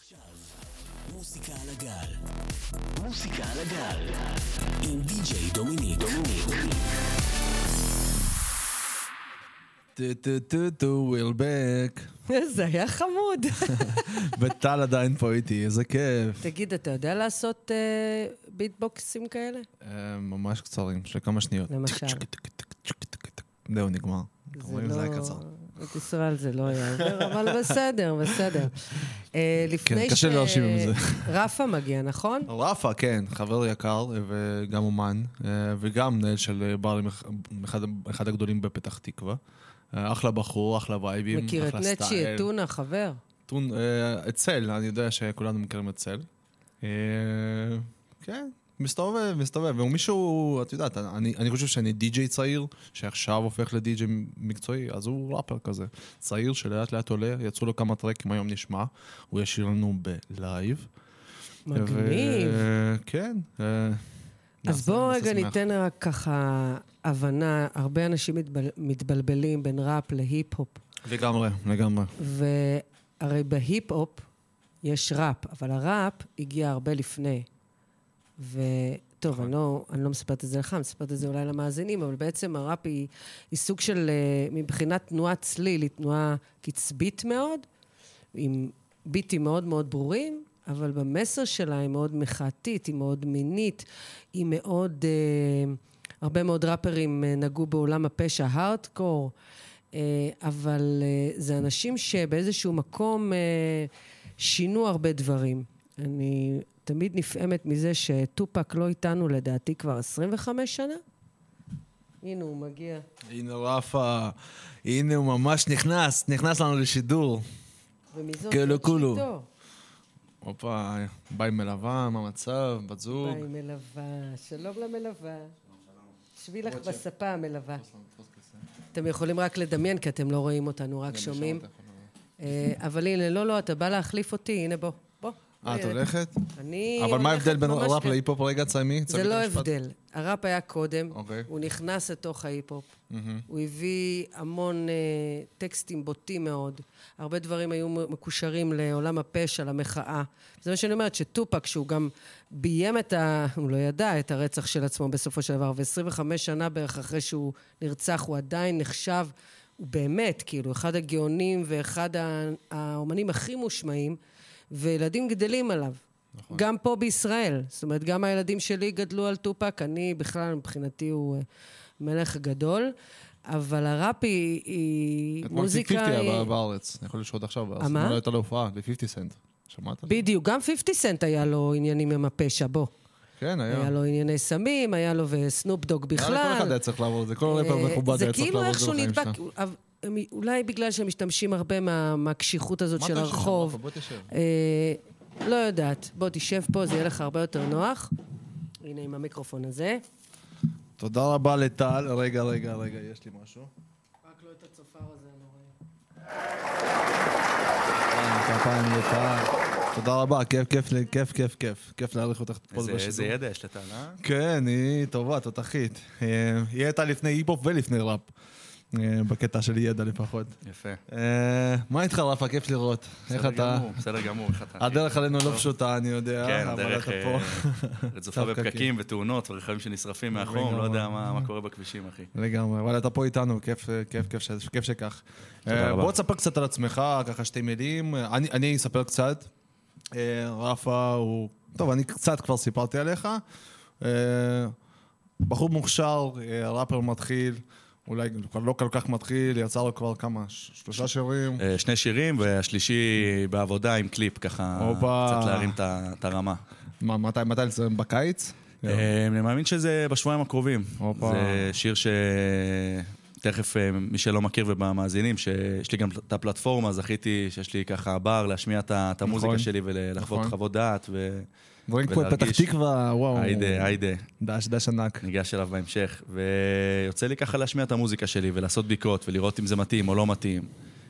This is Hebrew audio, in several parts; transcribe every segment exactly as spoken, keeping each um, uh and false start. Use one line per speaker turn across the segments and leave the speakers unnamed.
מוסיקה על הגל. מוסיקה על הגל. עם די-ג'יי דומיניק. דומיניק.
טו-טו-טו-טו, we're back.
זה היה חמוד.
וטל עדיין פה איתי, איזה כיף.
תגיד, אתה יודע לעשות ביטבוקסים כאלה?
ממש קצרים, של כמה שניות.
למשל.
זהו, נגמר.
זה היה קצר. את ישראל זה לא היה עובר, אבל בסדר, בסדר.
כן, קשה להרשים עם זה.
רפה מגיע, נכון?
רפה, כן, חבר יקר וגם אומן, וגם מנהל של בר, אחד הגדולים בפתח תקווה. אחלה בחור, אחלה וייבים,
מכיר את נצ'י, את טונה, חבר?
אצל, אני יודע שכולנו מכירים אצל. כן, מסתובב, מסתובב. והוא מישהו, את יודעת, אני, אני חושב שאני די-ג'יי צעיר, שעכשיו הופך לדי-ג'יי מקצועי, אז הוא ראפר כזה. צעיר שלאט לאט עולה, יצאו לו כמה טרקים היום נשמע, הוא ישיר לנו בלייב.
מגניב.
ו... כן.
אז בואו רגע ניתן רק ככה הבנה, הרבה אנשים מתבל... מתבלבלים בין ראפ להיפ-הופ.
לגמרי, לגמרי.
והרי בהיפ-הופ יש ראפ, אבל הראפ הגיע הרבה לפני. וטוב, אני לא, אני לא מספרת את זה לך, אני מספרת את זה אולי למאזינים, אבל בעצם הראפ היא, היא סוג של, מבחינת תנועת צליל, היא תנועה קצבית מאוד, עם ביטים מאוד מאוד ברורים, אבל במסר שלה היא מאוד מחאתית, היא מאוד מינית, היא מאוד, אה, הרבה מאוד ראפרים נגעו בעולם הפשע, הארדקור, אה, אבל אה, זה אנשים שבאיזשהו מקום אה, שינו הרבה דברים. אני תמיד נפעמת מזה שטופק לא איתנו לדעתי כבר עשרים וחמש שנה. הנה הוא מגיע.
הנה רפה, הנה הוא ממש נכנס, נכנס לנו לשידור.
ומזאת
כלו כולו.
שיטו.
הופה, בא עם מלווה, מה מצב, בת זוג?
בא עם מלווה, שלום למלווה. שבי לך בספה המלווה. אתם יכולים רק לדמיין, כי אתם לא רואים אותנו, רק שומעים. אבל הנה, לא, לא, אתה בא להחליף אותי, הנה בוא, בוא.
אה, את הולכת?
אני...
אבל מה ההבדל בין ראפ להיפ-הופ? רגע, ציימי.
זה לא הבדל. הראפ היה קודם,
אוקיי.
הוא נכנס לתוך ההיפ-הופ, הוא הביא המון טקסטים בוטים מאוד, הרבה דברים היו מקושרים לעולם הפשע, למחאה. זה מה שאני אומרת, שטופק, שהוא גם ביים את ה... הוא לא ידע את הרצח של עצמו בסופו של דבר, ו-עשרים וחמש שנה בערך אחרי שהוא נרצח, הוא עדיין נחשב, הוא באמת, כאילו, אחד הגאונים ואחד האומנים הכי מושמעים, וילדים גדלים עליו. נכון. גם פה בישראל. זאת אומרת, גם הילדים שלי גדלו על טופק, אני בכלל, מבחינתי, הוא מלך גדול, אבל הראפ היא, היא מוזיקה...
את חמישים חמישים בארץ, אני יכול לשרות עכשיו.
מה?
לא הייתה להופעה, ל-חמישים סנט. שמעת?
בדיוק, גם חמישים סנט היה לו עניינים עם הפשע, בוא.
כן, היה.
היה לו ענייני סמים, היה לו וסנופ דוג בכלל.
כל אחד היה צריך לעבור, זה כל רפר מכובד היה צריך לעבור.
זה כאילו איכשהו נדבק, אולי בגלל שהם משתמשים הרבה מהקשיחות הזאת של הרחוב.
בוא תשב.
לא יודעת. בוא תשב פה, זה יהיה לך הרבה יותר נוח. הנה עם המיקרופון הזה.
תודה רבה לטל. רגע, רגע, רגע, יש לי משהו.
רק לא את הצופר הזה, נורא.
כפיים לטל. תודה רבה, כיף, כיף, כיף, כיף, כיף. כיף להעריך אותך פה בשידור.
איזה ידע יש לטל, אה?
כן, היא טובה, תותחית. היא הייתה לפני היפ-הופ ולפני ראפ. בקטע של ידע לפחות.
יפה.
מה איתך רפה? כיף לראות. איך אתה?
בסדר גמור, איך אתה?
הדרך עלינו לא פשוטה, אני יודע.
כן, הדרך רצופה בפקקים ותאונות ורכבים שנשרפים מהחום, לא יודע מה קורה בכבישים, אחי.
לגמרי, אבל אתה פה איתנו, כיף שכך. בוא תספר קצת על עצמך, ככה שתי מילים. אני אספר קצת. רפה הוא... טוב, אני קצת כבר סיפרתי עליך. בחור מוכשר, ראפר מתחיל. אולי לא כל כך מתחיל, יצא לו כבר כמה, שלושה שירים.
שני שירים, והשלישי בעבודה עם קליפ, ככה קצת להרים את הרמה.
מה, מתי, מתי לצלם? בקיץ?
אני מאמין שזה בשבועיים הקרובים. זה שיר שתכף מי שלא מכיר ובמאזינים, שיש לי גם את הפלטפורמה, זכיתי שיש לי ככה בר להשמיע את המוזיקה שלי ולחוות חוות דעת ו...
דברים כמו פתח תקווה, וואו.
היידה, היידה.
דש, דש ענק.
ניגש אליו בהמשך. ויוצא לי ככה להשמיע את המוזיקה שלי, ולעשות בדיקות, ולראות אם זה מתאים או לא מתאים.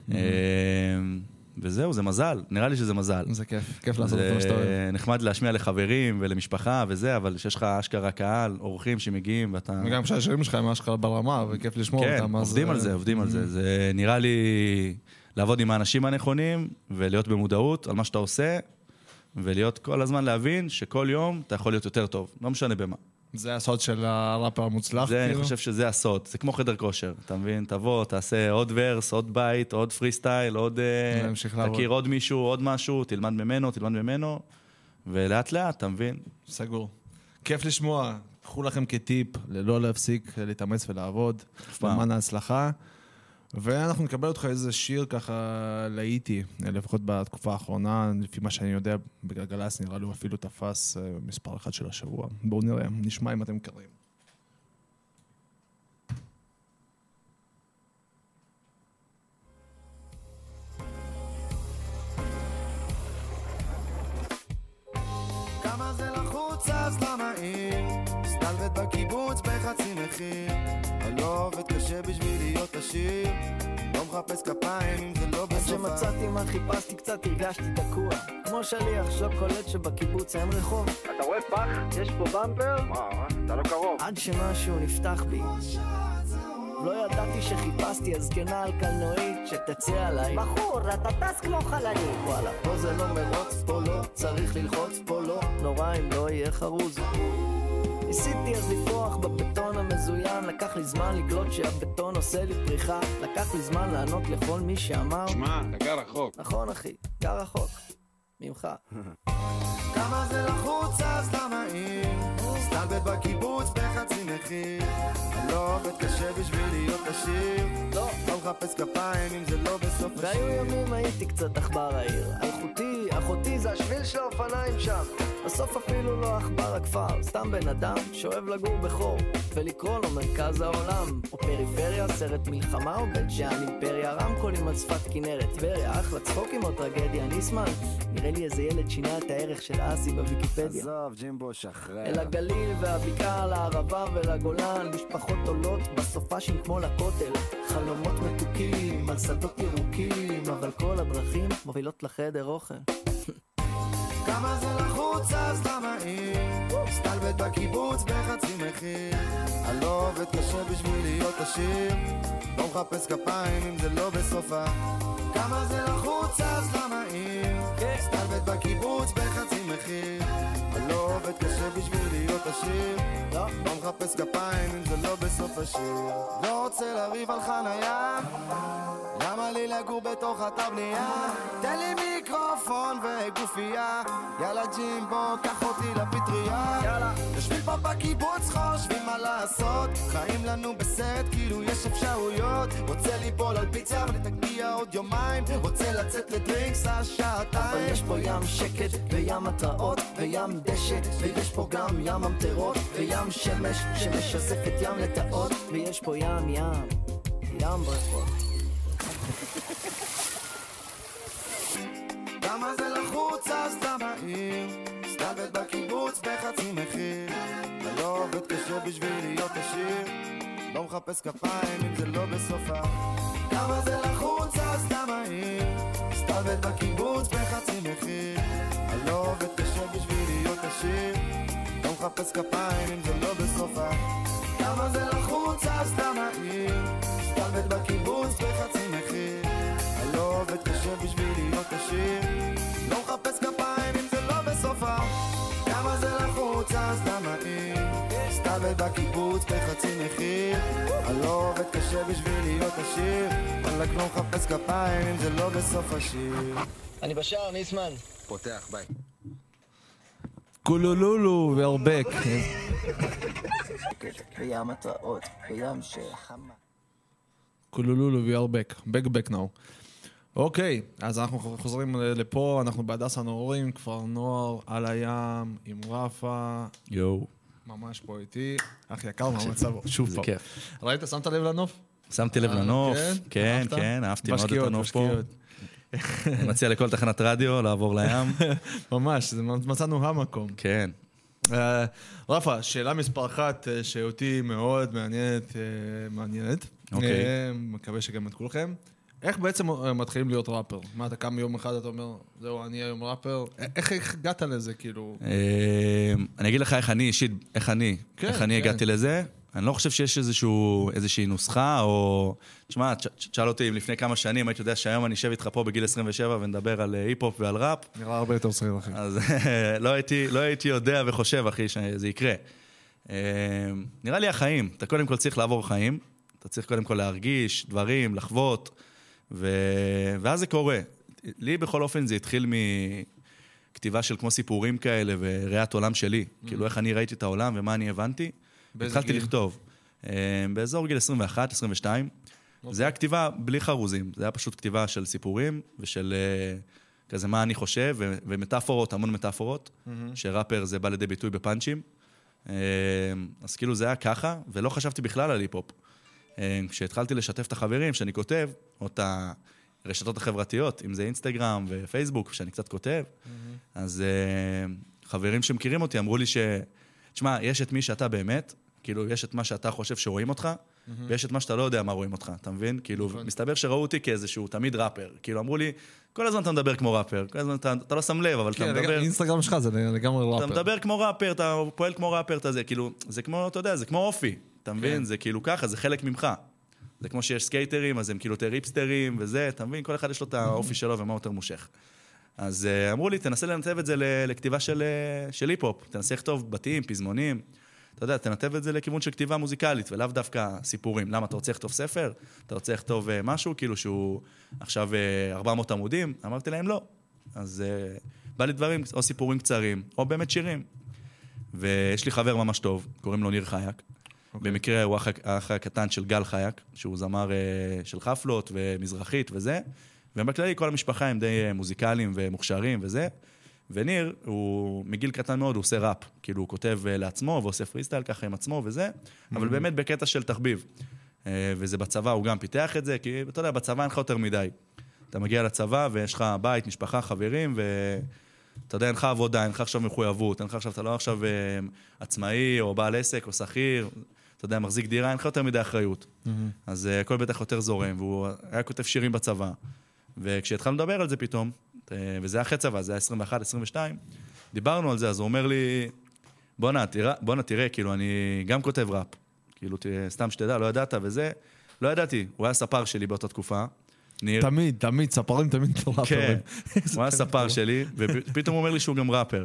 וזהו, זה מזל. נראה לי שזה מזל.
זה כיף, כיף לעשות את מה שאתה אוהב.
זה נחמד להשמיע לחברים ולמשפחה וזה, אבל שיש לך אשכרה קהל, אורחים שמגיעים, ואתה...
וגם שהשירים שלך הם אשכרה ברמה, וכיף לשמוע אותם.
כן, עובדים על זה, עובדים על זה. זה נראה לי לעבוד עם האנשים הנכונים, ולהיות במודעות על מה שאתה עושה, ולהיות כל הזמן להבין שכל יום אתה יכול להיות יותר טוב, לא משנה במה.
זה הסוד של הראפר המוצלח,
זה,
כאילו?
אני חושב שזה הסוד, זה כמו חדר כושר, אתה מבין? תבוא, תעשה עוד ורס, עוד בית, עוד פרי סטייל, עוד... תכיר עוד מישהו, עוד משהו, תלמד ממנו, תלמד ממנו, ולאט לאט, אתה מבין?
סגור. כיף לשמוע, קחו לכם כטיפ, ללא להפסיק להתאמץ ולעבוד, למען ההצלחה, ואנחנו נקבל אותך איזה שיר ככה להיטי, לפחות בתקופה האחרונה, לפי מה שאני יודע, בגלגלס נראה לי הוא אפילו תפס מספר אחד של השבוע. בואו נראה, נשמע אם אתם קרים.
כמה זה לחוץ אז למה עיר סטלבט בקיבוץ בחצי מחיר אני לא עובד קשה בשביל להיות עשיר לא מחפש כפיים אם זה לא בסופה
כשמצאתי מה חיפשתי קצת הרגשתי תקוע כמו שליח שלא קולט שבקיבוץ אין רחוב
אתה רואה פח?
יש פה במפר?
מה? אתה לא קרוב
עד שמשהו נפתח בי לא ידעתי שחיפשתי הזקנה על קלנועית שתצא עליי
בחור, אתה טס כמו חללית
וואלה, פה זה לא מרוץ, פה לא צריך ללחוץ, פה לא נורא אם לא יהיה חרוז ניסיתי אז לפרוח בבטון המזוין לקח לי זמן לגלות שהבטון עושה לי פריחה לקח לי זמן לענות לכל מי שאמר
שמע, אתה גר רחוק
נכון אחי, גר רחוק ממך
כמה זה לחוץ אז למה עיר סטלבט בקיבוץ בחצי מחיר אני לא עובד קשה בשביל להיות עשיר
לא
לא מחפש כפיים אם זה לא בסוף השיר
והיו ימים הייתי קצת עכבר העיר אלחוטי, אחותי זה השביל של האופניים שם בסוף אפילו לא עכבר הכפר סתם בן אדם שאוהב לגור בחור ולקרוא לו מרכז העולם או פריפריה, סרט מלחמה או בית שאן אימפריה רמקולים על שפת כנרת טבריה, אחלה צחוקים או טרגדיה ניסמן נראה לי איזה ילד שינה את הערך של אסי בוויקיפדיה
עזוב ג'ימבו שחרר
אל הגליל והבקעה לערבה ולגולן משפחות עולות בסופשים כמו לכותל חלומות מתוקים על שדות ירוקים אבל כל הדרכים מובילות לחדר אוכל
כמה זה לחוץ אז למה עיר סטלבט בקיבוץ בחצי מחיר אני לא עובד קשה בשביל להיות עשיר לא מחפש כפיים אם זה לא בסופה כמה זה לחוץ אז למה עיר סטלבט בקיבוץ בחצי מחיר אני לא עובד קשה בשביל להיות עשיר לא מחפש כפיים אם זה לא בסוף השיר לא רוצה לריב על חנייה למה לי לגור בתוך אתר בנייה תן לי מיקרופון וגופייה יאללה ג'ימבו קח אותי לפטריה יאללה יושבים פה בקיבוץ חושבים מה לעשות חיים לנו בסרט כאילו יש אפשרויות רוצה ליפול על פיצה ולתגיע עוד יומיים רוצה לצאת לדרינקס השעתיים
אבל יש פה ים שקט וים התראות וים דשא ויש פה גם ים המטרות וים שמש שמשזף את ים לטעות ויש פה ים ים ים ברכות
כמה זה לחוץ אז למה עיר סטלבט בקיבוץ בחצי מחיר אני לא עובד קשה בשביל להיות עשיר לא מחפש כפיים אם זה לא בסופה כמה זה לחוץ אז למה עיר סטלבט בקיבוץ בחצי מחיר אני לא עובד קשה בשביל להיות עשיר לא מחפש כפיים אם זה לא בסופה כמה זה לחוץ אז למה עיר סטלבט בקיבוץ בחצי מחיר אני לא עובד קשה בשביל להיות עשיר לא מחפש כפיים אם זה לא בסופה כמה זה לחוץ אז למה עיר סטלבט בקיבוץ בחצי מחיר אני לא עובד קשה בשביל להיות עשיר וואלק לא מחפש כפיים אם זה לא בסוף השיר
אני בשער ניסמן
פותח, ביי
קולולולו והרבק
וים התראות וים שחמה
קולולולו והרבק בק בק נאו אוקיי, אז אנחנו חוזרים לפה, אנחנו בהדס הנעורים, כפר נוער, על הים, עם רפה.
יואו.
ממש פה איתי. אחי יקר, מה המצב? שוב פעם.
כיף.
ראית, שמת לב לנוף?
שמתי לב לנוף, כן, כן, אהבתי מאוד את הנוף פה. אני מציע לכל תחנת רדיו לעבור לים.
ממש, מצאנו המקום.
כן.
רפה, שאלה מספר אחת שאותי מאוד מעניינת, מעניינת.
אוקיי.
מקווה שגם את כולכם. איך בעצם מתחילים להיות ראפר? מה, אתה קם יום אחד, אתה אומר, זהו, אני היום ראפר? איך הגעת לזה, כאילו?
אני אגיד לך איך אני אישית, איך אני, איך אני הגעתי לזה. אני לא חושב שיש איזשהו, איזושהי נוסחה, או... תשמע, תשאל אותי אם לפני כמה שנים, הייתי יודע שהיום אני אשב איתך פה בגיל עשרים ושבע ונדבר על היפ-הופ ועל ראפ.
נראה הרבה יותר צעיר, אחי.
אז לא הייתי, לא הייתי יודע וחושב, אחי, שזה יקרה. נראה לי החיים. אתה קודם כל צריך לעבור חיים. אתה צריך קודם כל להרגיש דברים, לחוות, ו... ואז זה קורה. לי בכל אופן זה התחיל מכתיבה של כמו סיפורים כאלה, וראיית עולם שלי. כאילו איך אני ראיתי את העולם ומה אני הבנתי. התחלתי לכתוב. באזור גיל עשרים ואחת עשרים ושתיים. זה היה כתיבה בלי חרוזים. זה היה פשוט כתיבה של סיפורים, ושל כזה מה אני חושב, ומטאפורות, המון מטאפורות, שראפר זה בא לידי ביטוי בפאנצ'ים. אז כאילו זה היה ככה, ולא חשבתי בכלל על היפ-הופ. כשהתחלתי לשתף את החברים שאני כותב, או את הרשתות החברתיות, אם זה אינסטגרם ופייסבוק, שאני קצת כותב, אז חברים שמכירים אותי אמרו לי ש... תשמע, יש את מי שאתה באמת, כאילו, יש את מה שאתה חושב שרואים אותך, ויש את מה שאתה לא יודע מה רואים אותך, אתה מבין? כאילו, מסתבר שראו אותי כאיזשהו תמיד ראפר. כאילו, אמרו לי, כל הזמן אתה מדבר כמו ראפר, כל הזמן אתה, אתה לא שם לב, אבל אתה מדבר...
אינסטגרם שלך זה לגמרי ראפר.
אתה מדבר כמו ראפר, אתה פועל כמו ראפר, אתה זה, כאילו, זה כמו, אתה יודע, זה כמו אופי, אתה מבין? זה כאילו ככה, זה חלק ממך. זה כמו שיש סקייטרים, אז הם כאילו יותר היפסטרים וזה, אתה מבין? כל אחד יש לו את האופי שלו ומה יותר מושך. אז אמרו לי, תנסה לנתב את זה לכתיבה של, של היפ-הופ, תנסה לכתוב בתים, פזמונים, אתה יודע, תנתב את זה לכיוון של כתיבה מוזיקלית, ולאו דווקא סיפורים. למה? אתה רוצה לכתוב ספר? אתה רוצה לכתוב משהו, כאילו שהוא עכשיו ארבע מאות עמודים? אמרתי להם לא. אז בא לי דברים, או סיפורים קצרים, או באמת שירים. ויש לי חבר ממש טוב, קוראים לו ניר חייק. Okay. במקרה הוא האח הקטן של גל חייק, שהוא זמר של חפלות ומזרחית וזה. ובכללי כל המשפחה הם די מוזיקליים ומוכשרים וזה. וניר, הוא מגיל קטן מאוד, הוא עושה ראפ. כאילו, הוא כותב לעצמו ועושה פריסטייל ככה עם עצמו וזה, אבל באמת בקטע של תחביב. וזה בצבא, הוא גם פיתח את זה, כי אתה יודע, בצבא אין לך יותר מדי. אתה מגיע לצבא ויש לך בית, משפחה, חברים, ואתה יודע, אין לך עבודה, אין לך עכשיו מחויבות, אין לך עכשיו, אתה לא עכשיו עצמאי או בעל עסק או שכיר, אתה יודע, מחזיק דירה, אין לך יותר מדי אחריות. אז הכל בטח יותר זורם, והוא היה כותב שירים בצבא. וכשהתחלנו לדבר על זה פתאום, וזה אחרי צבא, זה היה עשרים ואחת עשרים ושתיים, דיברנו על זה, אז הוא אומר לי, בוא נה, תראה, בוא נה, תראה, כאילו, אני גם כותב ראפ, כאילו, סתם שתדע, לא ידעת וזה, לא ידעתי, הוא היה ספר שלי באותה תקופה, ניר.
תמיד, תמיד, ספרים תמיד ראפרים.
כן, הוא היה ספר שלי, ופתאום הוא אומר לי שהוא גם ראפר,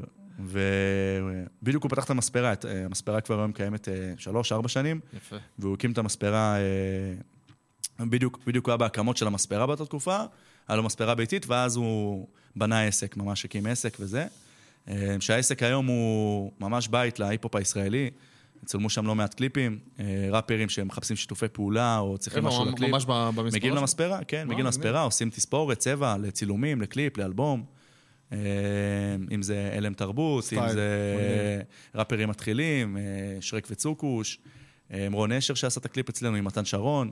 ובדיוק הוא פתח את המספרה, המספרה כבר היום קיימת שלוש, ארבע שנים,
יפה.
והוא הקים את המספרה, בדיוק, בדיוק הוא היה בהקמות של המספרה באותה תקופה, היה לו מספרה ביתית, ואז הוא בנה עסק, ממש הקים עסק וזה. שהעסק היום הוא ממש בית להיפ-הופ הישראלי, צולמו שם לא מעט קליפים, ראפרים שמחפשים שיתופי פעולה, או צריכים משהו לקליפ.
ממש במספרה?
מגיעים למספרה, כן, מגיעים למספרה, עושים תספורת, צבע, לצילומים, לקליפ, לאלבום. אם זה אלם תרבות, אם זה ראפרים מתחילים, שרק וצוקוש, רון אשר שעשה את הקליפ אצלנו עם מתן שרון,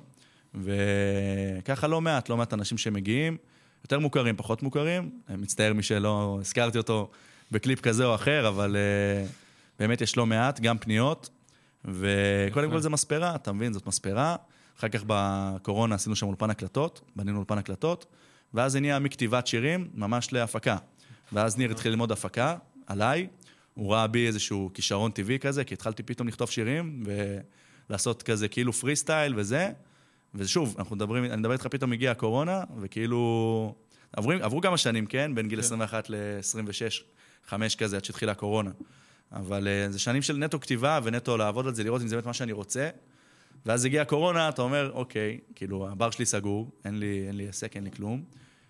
וככה לא מעט, לא מעט אנשים שמגיעים, יותר מוכרים, פחות מוכרים, מצטער מי שלא הזכרתי אותו בקליפ כזה או אחר, אבל באמת יש לא מעט, גם פניות, וקודם כל זה מספרה, אתה מבין, זאת מספרה, אחר כך בקורונה עשינו שם אולפן הקלטות, בנינו אולפן הקלטות, ואז זה נהיה מכתיבת שירים ממש להפקה, ואז ניר התחיל ללמוד הפקה, עליי, הוא ראה בי איזשהו כישרון טבעי כזה, כי התחלתי פתאום לכתוב שירים, ולעשות כזה כאילו פרי סטייל וזה, ושוב, אנחנו מדברים, אני מדבר איתך פתאום הגיעה הקורונה, וכאילו, עברו, עברו כמה שנים, כן? בין גיל עשרים ואחת ל-עשרים ושש, חמש כזה, עד שהתחילה הקורונה. אבל זה שנים של נטו כתיבה, ונטו לעבוד על זה, לראות אם זה באמת מה שאני רוצה. ואז הגיעה הקורונה, אתה אומר, אוקיי, כאילו, הבר שלי סגור, אין לי, אין לי עסק, אין לי כלום.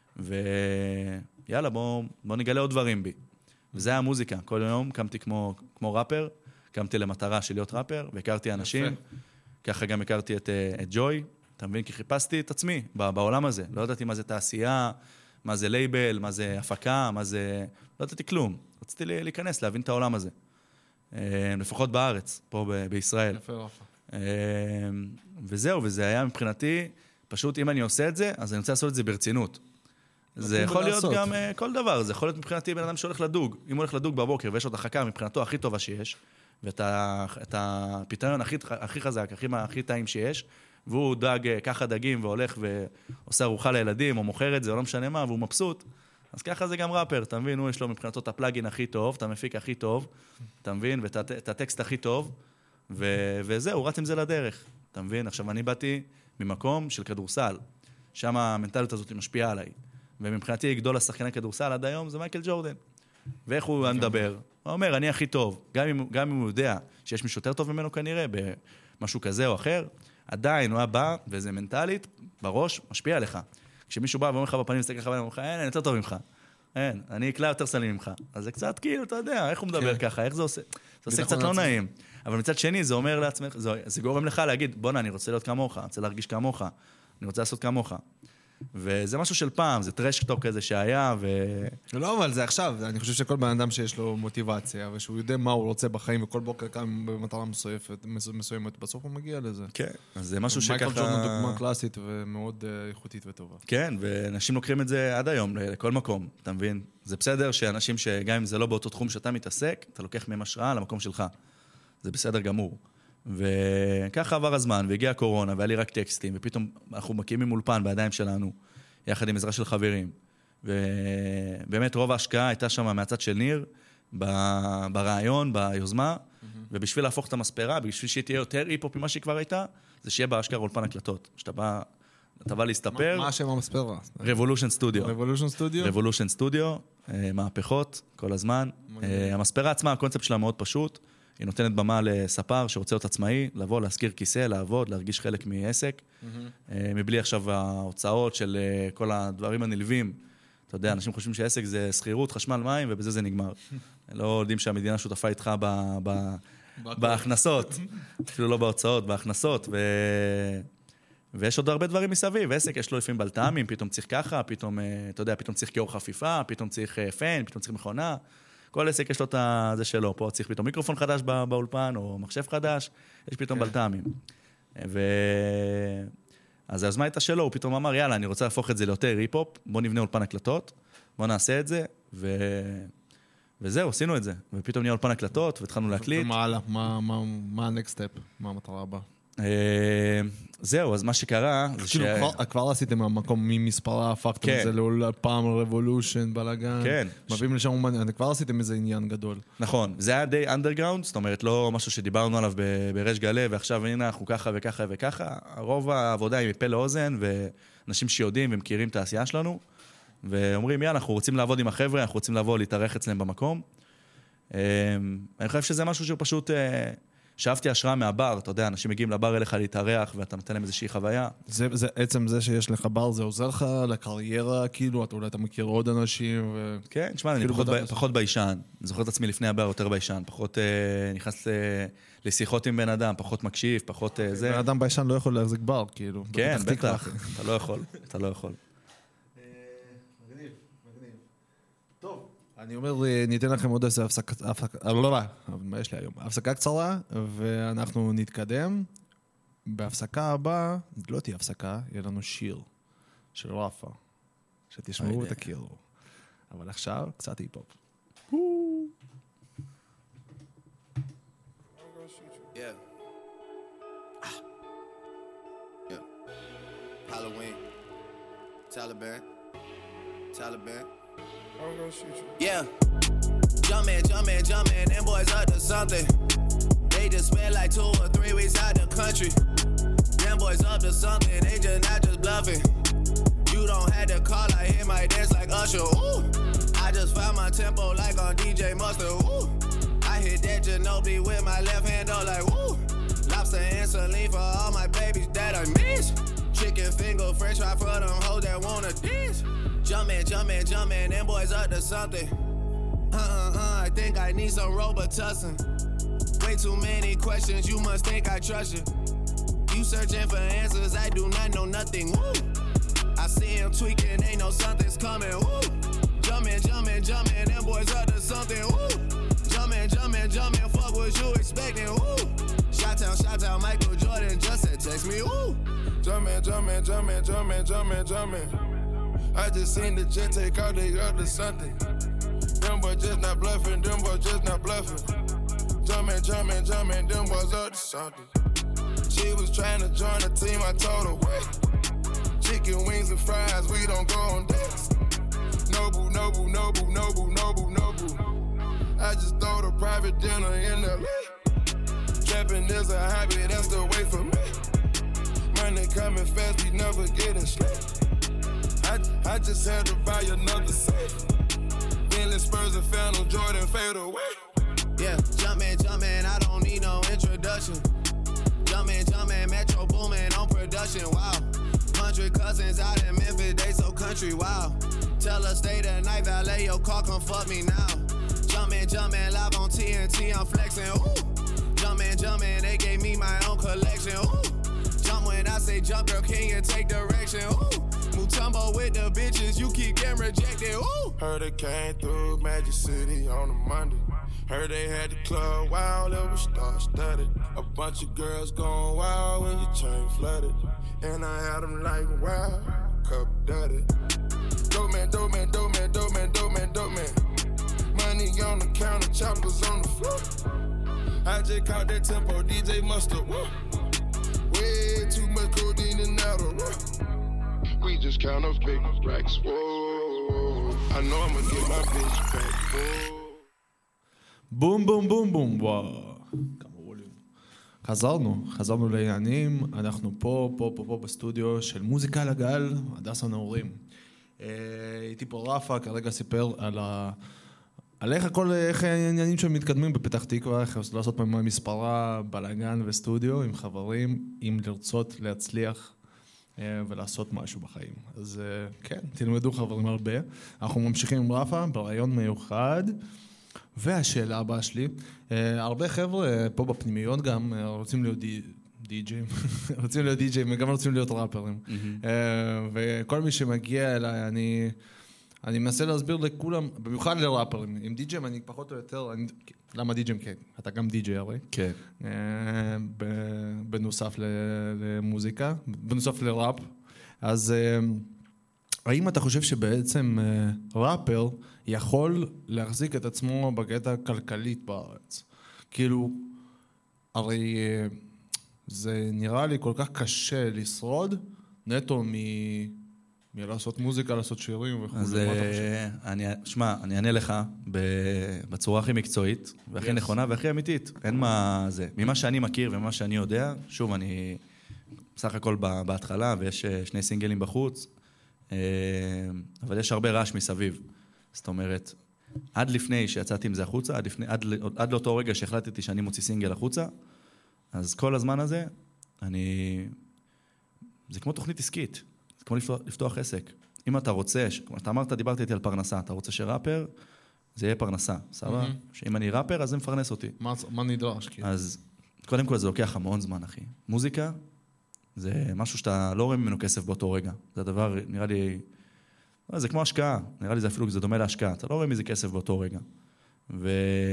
ויאללה, בוא, בוא נגלה עוד דברים בי. וזה היה המוזיקה. כל יום קמתי כמו, כמו ראפר, קמתי למטרה של להיות ראפר, והכרתי אנשים. ככה גם הכרתי את, את ג'וי. אתה מבין? כי חיפשתי את עצמי בעולם הזה. לא ידעתי מה זה תעשייה, מה זה לייבל, מה זה הפקה, מה זה... לא ידעתי כלום. רציתי להיכנס, להבין את העולם הזה. לפחות בארץ, פה ב- בישראל.
יפה, יפה.
וזהו, וזה היה מבחינתי, פשוט אם אני עושה את זה, אז אני רוצה לעשות את זה ברצינות. זה יכול להיות גם כל דבר. זה יכול להיות מבחינתי בן אדם שהולך לדוג. אם הוא הולך לדוג בבוקר ויש עוד החכה מבחינתו הכי טובה שיש, ואת הפתרון הכי, הכי חזק, הכי, הכי טעים שיש, והוא דג ככה דגים והולך ועושה ארוחה לילדים, או מוכר את זה, או לא משנה מה, והוא מבסוט. אז ככה זה גם ראפר, אתה מבין? הוא יש לו מבחינתו את הפלאגין הכי טוב, את המפיק הכי טוב, אתה מבין? ואת הטקסט הכי טוב. ו- וזהו, רץ עם זה לדרך. אתה מבין? עכשיו, אני באתי ממקום של כדורסל, שם המנטליות הזאת משפיעה עליי. ומבחינתי, גדול השחקני כדורסל עד היום זה מייקל ג'ורדן. ואיך הוא מדבר? הוא אומר, אני הכי טוב. גם אם, גם אם הוא יודע שיש מישהו יותר טוב ממנו כנראה, במשהו כזה או אחר, עדיין הוא בא, וזה מנטלית, בראש, משפיע עליך. כשמישהו בא ואומר לך בפנים, מסתכל לך ואומר לך, אין, אני יותר טוב ממך. אין, אני אקלע יותר סלים ממך. אז זה קצת כאילו, אתה יודע, איך הוא מדבר ככה, איך זה עושה? זה עושה קצת לא נעים. אבל מצד שני, זה אומר לעצמך, זה גורם לך להגיד, בוא, אני רוצה להיות כמוך, אני רוצה להרגיש כמוך, אני רוצה לעשות כמוך. וזה משהו של פעם, זה טרשטוק כזה שהיה, ו...
לא, אבל זה עכשיו, אני חושב שכל בן אדם שיש לו מוטיבציה, ושהוא יודע מה הוא רוצה בחיים, וכל בוקר קם במטרה מסוימת, בסוף הוא מגיע לזה.
כן, אז זה משהו שככה...
מייקל ג'ורדן דוגמה קלאסית ומאוד איכותית וטובה.
כן, ואנשים לוקחים את זה עד היום, לכל מקום, אתה מבין? זה בסדר שאנשים שגם אם זה לא באותו תחום שאתה מתעסק, אתה לוקח מהם השראה למקום שלך. זה בסדר גמור. וככה עבר הזמן, והגיעה הקורונה, והיה לי רק טקסטים, ופתאום אנחנו מקימים אולפן בידיים שלנו, יחד עם עזרה של חברים. ובאמת רוב ההשקעה הייתה שם מהצד של ניר, ברעיון, ביוזמה, ובשביל להפוך את המספרה, בשביל שהיא תהיה יותר היפ-הופ ממה שהיא כבר הייתה, זה שיהיה באשכרה אולפן הקלטות. שאתה בא, אתה בא להסתפר.
מה השם המספרה?
Revolution Studio.
Revolution Studio?
Revolution Studio, מהפכות, כל הזמן. המספרה עצמה, הקונספט שלה מאוד פשוט. היא נותנת במה לספר שרוצה להיות עצמאי, לבוא, להזכיר כיסא, לעבוד, להרגיש חלק מעסק, מבלי עכשיו ההוצאות של כל הדברים הנלווים. אתה יודע, אנשים חושבים שהעסק זה שכירות, חשמל, מים, ובזה זה נגמר. לא יודעים שהמדינה שותפה איתך בהכנסות, אפילו לא בהוצאות, בהכנסות, ויש עוד הרבה דברים מסביב. עסק יש לו לפעמים בלטעמים, פתאום צריך ככה, פתאום, אתה יודע, פתאום צריך קיור חפיפה, פתאום צריך פן, פתאום צריך מכונה. כל עסק יש לו את זה שלו, פה צריך פתאום מיקרופון חדש באולפן, או מחשב חדש, יש פתאום בלטעמים. ו... אז היוזמה הייתה שלו, הוא פתאום אמר, יאללה, אני רוצה להפוך את זה ליותר היפ-הופ, בוא נבנה אולפן הקלטות, בוא נעשה את זה, ו... וזהו, עשינו את זה. ופתאום נהיה אולפן הקלטות, והתחלנו להקליט.
ומה הלאה? מה ה-next step? מה המטרה הבאה?
זהו, אז מה שקרה...
כאילו, כבר עשיתם מהמקום ממספרה, הפכתם את זה פעם רבולושן, בלגן.
כן.
מביאים לשם, כבר עשיתם איזה עניין גדול.
נכון, זה היה די אנדרגראונד, זאת אומרת, לא משהו שדיברנו עליו ברש גלה, ועכשיו הנה אנחנו ככה וככה וככה. הרוב העבודה היא מפה לאוזן, ואנשים שיודעים ומכירים את העשייה שלנו, ואומרים, יאללה, אנחנו רוצים לעבוד עם החבר'ה, אנחנו רוצים לבוא להתארח אצלם במקום. אני חושב שזה משהו שהוא פשוט... שאפתי השראה מהבר, אתה יודע, אנשים מגיעים לבר אליך להתארח, ואתה נותן להם איזושהי חוויה.
זה, זה, עצם זה שיש לך בר, זה עוזר לך לקריירה, כאילו, אתה אולי אתה מכיר עוד אנשים, ו...
כן, תשמע, אני פחות, ב, פחות בישן. אני זוכר את עצמי לפני הבר יותר בישן, פחות אה, נכנס ל, לשיחות עם בן אדם, פחות מקשיב, פחות אה, זה.
בן אדם בישן לא יכול להחזיק בר, כאילו.
כן, בטח, אתה לא יכול, אתה לא יכול.
אני אומר, ניתן לכם עוד איזה הפסקה, הפסקה, לא, לא, מה יש לי היום? הפסקה קצרה, ואנחנו נתקדם. בהפסקה הבאה, לא תהיה הפסקה, יהיה לנו שיר של רפה, שתשמעו ותכירו. אבל עכשיו, קצת היפ-הופ.
Yeah. Yeah. Halloween. Taliban. Taliban. I'm gonna shoot you. Yeah. Jumpin', jumpin', jumpin', them boys up to something. They just spent like two or three weeks out the country. Them boys up to something, they just not just bluffing. You don't have to call, I hit my dance like Usher. Ooh. I just found my tempo like on D J Mustard. Ooh. I hit that Ginobili with my left hand, though, like woo. Lobster and saline for all my babies that I miss. Chicken finger, french fry for them hoes that wanna dance. Jumpin', jumpin', jumpin', them boys up to something. Uh-uh-uh, I think I need some Robitussin. Way too many questions, you must think I trust you. You searching for answers, I do not know nothing, woo. I see him tweaking, ain't no something's coming, woo. Jumpin', jumpin', jumpin', them boys up to something, woo. Jumpin', jumpin', jumpin', fuck what you expecting, woo. Shout-town, shout-town, Michael Jordan just said text me, woo. Jumpin', jumpin', jumpin', jumpin', jumpin', jumpin'. I just seen the jet take out, they up to something. Them boys just not bluffing, them boys just not bluffing. Jumpin', jumpin', jumpin', them boys up to something. She was trying to join the team, I told her, wait. Chicken wings and fries, we don't go on dates. Nobu, Nobu, Nobu, Nobu, Nobu, Nobu. I just throw the private dinner in L A. Trap
Rapping is a hobby, that's the way for me. Money coming fast, we never getting sleep. I, I just had to buy another safe. Bentley Spurs and Phantom Jordan fade away.
Yeah, jumpin', jumpin', I don't need no introduction. Jumpin', jumpin', Metro Boomin' on production, wow. Hundred cousins out in Memphis, they so country, wow. Tell her stay the night, valet your car, come fuck me now. Jumpin', jumpin', live on T N T, I'm flexin', ooh. Jumpin', jumpin', they gave me my own collection, ooh. Jump when I say jump, girl, can you take direction, ooh. Mutombo with the bitches, you keep getting rejected, ooh.
Heard it came through Magic City on a Monday. Heard they had the club wild, it was star-studded. A bunch of girls going wild when your chain flooded. And I had them like, wow, cup dirty. Dope man, dope man, dope man, dope man, dope man, dope man. Money on the counter, choppers on the floor. I just caught that tempo, D J Mustard, whoa. Way too much codeine and Adderall. We just count up big racks, whoa. I know I'ma get my bitch back, whoa.
בום בום בום בום, וואו, כמה ווליום. חזרנו, חזרנו לעניינים, אנחנו פה, פה, פה, פה בסטודיו של מוזיקה לגל, הדס הנאורים. הייתי פה רפה, כרגע סיפר על ה... על איך הכל, איך העניינים שמתקדמים בפתח תקווה, איך לעשות פעמים מספרה, בלגן וסטודיו עם חברים, עם לרצות להצליח ולעשות משהו בחיים. אז כן, תלמדו חברים הרבה. אנחנו ממשיכים עם רפה, ברעיון מיוחד. והשאלה הבאה שלי, הרבה חבר'ה פה בפנימיות גם רוצים להיות די-ג'ים, רוצים להיות די-ג'ים וגם רוצים להיות ראפרים. וכל מי שמגיע אליי, אני... אני מנסה להסביר לכולם, במיוחד לראפרים, עם די-ג'ים אני פחות או יותר, אני, למה די-ג'ים? כן, אתה גם די-ג'י הרי. כן. בנוסף למוזיקה, בנוסף לראפ. אז האם אתה חושב שבעצם ראפר יכול להחזיק את עצמו בקטע כלכלית בארץ? כאילו, הרי זה נראה לי כל כך קשה לשרוד, נטו מ... מלעשות מוזיקה, לעשות שירים וכו'.
אז אני, שמע, אני אענה לך בצורה הכי מקצועית, והכי נכונה והכי אמיתית. אין מה זה. ממה שאני מכיר וממה שאני יודע, שוב, אני בסך הכל בהתחלה, ויש שני סינגלים בחוץ, אבל יש הרבה רעש מסביב. זאת אומרת, עד לפני שיצאתי עם זה החוצה, עד, לפני, עד, עד לאותו רגע שהחלטתי שאני מוציא סינגל החוצה, אז כל הזמן הזה, אני... זה כמו תוכנית עסקית. זה כמו לפתוח, לפתוח עסק. אם אתה רוצה, כמו אתה אמרת, דיברתי איתי על פרנסה, אתה רוצה שראפר, זה יהיה פרנסה, סבבה? Mm-hmm. שאם אני ראפר, אז זה מפרנס אותי. מה, מה נדרש? כאילו? אז קודם כל זה לוקח המון זמן, אחי. מוזיקה, זה משהו שאתה לא רואה ממנו כסף באותו רגע. זה הדבר, נראה לי, זה כמו השקעה. נראה לי זה אפילו, זה דומה להשקעה. אתה לא רואה מזה כסף באותו רגע. ו...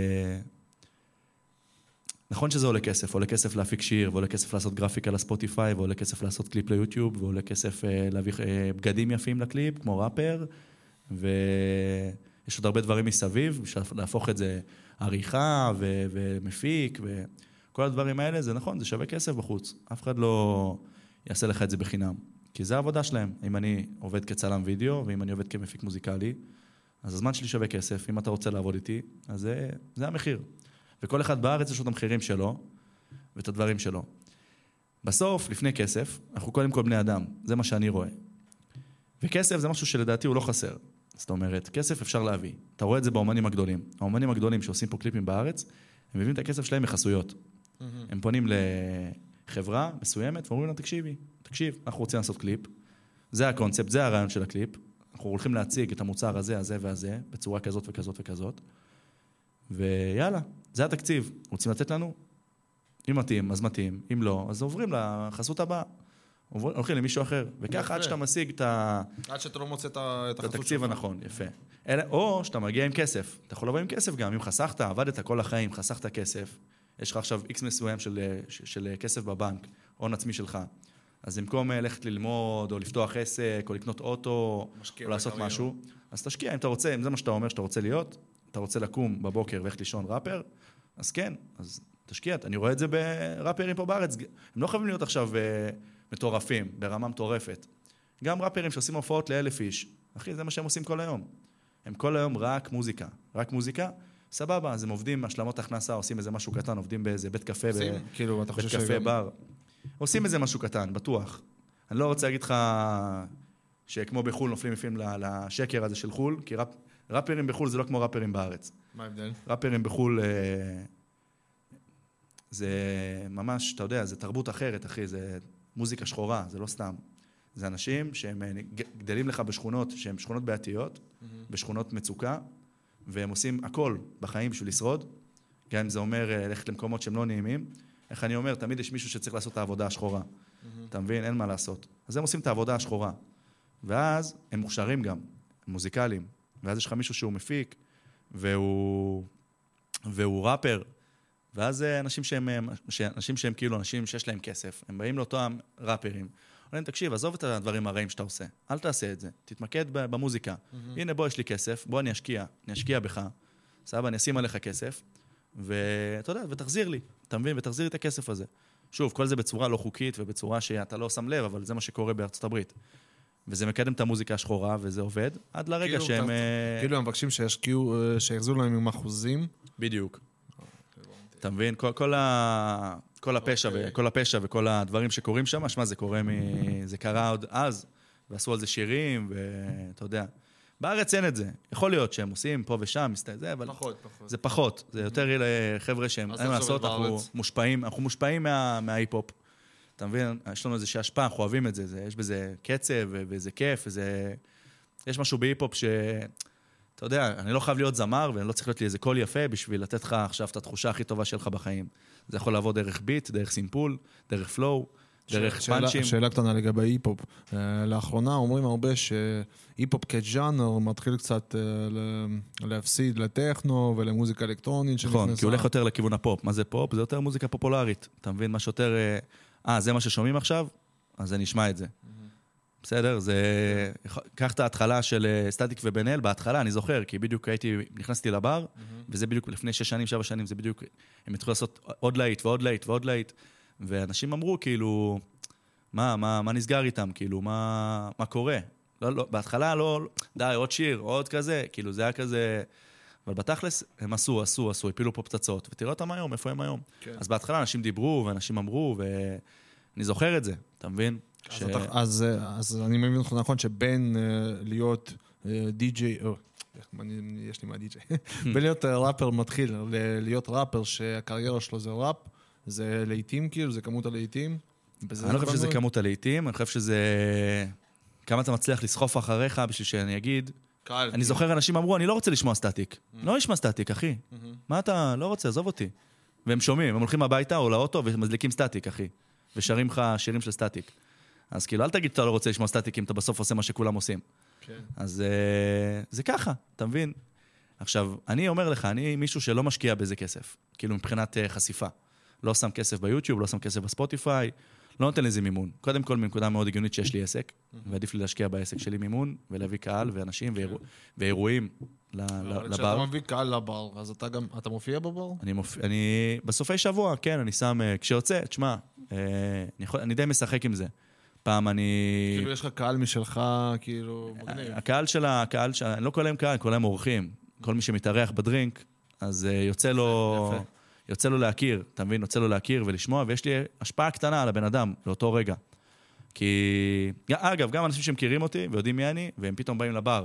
נכון שזה עולה כסף, עולה כסף להפיק שיר, ועולה כסף לעשות גרפיקה לספוטיפיי, ועולה כסף לעשות קליפ ליוטיוב, ועולה כסף להביא בגדים יפים לקליפ, כמו ראפר, ויש עוד הרבה דברים מסביב, בשביל להפוך את זה עריכה ו- ומפיק, וכל הדברים האלה, זה נכון, זה שווה כסף בחוץ. אף אחד לא יעשה לך את זה בחינם, כי זה העבודה שלהם. אם אני עובד כצלם וידאו, ואם אני עובד כמפיק מוזיקלי, אז הזמן שלי שווה כסף. אם אתה רוצה לעבוד איתי, אז זה, זה המחיר. וכל אחד בארץ יש לו את המחירים שלו, ואת הדברים שלו. בסוף, לפני כסף, אנחנו קודם כל בני אדם. זה מה שאני רואה. וכסף זה משהו שלדעתי הוא לא חסר. זאת אומרת, כסף אפשר להביא. אתה רואה את זה באומנים הגדולים. האומנים הגדולים שעושים פה קליפים בארץ, הם מביאים את הכסף שלהם מחסויות. Mm-hmm. הם פונים לחברה מסוימת, ואומרים לה, תקשיבי, תקשיב, אנחנו רוצים לעשות קליפ. זה הקונספט, זה הרעיון של הקליפ. אנחנו הולכים להציג את המוצר הזה, הזה והזה, בצורה כזאת וכזאת וכזאת. ויאללה, זה התקציב. רוצים לתת לנו? אם מתאים, אז מתאים. אם לא, אז עוברים לחסות הבאה. הולכים למישהו אחר. וכך עד שאתה משיג את ה...
עד שאתה לא מוצא את
התקציב הנכון, יפה. או שאתה מגיע עם כסף. אתה יכול לבוא עם כסף גם. אם חסכת, עבדת כל החיים, חסכת כסף, יש לך עכשיו איקס מסוים של, של כסף בבנק, הון עצמי שלך. אז במקום ללכת ללמוד, או לפתוח עסק, או לקנות אוטו, או לעשות משהו, אז תשקיע. אם אתה רוצה, אם זה מה שאתה אומר שאתה רוצה להיות, אתה רוצה לקום בבוקר ואיך לישון ראפר, אז כן, אז תשקיע. אני רואה את זה בראפרים פה בארץ. הם לא חייבים להיות עכשיו מטורפים, ברמה מטורפת. גם ראפרים שעושים הופעות לאלף איש. אחי, זה מה שהם עושים כל היום. הם כל היום רק מוזיקה. רק מוזיקה, סבבה, אז הם עובדים, השלמות הכנסה, עושים איזה משהו קטן, עובדים באיזה בית קפה,
עושים? כאילו, אתה חושב
בית קפה,
שגם-
בר. עושים איזה משהו קטן, בטוח. אני לא רוצה להגיד לך שכמו בחול נופלים לפעמים לשקר הזה של חול, כי ראפ, ראפרים בחול זה לא כמו ראפרים בארץ.
מה ההבדל?
ראפרים בחול, אה, זה ממש, אתה יודע, זה תרבות אחרת, אחי, זה מוזיקה שחורה, זה לא סתם. זה אנשים שהם אה, גדלים לך בשכונות, שהן שכונות בעייתיות, בשכונות מצוקה, והם עושים הכל בחיים בשביל לשרוד, גם אם זה אומר אה, ללכת למקומות שהם לא נעימים. איך אני אומר, תמיד יש מישהו שצריך לעשות את העבודה השחורה. אתה מבין? אין מה לעשות. אז הם עושים את העבודה השחורה. ואז הם מוכשרים גם, הם מוזיקליים. ואז יש לך מישהו שהוא מפיק, והוא, והוא ראפר. ואז אנשים שהם, אנשים שהם כאילו אנשים שיש להם כסף, הם באים לאותם ראפרים. אומרים, תקשיב, עזוב את הדברים הרעים שאתה עושה. אל תעשה את זה. תתמקד במוזיקה. הנה, בוא, יש לי כסף, בוא אני אשקיע. אני אשקיע בך. סבא, אני אשים עליך כסף. ואתה יודע, ותחזיר לי. אתה מבין? ותחזיר לי את הכסף הזה. שוב, כל זה בצורה לא חוקית ובצורה שאתה לא שם לב, אבל זה מה שקורה בארצות הברית. וזה מקדם את המוזיקה השחורה, וזה עובד, עד לרגע
כאילו,
שהם...
אתה- כאילו הם מבקשים שישקיעו, אה, שיחזרו להם עם אחוזים.
בדיוק. אתה מבין? כל, כל, ה... כל, הפשע ו... כל הפשע וכל הדברים שקורים שם, שמה, זה קורה מ... זה קרה עוד אז, ועשו על זה שירים, ואתה יודע. בארץ אין את זה. יכול להיות שהם עושים פה ושם, זה, אבל...
פחות, פחות.
זה פחות. זה יותר חבר'ה שהם...
אז
אין מה
איך זה
לעשות,
עובד
אנחנו
בארץ?
מושפעים, אנחנו מושפעים מה... מההיפ-הופ. אתה מבין? יש לנו איזושהי השפעה, אנחנו אוהבים את זה. זה יש בזה קצב, וזה כיף, וזה... יש משהו בהיפ-הופ ש... אתה יודע, אני לא חייב להיות זמר, ואני לא צריך להיות לי איזה קול יפה בשביל לתת לך עכשיו את התחושה הכי טובה שלך בחיים. זה יכול לעבוד דרך ביט, דרך סימפול, דרך פלואו, דרך
שאלה-
פאנצ'ים.
שאלה קטנה לגבי היפ-הופ. אה, לאחרונה אומרים הרבה שהיפ-הופ כג'אנר מתחיל קצת אה, ל- להפסיד לטכנו ולמוזיקה אלקטרונית
נכון,
שנכנסה.
כי הוא הולך יותר לכיוון הפופ. מה זה פופ? זה יותר מוזיקה פופולרית. אתה מבין? מה שיותר... אה, זה מה ששומעים עכשיו? אז אני אשמע את זה. בסדר? זה... קח את ההתחלה של סטטיק ובן אל, בהתחלה, אני זוכר, כי בדיוק הייתי, נכנסתי לבר, וזה בדיוק לפני שש שנים, שבע שנים, זה בדיוק, הם התחילו לעשות עוד להיט ועוד להיט ועוד להיט, ואנשים אמרו, כאילו, מה, מה, מה נסגר איתם? כאילו, מה, מה קורה? לא, לא, בהתחלה לא, די, עוד שיר, עוד כזה, כאילו, זה היה כזה... אבל בתכלס, הם עשו, עשו, עשו, הפילו פה פצצות, ותראה אותם היום, איפה הם היום?
כן.
אז בהתחלה אנשים דיברו, ואנשים אמרו, ואני זוכר את זה, אתה מבין?
אז,
ש-
אתה, אז, אה, אז אני מבין לך נכון שבין אה, להיות אה, די-ג'יי, או, איך, אני, יש לי מה די-ג'יי, בין להיות אה, ראפר מתחיל, ל- להיות ראפר שהקריירה שלו זה ראפ, זה לעיתים כאילו, זה כמות הלעיתים.
אני לא חושב שזה כמות הלעיתים, אני חושב שזה... כמה אתה מצליח לסחוף אחריך בשביל שאני אגיד...
קהל,
אני זוכר אנשים אמרו, אני לא רוצה לשמוע סטטיק. לא נשמע סטטיק, אחי. מה אתה לא רוצה? עזוב אותי. והם שומעים, הם הולכים הביתה או לאוטו ומזליקים סטטיק, אחי. ושרים לך שירים של סטטיק. אז כאילו, אל תגיד שאתה לא רוצה לשמוע סטטיק אם אתה בסוף עושה מה שכולם עושים.
כן.
אז אה, זה ככה, אתה מבין? עכשיו, אני אומר לך, אני מישהו שלא משקיע בזה כסף. כאילו, מבחינת אה, חשיפה. לא שם כסף ביוטיוב, לא שם כסף בספוטיפיי, לא נותן לזה מימון. קודם כל, מנקודה מאוד הגיונית שיש לי עסק, ועדיף לי להשקיע בעסק שלי מימון, ולהביא קהל ואנשים ואירוע- ואירועים ל- ל-
כשאתה
לבר.
מביא קהל לבר, אז אתה גם, אתה מופיע בבר?
אני, מופ... אני בסופי שבוע, כן, אני שם, אה, כשיוצא, תשמע, אה, אני, יכול... אני די משחק עם זה. פעם אני...
כאילו יש לך קהל משלך, כאילו, מגניב.
הקהל שלה, הקהל שלה, אני לא קורא להם קהל, אני קורא להם אורחים. כל מי שמתארח בדרינק, אז uh, יוצא לו,
יפה.
יוצא לו להכיר, אתה מבין? יוצא לו להכיר ולשמוע, ויש לי השפעה קטנה על הבן אדם, לאותו רגע. כי, אגב, גם אנשים שמכירים אותי ויודעים מי אני, והם פתאום באים לבר,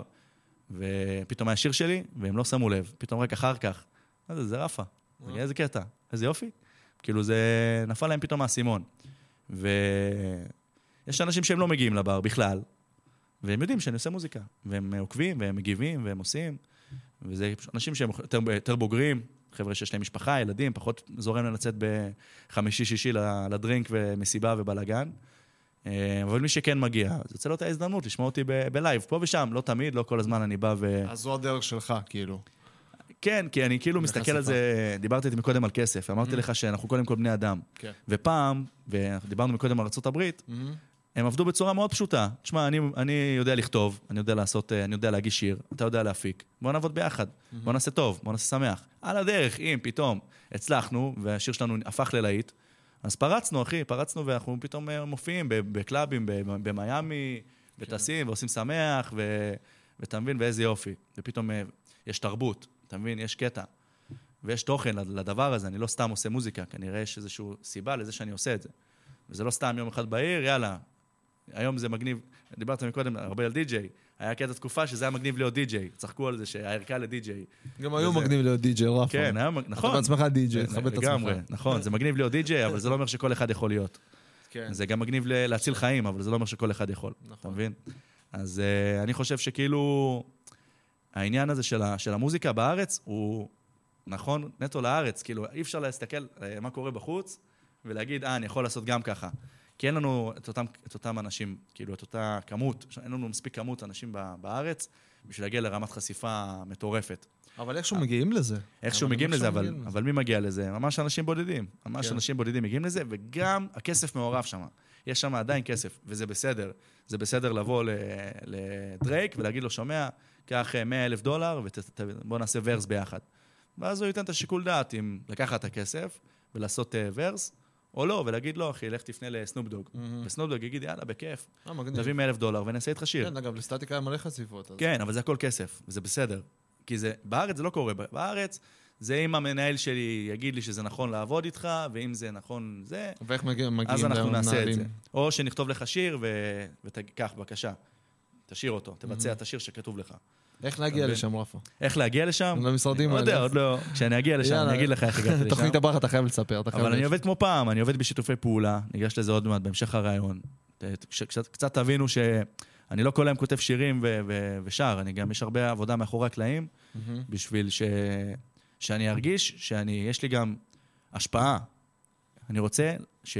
ופתאום היה שיר שלי, והם לא שמו לב, פתאום רק אחר כך. מה זה, זה רפה. זה איזה קטע, איזה יופי. כאילו זה נפל להם פתאום מהסימון. ויש אנשים שהם לא מגיעים לבר בכלל, והם יודעים שאני עושה מוזיקה, והם עוקבים, והם מגיבים, והם עושים, וזה אנשים שהם יותר, יותר בוגרים, חבר'ה שיש להם משפחה, ילדים, פחות זורם לצאת בחמישי-שישי לדרינק ומסיבה ובלגן, אבל מי שכן מגיע, אז יוצא לו את ההזדמנות לשמוע אותי ב- בלייב, פה ושם, לא תמיד, לא כל הזמן אני בא ו...
אז זו הדרך שלך, כאילו.
כן, כי אני כאילו מסתכל על זה, דיברתי איתי מקודם על כסף, אמרתי לך שאנחנו קודם כל בני אדם,
כן.
ופעם, ודיברנו מקודם על ארצות הברית, הם עבדו בצורה מאוד פשוטה. תשמע, אני, אני יודע לכתוב, אני יודע לעשות, אני יודע להגיש שיר, אתה יודע להפיק. בוא נעבוד ביחד, בוא נעשה טוב, בוא נעשה שמח. על הדרך, אם פתאום הצלחנו, והשיר שלנו הפך ללהיט, אז פרצנו, אחי, פרצנו, ואנחנו פתאום מופיעים בקלאבים, במיימי, וטסים, ועושים שמח, ו... ואתה מבין, ואיזה יופי. ופתאום יש תרבות, אתה מבין, יש קטע. ויש תוכן לדבר הזה, אני לא סתם עושה מוזיקה, כנראה יש איזושהי סיבה לזה שאני עושה את זה. וזה לא סתם יום אחד בעיר, יאללה, היום זה מגניב, דיברת מקודם הרבה על די-ג'יי, היה קטע תקופה שזה היה מגניב להיות די-ג'יי, צחקו על זה שהערכה לדי-ג'יי.
גם היום מגניב להיות די-ג'יי, רפה.
כן, נכון.
אתה בעצמך די-ג'יי, תכבד את עצמך.
לגמרי, נכון, זה מגניב להיות די-ג'יי, אבל זה לא אומר שכל אחד יכול להיות. זה גם מגניב להציל חיים, אבל זה לא אומר שכל אחד יכול. אתה מבין? אז אני חושב שכאילו, העניין הזה של המוזיקה בארץ הוא נכון, נטו לארץ, כאילו אי אפשר להסתכל מה קורה בחוץ ולהגיד, אה, אני יכול לעשות גם ככה. כי אין לנו את אותם, את אותם אנשים, כאילו את אותה כמות, אין לנו מספיק כמות אנשים בארץ בשביל להגיע לרמת חשיפה מטורפת.
אבל איכשהו מגיעים לזה.
איכשהו מגיעים לזה, אבל, אבל מי מגיע לזה? ממש אנשים בודדים. ממש כן. אנשים בודדים מגיעים לזה, וגם הכסף מעורב שם. יש שם עדיין כסף, וזה בסדר. זה בסדר לבוא לדרייק ולהגיד לו, שומע, קח מאה אלף דולר, ובוא נעשה ורס ביחד. ואז הוא ייתן את השיקול דעת אם לקחת את הכסף ולעשות ורס, או לא, ולהגיד לו, אחי, לך תפנה לסנופדוג. וסנופדוג יגיד, יאללה, בכיף. תביא מאה אלף דולר ונעשה איתך שיר.
כן, אגב, לסטטיקה היה מלא חשיפות.
כן, אבל זה הכל כסף, וזה בסדר. כי זה, בארץ זה לא קורה. בארץ, זה אם המנהל שלי יגיד לי שזה נכון לעבוד איתך, ואם זה נכון זה,
ואיך מגיעים
אז אנחנו נעשה את זה. או שנכתוב לך שיר, ותקח, בבקשה, תשאיר אותו, תבצע את השיר שכתוב לך.
איך להגיע לשם, רפה?
איך להגיע לשם?
למשרדים האלה.
עוד לא, עוד לא. כשאני אגיע לשם, אני אגיד לך איך הגעתי לשם.
תוכנית הבאה, אתה חייב לספר.
אבל אני עובד כמו פעם, אני עובד בשיתופי פעולה, ניגש לזה עוד מעט בהמשך הרעיון. קצת תבינו שאני לא כל היום כותב שירים ושר, אני גם יש הרבה עבודה מאחורי הקלעים, בשביל שאני ארגיש שיש לי גם השפעה. אני רוצה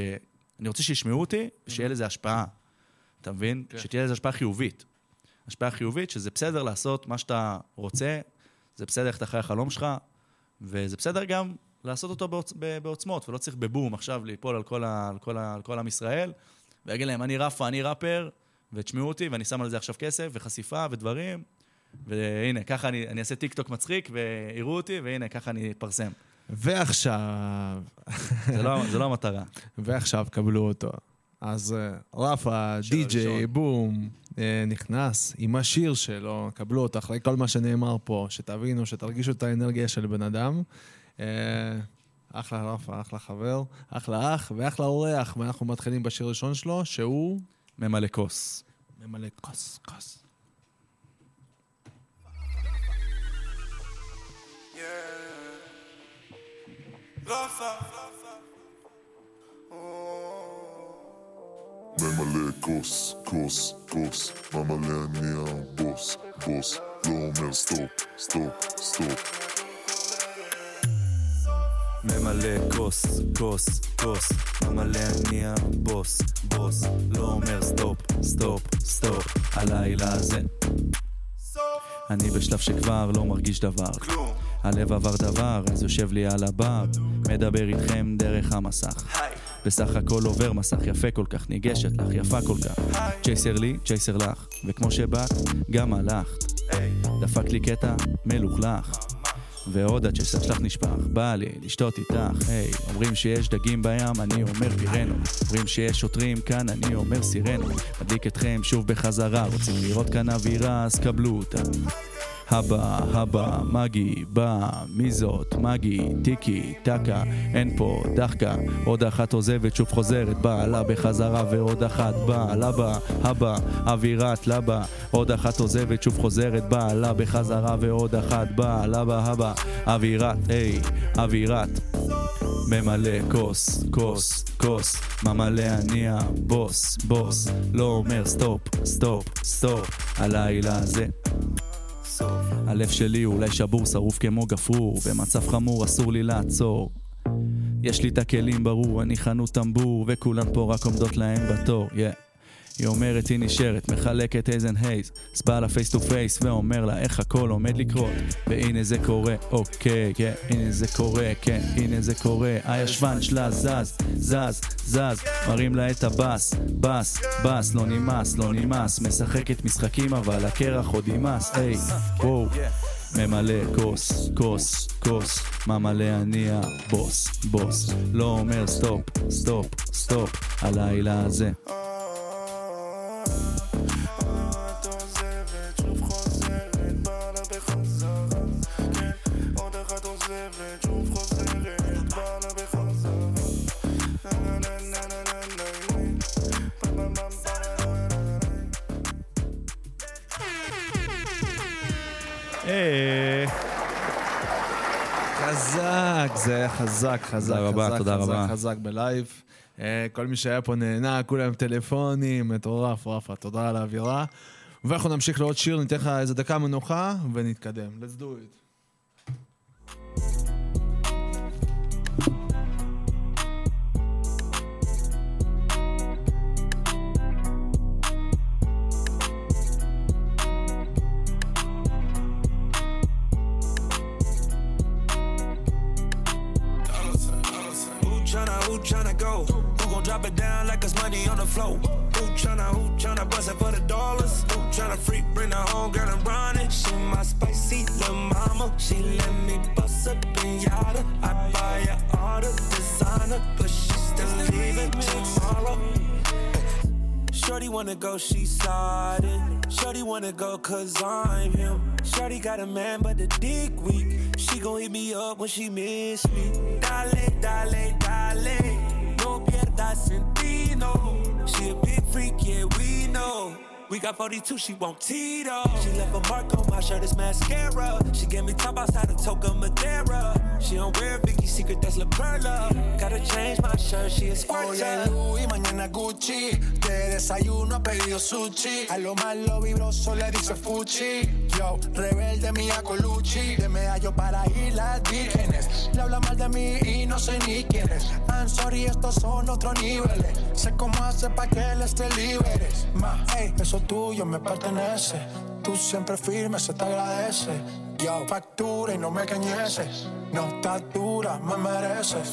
שישמעו אותי, ושיהיה לזה השפעה. אתה מבין? שתהיה לזה השפעה חיובית. השפעה חיובית, שזה בסדר לעשות מה שאתה רוצה, זה בסדר איך אתה אחרי החלום שלך, וזה בסדר גם לעשות אותו בעוצ... בעוצמות, ולא צריך בבום עכשיו ליפול על כל, ה... על כל, ה... על כל עם ישראל, ויגיד להם, אני רפה, אני ראפר, ותשמעו אותי, ואני שם על זה עכשיו כסף, וחשיפה, ודברים, והנה, ככה אני, אני אעשה טיק טוק מצחיק, ויראו אותי, והנה, ככה אני אתפרסם.
ועכשיו...
זה לא, זה לא המטרה.
ועכשיו קבלו אותו. אז רפה, די-ג'יי, בום, נכנס עם השיר שלו, קבלו אותו אחרי כל מה שנאמר פה, שתבינו, שתרגישו את האנרגיה של בן אדם. אחלה רפה, אחלה חבר, אחלה אח ואחלה אורח, ואנחנו מתחילים בשיר ראשון שלו, שהוא...
ממלא כוס.
ממלא כוס, כוס.
רפה ממלא כוס, כוס, כוס, ממלא אני הבוס, בוס, לא אומר סטופ, סטופ, סטופ.
ממלא כוס, כוס, כוס, ממלא אני הבוס, בוס, לא אומר סטופ, סטופ, סטופ, הלילה הזה. אני בשלב שכבר לא מרגיש דבר, הלב עבר דבר, אז יושב לי על הבר, מדבר איתכם דרך המסך. בסך הכל עובר מסך יפה כל כך, ניגשת לך יפה כל כך. צ'ייסר לי, צ'ייסר לך, וכמו שבאת, גם הלכת. דפק לי קטע מלוכלך, ועוד הצ'ייסר שלך נשפך. בא לי לשתות איתך, היי, אומרים שיש דגים בים, אני אומר פירנו. אומרים שיש שוטרים כאן, אני אומר סירנו. מדליק אתכם שוב בחזרה, רוצים לראות כאן אווירה, אז קבלו אותה. הבא, הבא, מגי, בא, מי זאת, מגי, טיקי, טקה, אין פה דחקה, עוד אחת עוזבת, שוב חוזרת, באה, לה בחזרה, ועוד אחת באה, לבא, הבא, אווירת, לבא, עוד אחת עוזבת, שוב חוזרת, באה, לה בחזרה, ועוד אחת באה, לבא, הבא, אווירת, היי, אווירת, ממלא כוס, כוס, כוס, ממלא אני הבוס, בוס, לא אומר סטופ, סטופ, סטופ, הלילה הזה. הלב שלי אולי שבור, שרוף כמו גפרור, במצב חמור אסור לי לעצור. יש לי את הכלים ברור, אני חנות טמבור, וכולן פה רק עומדות להם בתור. yeah. היא אומרת היא נשארת, מחלקת איזן הייז, סבא לה פייס טו פייס ואומר לה איך הכל עומד לקרות. והנה זה קורה, אוקיי, כן, הנה זה קורה, כן, הנה זה קורה. הישבן שלה זז, זז, זז, מרים לה את הבאס, בס, בס, לא נמאס, לא נמאס, משחקת משחקים אבל הקרח עוד ימאס, היי, וואו. ממלא כוס, כוס, כוס, ממלא אני הבוס, בוס, לא אומר סטופ, סטופ, סטופ, הלילה הזה.
עוד אחת עוזבת, חוזרת, שוב חוזרת, בא לה בחזרה. נה נה נה נה נה נה נה פם פם פם
אה...
חזק, זה היה חזק, חזק,
תודה רבה,
חזק,
תודה
חזק,
רבה.
חזק בלייב. כל מי שהיה פה נהנה, כולם טלפונים, מטורף, רפה, תודה על האווירה. ואנחנו נמשיך לעוד שיר, ניתן לך איזה דקה מנוחה ונתקדם. Let's do it.
Who tryna go? Who gon' drop it down like it's money on the floor? Who tryna, who tryna bust it for the dollars? Who tryna freak, bring her home, girl, and run it? She my spicy little mama. She let me bust up pinata. I buy her all the designer, but she still leaving tomorrow. Shorty wanna go, she sliding. Shorty wanna go cause I'm him. Shorty got a man but the dick weak. She gon' hit me up when she miss me. Dale, dale, dale. No pierdas sentido. She a big freak, yeah, we know. We got forty-two, she want Tito. She left a mark on my shirt, it's mascara. She gave me top outside of Toca Madera. She don't wear Vicky's Secret, that's La Perla. Gotta change my shirt, she is squirter.
Hoy es Louis, mañana Gucci. De desayuno ha pedido sushi. A lo malo vibroso le dice Fuchi. Yo, rebelde mía Colucci. De medallo para Islas Vírgenes. Le habla mal de mí y no sé ni quién es. I'm sorry, estos son otros niveles. Sé cómo hacer pa' que él esté libre. Ma, ey, eso tuyo me pertenece. Tú siempre firme, se te agradece. Yo, factura y no me cañeces. No estás dura, me mereces.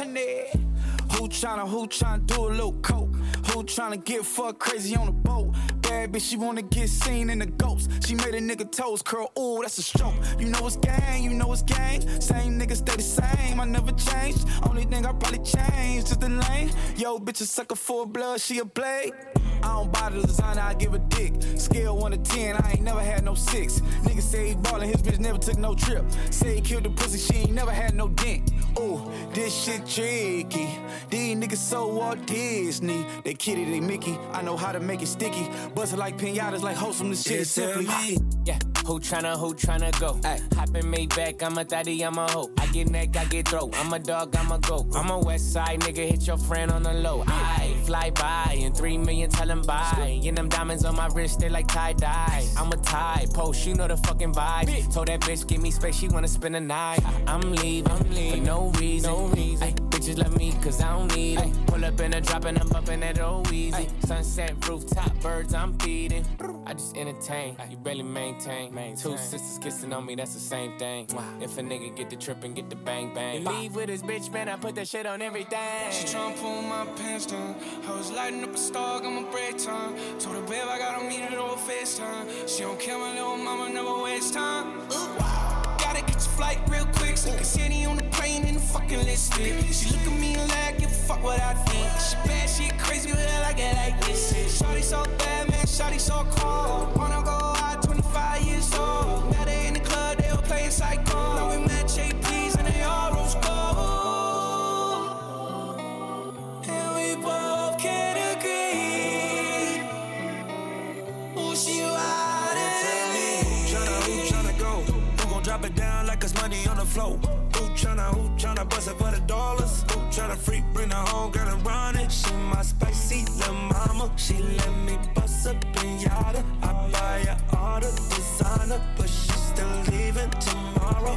Who tryna, who tryna do a little coke? Who tryna get fucked crazy on a boat? Bad bitch, she wanna get seen in the ghost. She made a nigga toes curl, ooh, that's a stroke. You know it's gang, you know it's gang. Same nigga stay the same, I never changed. Only thing I probably changed is the lane. Yo, bitch, a sucker for blood, she a blade. I don't buy the designer, I give a dick. Scale one to ten, I ain't never had no six. Nigga say he ballin', his bitch never took no trip. Say he killed the pussy, she ain't never had no dent. Ooh, this shit tricky. These niggas so Walt Disney. They kitty, they Mickey. I know how to make it sticky. Bust it like pinatas, like wholesome, this shit is simply.
Yeah, who tryna, who tryna go? Ay. Hoppin' Maybach, I'm a thotty, I'm a hoe. I get neck, I get throat. I'm a dog, I'm a goat. I'm a west side nigga, hit your friend on the low. I fly by and three million tell him bye. And them diamonds on my wrist, they like tie-dye. I'm a tie post, you know the fucking vibe. Told that bitch, give me space, she wanna spend the night. I'm leaving, I'm leaving. For no reason. No reason. Ay, bitches love me cause I don't need it. Pull up in a drop and I'm bumping that old easy. Sunset rooftop, birds I'm feeding. I just entertain, you barely maintain. maintain. Two sisters kissing on me, that's the same thing. Wow. If a nigga get the trip and get the bang bang. You leave with his bitch, man, I put that shit on everything.
She tryna pull my pants down. I was lighting up a star, got my break time. Told her, babe, I gotta meet her over FaceTime. She don't care, my little mama never waste time. Ooh, wow. Gotta get your flight real quick. So can see any on the plane in the fucking lipstick. She look at me like, give a fuck what I think. She bad, she crazy, but I like it like this. Shawty so bad, man, shawty so cold. Wanna go out, twenty-five years old. Met her in the club, they were playing psycho. Now we match A Ps and they all rose gold. And we both can agree. Who she riding? Who tryna, who tryna go? Who gon' drop it down like it's money on the floor? Who tryna, who tryna bust it for the dollars? Who tryna freak, bring her home, girl, and run it? She my spicy little mama. She let me bust up pinata. I buy her all the designer, but she still leaving tomorrow.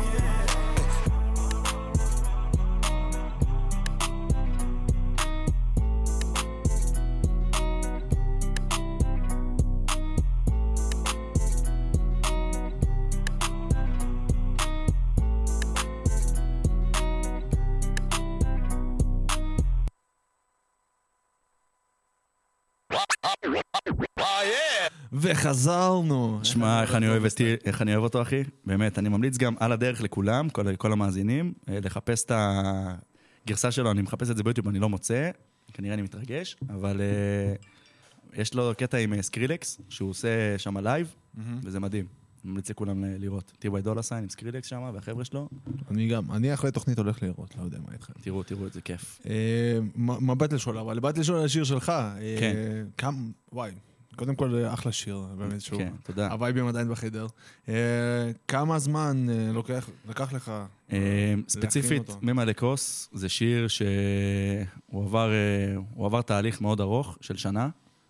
וחזרנו.
שמע, איך אני אוהב אותי, איך אני אוהב אותו, אחי? באמת, אני ממליץ גם על הדרך לכולם, כל, כל המאזינים, לחפש את הגרסה שלו, אני מחפש את זה ביוטיוב, אני לא מוצא, כנראה אני מתרגש, אבל uh, יש לו קטע עם סקרילקס, שהוא עושה שם לייב, mm-hmm. וזה מדהים. ממליץ לכולם לראות. טי וואי דולר סיין עם סקרילקס שם, והחבר'ה שלו.
אני גם, אני אחרי תוכנית הולך לראות, לא יודע מה איתכם.
תראו, תראו את זה, כיף.
מבט לשאול, אבל מבט לשאול על השיר שלך.
כן.
כמה, וואי, קודם כל אחלה שיר, באמת שוב.
כן, תודה.
הווייבים עדיין בחדר. כמה זמן לוקח, לקח לך?
ספציפית, ממלא כוס, זה שיר שהוא עבר, הוא עבר תהליך מאוד ארוך של שנה.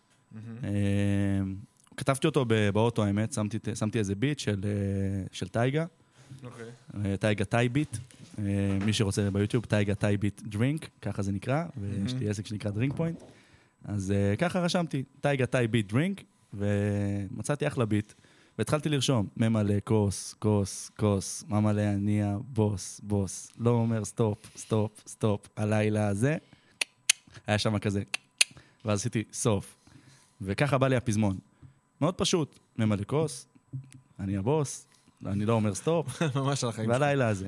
כתבתי אותו באוטו, האמת, שמתי, שמתי איזה ביט של, של טייגה. אוקיי. טייגה טי ביט. מי שרוצה ביוטיוב, טייגה טי ביט דרינק, ככה זה נקרא, ויש לי עסק שנקרא דרינק פוינט. אז ככה רשמתי, טייגה טי ביט דרינק, ומצאתי אחלה ביט, והתחלתי לרשום, ממלא כוס, כוס, כוס, ממלא אני הבוס, בוס, לא אומר סטופ, סטופ, סטופ, הלילה הזה, היה שם כזה, ואז עשיתי סוף, וככה בא לי הפזמון. מאוד פשוט, ממלא כוס, אני הבוס, אני לא אומר סטופ,
ממש על החיים.
והלילה הזה.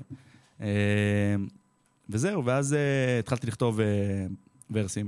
וזהו, ואז התחלתי לכתוב ורסים,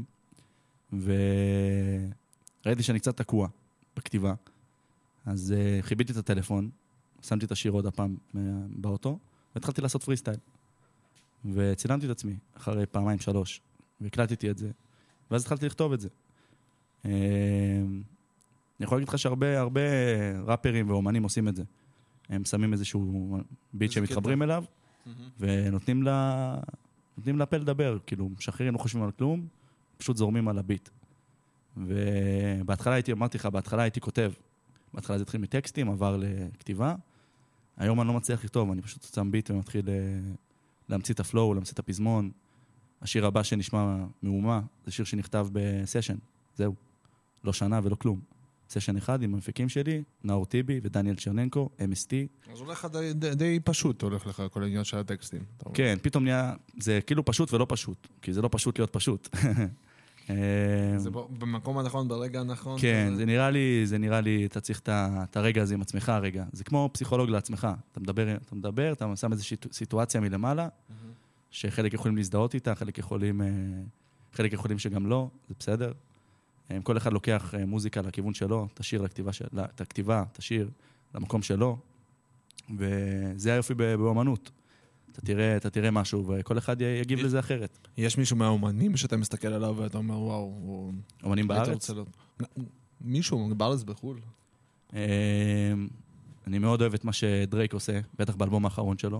וראיתי שאני קצת תקוע בכתיבה, אז חיביתי את הטלפון, שמתי את השיר עוד הפעם באוטו, והתחלתי לעשות פרי סטייל. וצילמתי את עצמי אחרי פעמיים שלוש, והקלטתי את זה, ואז התחלתי לכתוב את זה. אני יכול להגיד לך שהרבה הרבה ראפרים ואומנים עושים את זה. הם שמים איזשהו ביט שהם מתחברים אליו, ונותנים לה, נותנים לפה לדבר, כאילו, משחררים, לא חושבים על כלום, פשוט זורמים על הביט. ובהתחלה הייתי, אמרתי לך, בהתחלה הייתי כותב, בהתחלה זה התחיל מטקסטים, עבר לכתיבה. היום אני לא מצליח לכתוב, אני פשוט שם ביט ומתחיל להמציא את הפלואו, להמציא את הפזמון. השיר הבא שנשמע מאומה, זה שיר שנכתב בסשן, זהו. לא שנה ולא כלום. סשן אחד עם המפיקים שלי, נאור טיבי ודניאל צ'רננקו, אם אס טי.
אז הולך די, די, די פשוט, הולך לך כל העניין של הטקסטים.
כן, פתאום נהיה, זה כאילו פשוט ולא פשוט, כי זה לא פשוט להיות פשוט.
זה במקום הנכון, ברגע הנכון.
כן, זה נראה לי, זה נראה לי, אתה צריך את הרגע הזה עם עצמך הרגע. זה כמו פסיכולוג לעצמך. אתה מדבר, אתה מדבר, אתה שם איזושהי סיטואציה מלמעלה, שחלק יכולים להזדהות איתה, חלק יכולים, חלק יכולים שגם לא, זה בסדר. כל אחד לוקח מוזיקה לכיוון שלו, תשיר לכתיבה, את הכתיבה, תשיר למקום שלו, וזה היופי באמנות. אתה תראה, אתה תראה משהו, וכל אחד יגיב לזה אחרת.
יש מישהו מהאומנים שאתה מסתכל עליו ואתה אומר, וואו,
אומנים בארץ?
מישהו בארץ בחול.
אני מאוד אוהב את מה שדרייק עושה, בטח באלבום האחרון שלו.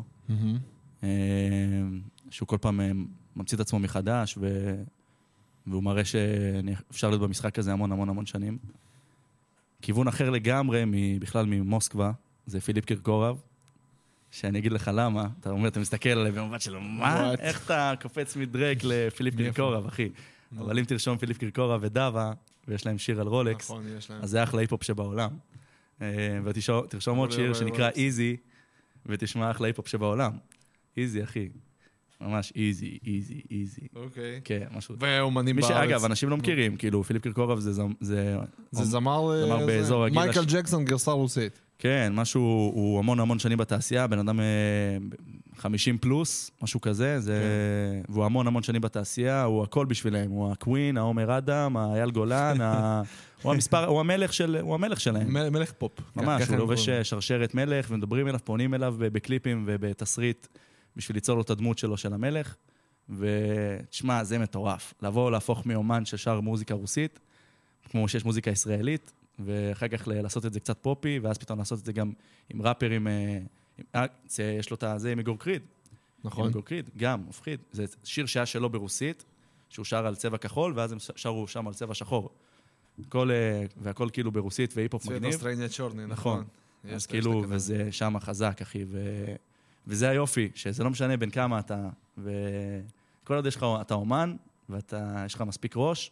שהוא כל פעם ממציא את עצמו מחדש, ו... והוא מראה שאפשר להיות במשחק הזה המון המון המון שנים. כיוון אחר לגמרי, בכלל ממוסקבה, זה פיליפ קירקורוב, שאני אגיד לך למה, אתה אומר, אתה מסתכל עליי במבט שלו, מה? איך אתה קופץ מדרייק לפיליפ קירקורוב, אחי? אבל אם תרשום פיליפ קירקורוב ודאבה, ויש להם שיר על רולקס, אז זה אחלה היפ-הופ שבעולם. ותרשום עוד שיר שנקרא איזי, ותשמע אחלה היפ-הופ שבעולם. איזי, אחי. ממש איזי, איזי, איזי.
אוקיי.
כן, משהו.
ואומנים בארץ.
אגב, אנשים לא מכירים, כאילו, פיליפ קירקורוב זה... זה
זמר
באזור הגיל...
מייקל ג'קסון, גרסה רוסית.
כן, משהו, הוא המון המון שנים בתעשייה, בן אדם חמישים פלוס, משהו כזה, והוא המון המון שנים בתעשייה, הוא הכל בשבילהם, הוא הקווין, העומר אדם, האייל גולן, הוא המספר, הוא המלך של, הוא המלך שלהם.
מלך פופ.
ממש, הוא לובש שרשרת מלך, ומדברים אליו, פונים אליו בקליפים ובתסריט, בשביל ליצור לו את הדמות שלו של המלך, ותשמע, זה מטורף. לבוא, להפוך מאומן ששר מוזיקה רוסית, כמו שיש מוזיקה ישראלית, ואחר כך לעשות את זה קצת פופי, ואז פתאום לעשות את זה גם עם ראפרים, יש לו את זה עם איגור קריד.
נכון.
עם איגור קריד, גם, מפחיד. זה שיר שהיה שלו ברוסית, שהוא שר על צבע כחול, ואז הם שרו שם על צבע שחור. והכל כאילו ברוסית והיפ-הופ מגניב.
צבע סטריינט שורני,
נכון. אז כאילו, וזה שם חזק, אחי, וזה היופי, שזה לא משנה בין כמה אתה, וכל עוד יש לך, אתה אומן, ויש לך מספיק ראש,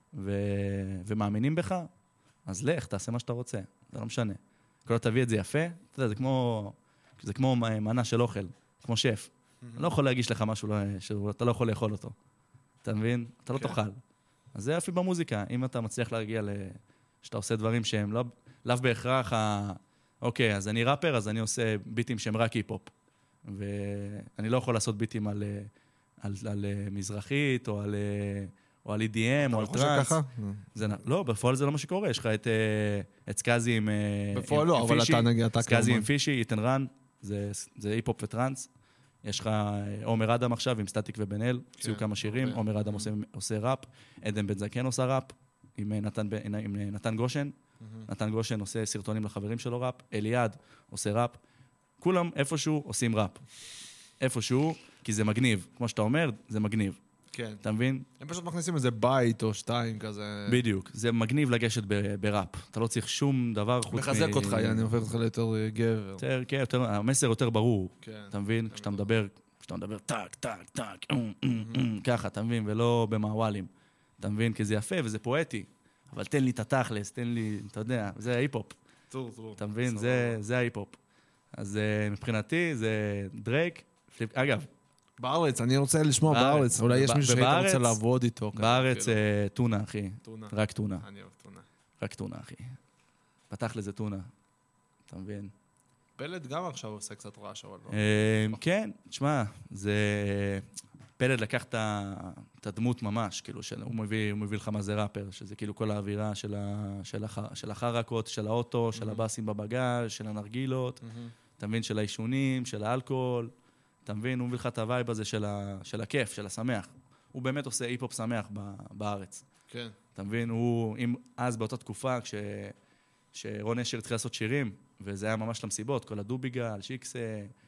ומאמינים בך, אז לך, תעשה מה שאתה רוצה, זה לא משנה. כל עוד תביא את זה יפה, אתה יודע, זה כמו, זה כמו מנה של אוכל, כמו שף. אני לא יכול להגיש לך משהו שאתה לא יכול לאכול אותו. אתה מבין? אתה לא תאכל. אז זה יפי במוזיקה, אם אתה מצליח להגיע שאתה עושה דברים שהם לאו בהכרח, אוקיי, אז אני ראפר, אז אני עושה ביטים שהם רק היפ-הופ. ואני לא יכול לעשות ביטים על, על, על מזרחית, או על, או על E D M, או על טרנס. לא, בפועל זה לא מה שקורה. יש לך את סקאזי עם פישי.
בפועל לא, אבל אתה נגיד, אתה
סקאזי עם פישי, איתן רן, זה היפ-הופ וטרנס. יש לך עומר אדם עכשיו עם סטטיק ובן-אל, הוציאו כמה שירים, עומר אדם עושה ראפ, עדן בן זקן עושה ראפ, עם נתן גושן. נתן גושן עושה סרטונים לחברים שלו ראפ, אליעד עושה ראפ. כולם איפשהו עושים ראפ. איפשהו, כי זה מגניב. כמו שאתה אומר, זה מגניב.
כן.
אתה מבין?
הם פשוט מכניסים איזה בית או שתיים כזה.
בדיוק. זה מגניב לגשת בראפ. אתה לא צריך שום דבר חוץ מ...
מחזק אותך, אני הופך אותך ליותר גבר.
יותר, כן, יותר, המסר יותר ברור. אתה מבין? כשאתה מדבר, כשאתה מדבר טק, טק, טק, ככה, אתה מבין? ולא במעוואלים. אתה מבין? כי זה יפה וזה פואטי. אבל תן לי את התכלס, תן לי, אתה יודע, זה ההיפ-הופ.
טור, טור.
אתה מבין? זה ההיפ-הופ. אז מבחינתי זה דרייק. אגב,
בארץ, אני רוצה לשמוע בארץ. אולי יש מישהו שהיית רוצה לעבוד איתו.
בארץ טונה, אחי. רק טונה.
אני אוהב טונה.
רק טונה, אחי. פתח לזה טונה. אתה מבין?
פלד גם עכשיו עושה קצת רעש, אבל לא.
כן, תשמע, זה... פלד לקח את הדמות ממש, כאילו, הוא מביא לך מה זה ראפר, שזה כאילו כל האווירה של החרקות, של האוטו, של הבאסים בבגז, של הנרגילות, אתה מבין, של האישונים, של האלכוהול, אתה מבין, הוא מביא לך את הווייב הזה של הכיף, של השמח. הוא באמת עושה היפ-הופ שמח בארץ.
כן.
אתה מבין, הוא, אז באותה תקופה, כשרון אשר התחיל לעשות שירים, וזה היה ממש למסיבות, כל הדוביגל, שיקסה,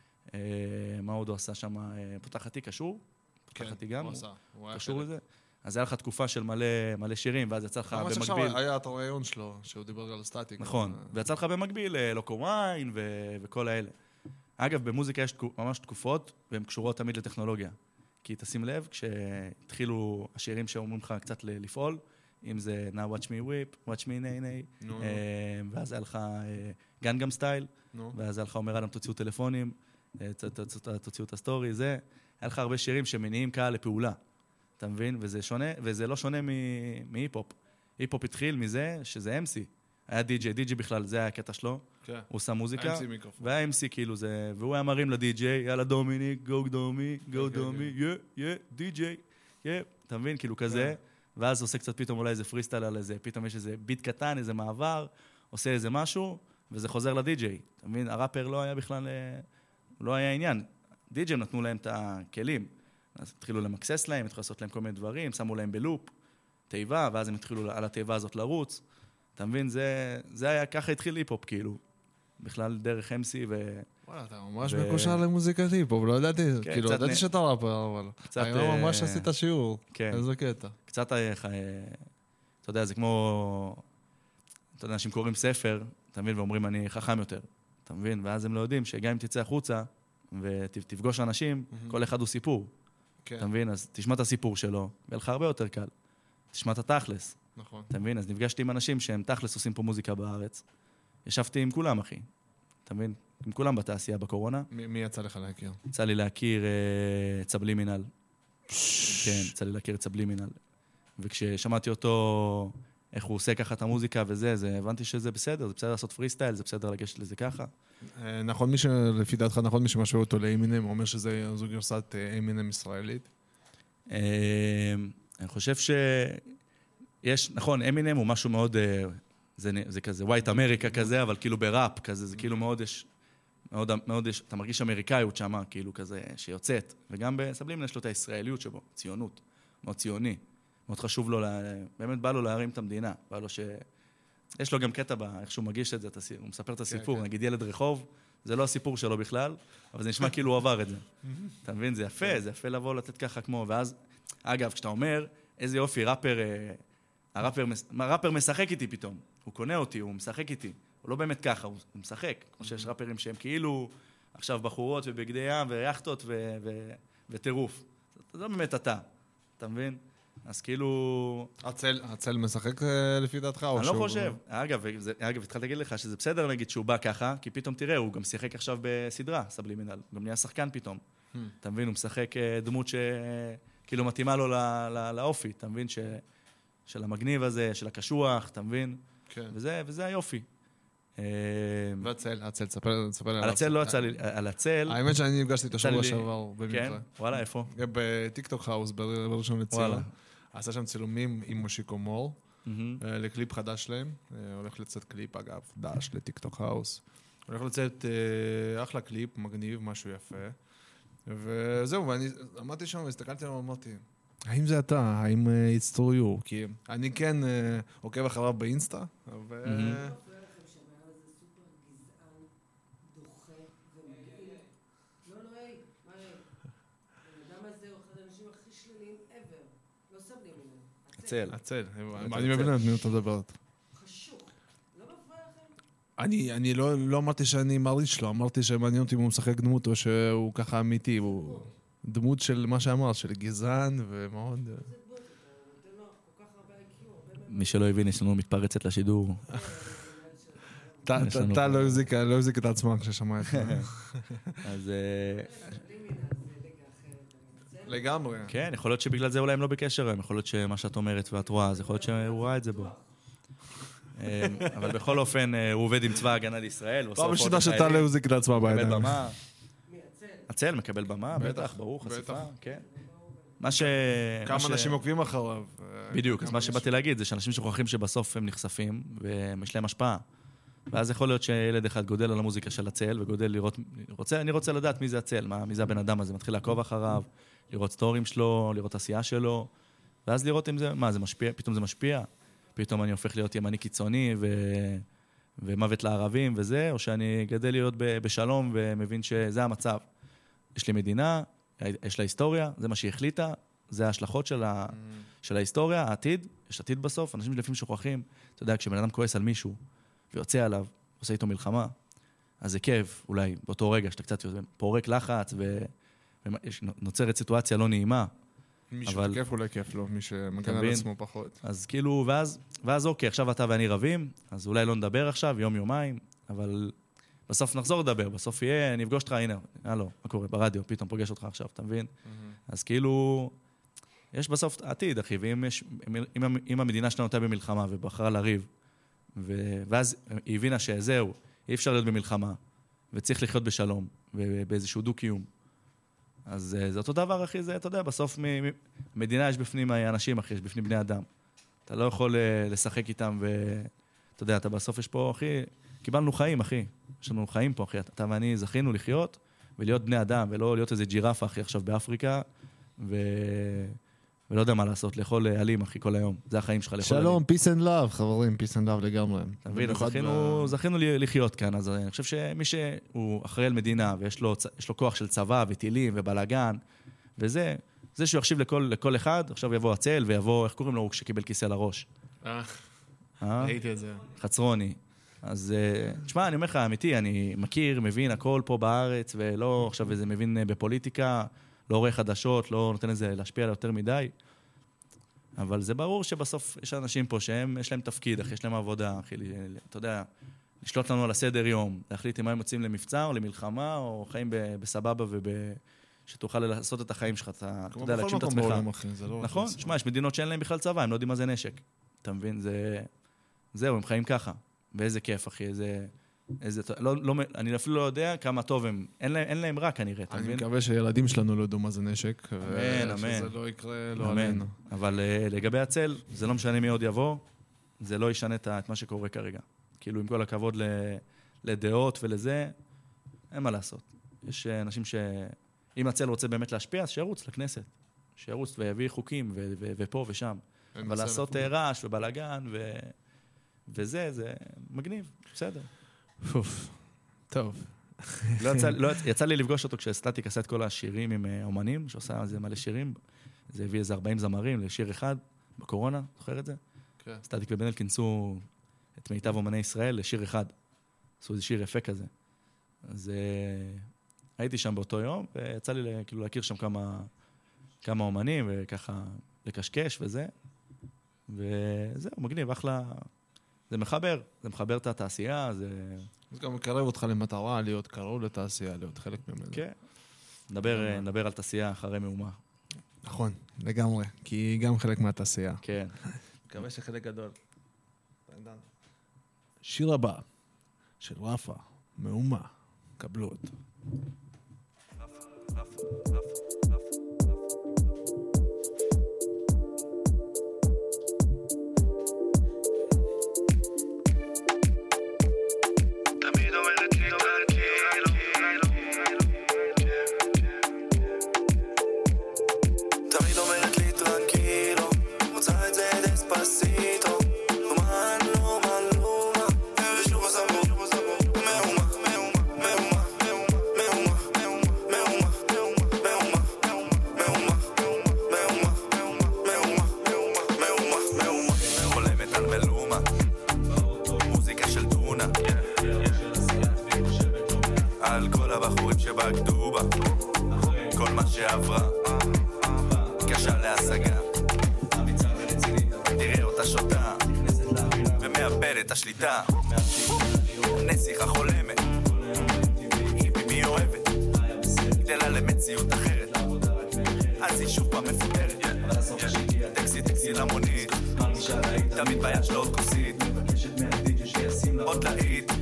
מה עוד הוא עשה שם, פותחתי קשור? פתחתי גם, הוא קשור לזה. אז היה לך תקופה של מלא שירים, ואז יצא לך במקביל... ממש עכשיו
היה את הרעיון שלו, שהוא דיבר על סטטיק.
נכון, ויצא לך במקביל לוקומיין וכל האלה. אגב, במוזיקה יש ממש תקופות, והן קשורות תמיד לטכנולוגיה. כי תשים לב, כשהתחילו השירים שאומרים לך קצת לפעול, אם זה Now Watch Me Whip, Watch Me Nay Nay, ואז היה לך גנגאם סטייל, ואז היה לך אומר אדם תוציאו טלפונים, תוציאו את הסטורי, זה... היה לך הרבה שירים שמניעים קהל לפעולה, אתה מבין? וזה שונה, וזה לא שונה מהיפ-הופ. היפ-הופ התחיל מזה שזה אם סי. היה די-ג'יי, די-ג'יי בכלל, זה היה הקטע שלו. הוא עושה מוזיקה, והיה אם סי כאילו זה, והוא היה מרים לדי-ג'יי, יאללה דומיניק, גו דומי, גו דומי, יא, יא, די-ג'יי, יא, אתה מבין? כאילו כזה, ואז עושה קצת פתאום אולי איזה פריסטייל על איזה, פתאום יש איזה ביט קטן, איזה מעבר, עושה איזה משהו, וזה חוזר לדי-ג'יי. אתה מבין? הראפר לא היה בכלל, לא היה עניין. די-ג'ים נתנו להם את הכלים, אז התחילו למקסס להם, התחילו לעשות להם כל מיני דברים, שמו להם בלופ, תיבה, ואז הם התחילו על התיבה הזאת לרוץ. אתה מבין, זה, זה היה, ככה התחיל היפ-הופ, כאילו. בכלל דרך אם סי ו...
וואלה, אתה ממש מקושר למוזיקת היפ-הופ, לא ידעתי, כאילו, ידעתי שאתה ראפר, אבל... היום ממש עשית שיעור, איזה קטע.
קצת, אתה יודע, זה כמו... אתה יודע, אנשים קוראים ספר, אתה מבין, ואומרים, אני חכם יותר. אתה מבין, ואז הם לא יודעים שגם אם תצא החוצה, ותפגוש אנשים, כל אחד הוא סיפור. אתה מבין? אז תשמע את הסיפור שלו, ויהיה לך הרבה יותר קל. תשמע את התכלס.
נכון.
אתה מבין? אז נפגשתי עם אנשים שהם תכלס עושים פה מוזיקה בארץ. ישבתי עם כולם, אחי. אתה מבין? עם כולם בתעשייה בקורונה.
מי יצא לך להכיר?
יצא לי להכיר צבלי מינל. כן, יצא לי להכיר צבלי מינל. וכששמעתי אותו... איך הוא עושה ככה את המוזיקה וזה, זה, הבנתי שזה בסדר, זה בסדר לעשות פרי סטייל, זה בסדר לגשת לזה ככה.
נכון מי שלפי דעתך, נכון מי שמשווה אותו לאמינם, הוא אומר שזה זו גרסת אמינם ישראלית?
אני חושב שיש, נכון, אמינם הוא משהו מאוד, זה, זה כזה ווייט אמריקה כזה, אבל כאילו בראפ כזה, זה כאילו מאוד יש, מאוד, מאוד יש, אתה מרגיש אמריקאיות שמה, כאילו כזה, שיוצאת, וגם בסבלים יש לו את הישראליות שבו, ציונות, מאוד ציוני. מאוד חשוב לו, באמת בא לו להרים את המדינה, בא לו ש... יש לו גם קטע בה, איך שהוא מגיש את זה, הוא מספר את הסיפור, נגיד ילד רחוב, זה לא הסיפור שלו בכלל, אבל זה נשמע כאילו הוא עבר את זה. אתה מבין? זה יפה, זה יפה לבוא לתת ככה כמו, ואז, אגב, כשאתה אומר, איזה יופי, ראפר, הראפר משחק איתי פתאום, הוא קונה אותי, הוא משחק איתי, הוא לא באמת ככה, הוא משחק, כמו שיש ראפרים שהם כאילו, עכשיו בחורות ובגדי ים ויחטות וטירוף. זה לא באמת אתה, אתה מבין? אז כאילו...
הצל, הצל משחק לפי דעתך?
אני לא חושב. אגב, אגב, התחלתי להגיד לך שזה בסדר להגיד שהוא בא ככה, כי פתאום תראה, הוא גם שיחק עכשיו בסדרה, סבלי מינל. הוא גם נהיה שחקן פתאום. אתה מבין, הוא משחק דמות שכאילו מתאימה לו לאופי, אתה מבין, של המגניב הזה, של הקשוח, אתה מבין? וזה היופי.
והצל, הצל, תספר עליו.
על הצל לא יצא לי, על הצל...
האמת שאני נפגשתי את השבוע שעבר במקרה.
כן? וואלה, איפה?
בטיקטוק האוס, בראשון לציון. עשה שם צילומים עם מושיקו מור, לקליפ חדש שלהם, הולך לצאת קליפ, אגב, דש לטיקטוק האוס. הולך לצאת אחלה קליפ, מגניב, משהו יפה. וזהו, ואני עמדתי שם, הסתכלתי עליו, אמרתי, האם זה אתה? האם it's true you? כי אני כן עוקב אחריו באינסטה, ו...
הצל.
הצל, אני מבין את מי אתה מדברת. אני, אני לא, לא אמרתי שאני מרגיש לו, אמרתי שמעניין אותי אם הוא משחק דמות או שהוא ככה אמיתי, הוא דמות של מה שאמרת, של גזען ומאוד...
מי שלא הבין, יש לנו מתפרצת לשידור.
אתה לא החזיק את עצמם כששמע את זה.
אז...
לגמרי.
כן, יכול להיות שבגלל זה אולי הם לא בקשר, יכול להיות שמה שאת אומרת ואת רואה, אז יכול להיות שהוא ראה את זה בו. אבל בכל אופן, הוא עובד עם צבא ההגנה לישראל.
פעם ראשונה שאתה לא החזיק את עצמה בידיים.
מקבל במה. הצל מקבל במה, בטח, ברור, חשיפה, כן. מה ש...
כמה אנשים עוקבים אחריו.
בדיוק, אז מה שבאתי להגיד זה שאנשים שוכחים שבסוף הם נחשפים, ויש להם השפעה. ואז יכול להיות שילד אחד גודל על המוזיקה של הצל, וגודל לראות... אני רוצה לדעת מי זה הצל, מי זה הבן אדם הזה, מתחיל לעקוב אחריו, לראות סטורים שלו, לראות עשייה שלו, ואז לראות אם זה... מה, זה משפיע? פתאום זה משפיע? פתאום אני הופך להיות ימני קיצוני ו... ומוות לערבים וזה, או שאני גדל להיות בשלום ומבין שזה המצב. יש לי מדינה, יש לה היסטוריה, זה מה שהיא החליטה, זה ההשלכות של, ה... mm. של ההיסטוריה, העתיד, יש עתיד בסוף, אנשים לפעמים שוכחים, אתה יודע, כשבן אדם כועס על מישהו ויוצא עליו, עושה איתו מלחמה, אז זה כיף, אולי באותו רגע שאתה קצת פורק לחץ ונוצרת סיטואציה לא נעימה,
מי שכיף אולי כיף לו, מי שמגן על עצמו פחות.
אז כאילו, ואז, ואז אוקיי, עכשיו אתה ואני רבים, אז אולי לא נדבר עכשיו, יום יומיים, אבל בסוף נחזור לדבר, בסוף יהיה, נפגוש אותך, הנה, הלו, מה קורה, ברדיו, פתאום פוגש אותך עכשיו, אתה מבין? אז כאילו, יש בסוף עתיד, אחי, ואם יש, אם, אם המדינה שלנו נוטה במלחמה ובחרה לריב, ואז היא הבינה שזהו, אי אפשר להיות במלחמה, וצריך לחיות בשלום, ובאיזשהו דו-קיום. אז זה אותו דבר, אחי, זה, אתה יודע, בסוף מדינה יש בפנים אנשים, אחי, יש בפנים בני אדם. אתה לא יכול לשחק איתם, ואתה יודע, אתה בסוף יש פה, אחי, קיבלנו חיים, אחי. יש לנו חיים פה, אחי. אתה ואני זכינו לחיות, ולהיות בני אדם, ולא להיות איזה ג'ירפה, אחי, עכשיו באפריקה, ו... ולא יודע מה לעשות, לאכול אלים, אחי, כל היום. זה החיים שלך, לאכול אלים.
שלום, peace and love, חברים, peace and love לגמרי.
אתה מבין, זכינו, זכינו לחיות כאן, אז אני חושב שמי שהוא אחראי על מדינה, ויש לו, יש לו כוח של צבא, וטילים, ובלגן, וזה, זה שהוא יחשיב לכל, לכל אחד, עכשיו יבוא הצל, ויבוא, איך קוראים לו, שקיבל כיסא לראש?
אה, ראיתי את זה.
חצרוני. אז, תשמע, אני אומר לך, אמיתי, אני מכיר, מבין הכל פה בארץ, ולא עכשיו איזה מבין בפוליטיקה, לא רואה חדשות, לא נותן לזה להשפיע על יותר מדי, אבל זה ברור שבסוף יש אנשים פה שהם, יש להם תפקיד, אחי, יש להם עבודה, אחי, אתה יודע, לשלוט לנו על הסדר יום, להחליט אם הם יוצאים למבצע או למלחמה, או חיים בסבבה ושתוכל לעשות את החיים שלך, אתה יודע, להגשים את עצמך. נכון, תשמע, יש מדינות שאין להם בכלל צבא, הם לא יודעים מה זה נשק. אתה מבין, זה... זהו, הם חיים ככה. ואיזה כיף, אחי, איזה... איזה, לא, לא, אני אפילו לא יודע כמה טוב הם, אין להם, אין להם רע כנראה, אתה מבין?
אני מקווה שילדים שלנו לא ידעו מה זה נשק,
אמן, אמן.
שזה לא יקרה, לא עלינו.
אבל uh, לגבי הצל, זה לא משנה מי עוד יבוא, זה לא ישנה את, את מה שקורה כרגע. כאילו, עם כל הכבוד ל, לדעות ולזה, אין מה לעשות. יש אנשים ש... אם הצל רוצה באמת להשפיע, אז שירוץ לכנסת. שירוץ ויביא חוקים ו- ו- ופה ושם. אבל לעשות רעש ובלגן ו... וזה, זה מגניב, בסדר.
פוף, טוב.
לא יצא, לא, יצא לי לפגוש אותו כשסטטיק עשה את כל השירים עם אומנים, שעושה איזה מלא שירים, זה הביא איזה ארבעים זמרים לשיר אחד בקורונה, זוכר את זה? כן. סטטיק ובן-אל כינסו את מיטב אומני ישראל לשיר אחד. עשו איזה שיר יפה כזה. אז הייתי שם באותו יום, ויצא לי כאילו להכיר שם כמה, כמה אומנים, וככה לקשקש וזה. וזהו, מגניב, אחלה... זה מחבר, זה מחבר את התעשייה, זה...
זה גם מקרב אותך למטרה, להיות קרוב לתעשייה, להיות חלק ממנו.
כן. נדבר, נדבר על תעשייה אחרי מאומה.
נכון, לגמרי, כי היא גם חלק מהתעשייה.
כן.
מקווה שחלק גדול. שיר הבא של רפה, מאומה, קבלו אותו. רפה, רפה, רפה.
עברה קשה להשגה תראה אותה שותה ומאבד את השליטה נסיכה חולמת היא במי אוהבת גדלה למציאות אחרת אז היא שוב פעם מפותרת טקסי טקסי למונית תמיד ביד של עוד כוסית עוד להיט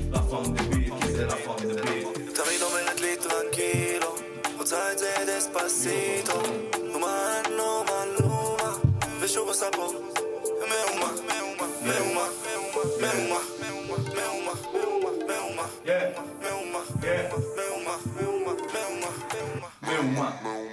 תמיד אומרת לי טרנקילו רוצה את זה דספסיטו נומה נומה נומה ושוב עושה פה מאומה מאומה מאומה מאומה מאומה מאומה מאומה מאומה מאומה מאומה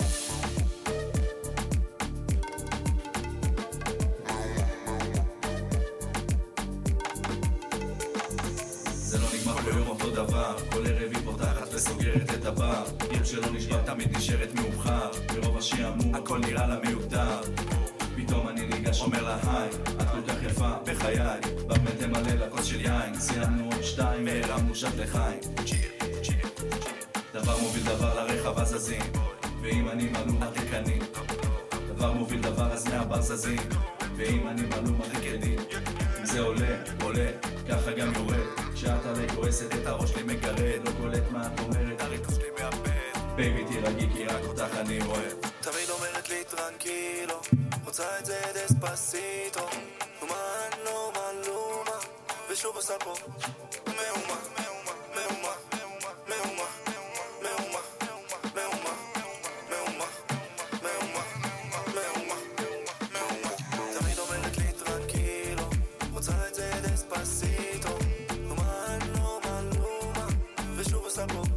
זה לא נגמר כל יום אותו דבר כל ערב היא פותחת וסוגרת את הבר עיר שלא נשבר תמיד נשארת מאוחר ברוב השעמום הכל נראה לה מיותר פתאום אני ניגש אומר לה היי את כל כך יפה בחיי באמת תמלא לכוס של יין סיימנו עוד שתיים והרמנו שט לחיים דבר מוביל דבר לרחב הזזים ואם אני מלום התקנים דבר מוביל דבר אז מהבר זזים ואם אני מלום הרקדים אם זה עולה, עולה, ככה גם יורד כשאת עלי כועסת את הראש שלי מגרד לא קולט מה את אומרת הריתוף שלי מאבד בייבי תירגעי כי רק אותך אני אוהב תמיד אומרת לי טרנקילו רוצה את זה דספסיטו נומה נומה נומה ושוב עושה פה מאומה מאומה מאומה מאומה מאומה מאומה מאומה מאומה מאומה מאומה תמיד אומרת לי טרנקילו רוצה את זה דספסיטו נומה נומה נומה ושוב עושה פה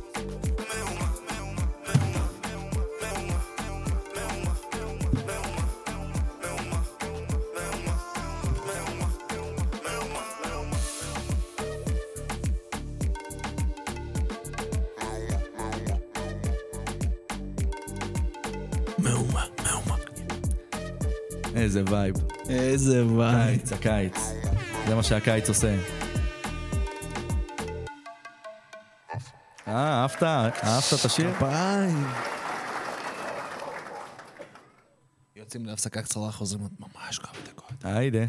מאומה, מאומה.
איזה וייב.
איזה וייב.
קיץ, הקיץ. זה מה שהקיץ עושה. אה, אהבת? אהבת את השיר?
ביי. יוצאים להפסקה קצרה, חוזרים עוד ממש כמה דקות.
היידה.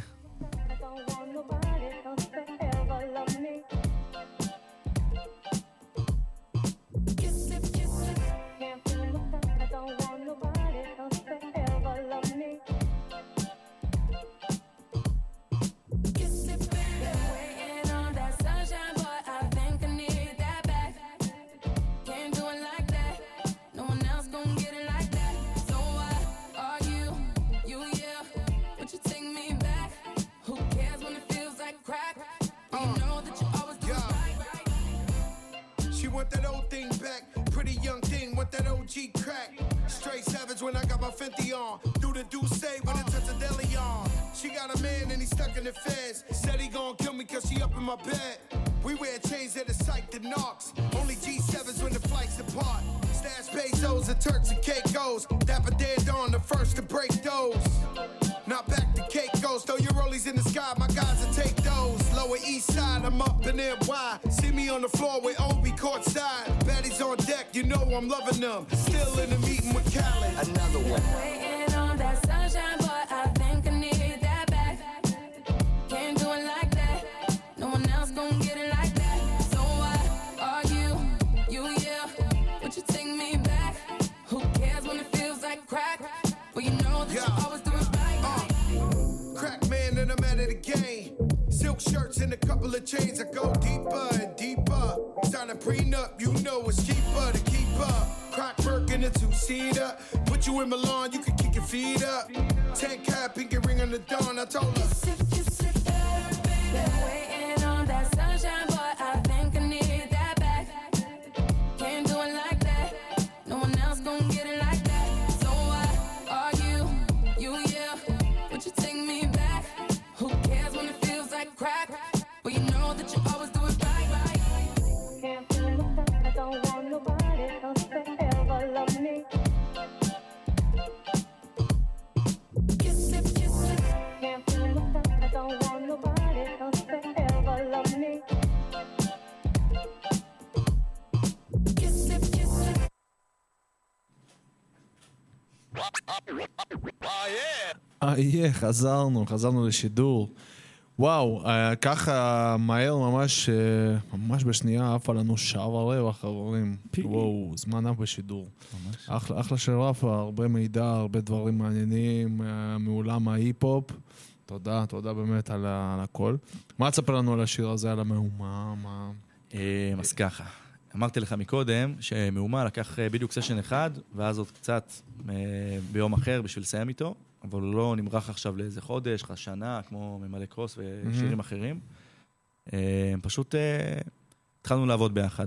אה, חזרנו, חזרנו לשידור. וואו, ככה מהר ממש, ממש בשנייה עפה לנו שעה ורבע חברים. וואו, זמן עף בשידור. אחלה, אחלה של רפה, הרבה מידע, הרבה דברים מעניינים מעולם ההיפ-הופ. תודה, תודה באמת על הכל. מה תספר לנו על השיר הזה, על המהומה? מה...
אז ככה, אמרתי לך מקודם שמהומה לקח בדיוק סשן אחד, ואז עוד קצת ביום אחר בשביל לסיים איתו. אבל הוא לא נמרח עכשיו לאיזה חודש, שנה, כמו ממלא קרוס ושירים אחרים. פשוט התחלנו לעבוד ביחד.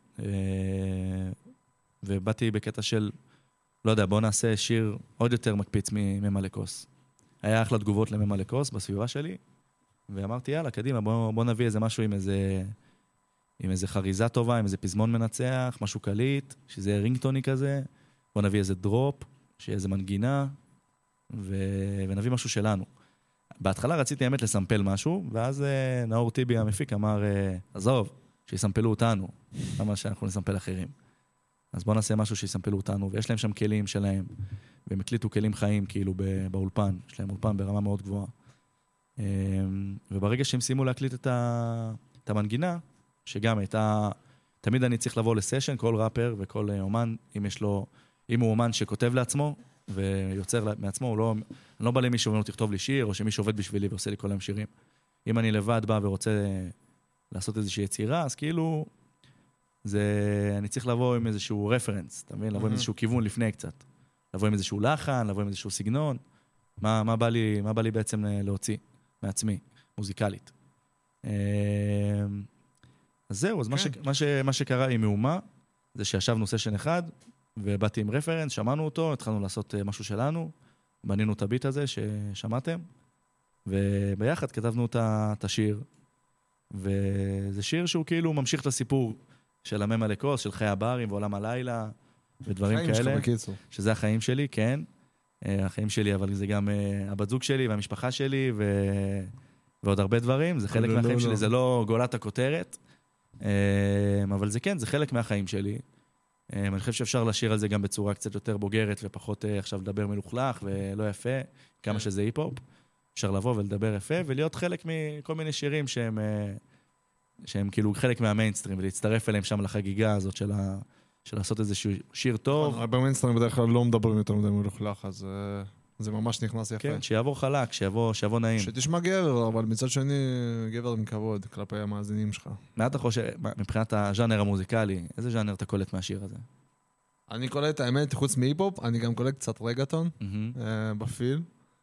ובאתי בקטע של, לא יודע, בוא נעשה שיר עוד יותר מקפיץ מממלא קרוס. היה אחלה תגובות לממלא קרוס בסביבה שלי, ואמרתי, יאללה, קדימה, בוא, בוא נביא איזה משהו עם איזה, עם איזה חריזה טובה, עם איזה פזמון מנצח, משהו קליט, שזה יהיה רינגטוני כזה, בוא נביא איזה דרופ, שיהיה איזה מנגינה, ו... ונביא משהו שלנו. בהתחלה רציתי האמת לסמפל משהו, ואז uh, נאור טיבי המפיק אמר, uh, עזוב, שיסמפלו אותנו, למה שאנחנו נסמפל אחרים. אז בוא נעשה משהו שיסמפלו אותנו, ויש להם שם כלים שלהם, והם הקליטו כלים חיים כאילו באולפן, יש להם אולפן ברמה מאוד גבוהה. Um, וברגע שהם סיימו להקליט את, ה... את המנגינה, שגם הייתה, תמיד אני צריך לבוא לסשן, כל ראפר וכל אומן, אם יש לו, אם הוא אומן שכותב לעצמו, ויוצר מעצמו, הוא לא, אני לא בא למישהו ואומר לו תכתוב לי שיר, או שמישהו עובד בשבילי ועושה לי כל היום שירים. אם אני לבד בא ורוצה לעשות איזושהי יצירה, אז כאילו, זה, אני צריך לבוא עם איזשהו רפרנס, אתה מבין? לבוא עם איזשהו כיוון לפני קצת. לבוא עם איזשהו לחן, לבוא עם איזשהו סגנון. מה, מה בא לי, מה בא לי בעצם להוציא מעצמי, מוזיקלית. אז זהו, אז מה, ש, מה, ש, מה שקרה עם מהומה, זה שישבנו סשן אחד, ובאתי עם רפרנס, שמענו אותו, התחלנו לעשות משהו שלנו, בנינו את הביט הזה ששמעתם, וביחד כתבנו את השיר, וזה שיר שהוא כאילו ממשיך את הסיפור של הממלא קרוס, של חיי הברים ועולם הלילה, ודברים כאלה, שזה החיים שלי, כן, החיים שלי, אבל זה גם הבת זוג שלי והמשפחה שלי, ו... ועוד הרבה דברים, זה חלק מהחיים שלי, זה לא גולת הכותרת, אבל זה כן, זה חלק מהחיים שלי, אני חושב שאפשר לשיר על זה גם בצורה קצת יותר בוגרת, ופחות עכשיו לדבר מלוכלך ולא יפה, כמה שזה היפ-הופ. אפשר לבוא ולדבר יפה, ולהיות חלק מכל מיני שירים שהם, שהם כאילו חלק מהמיינסטרים, ולהצטרף אליהם שם לחגיגה הזאת של, ה, של לעשות איזשהו שיר טוב.
במיינסטרים בדרך כלל לא מדברים יותר מדי מלוכלך, אז זה ממש נכנס יפה.
כן, שיעבור חלק, שיעבור, שיעבור נעים.
שתשמע גבר, אבל מצד שני, גבר עם כבוד, כלפי המאזינים שלך.
מה אתה חושב, מבחינת הז'אנר המוזיקלי, איזה ז'אנר אתה קולט מהשיר הזה?
אני קולט, האמת, חוץ מהיפ-הופ, אני גם קולט קצת רגטון, בפיל.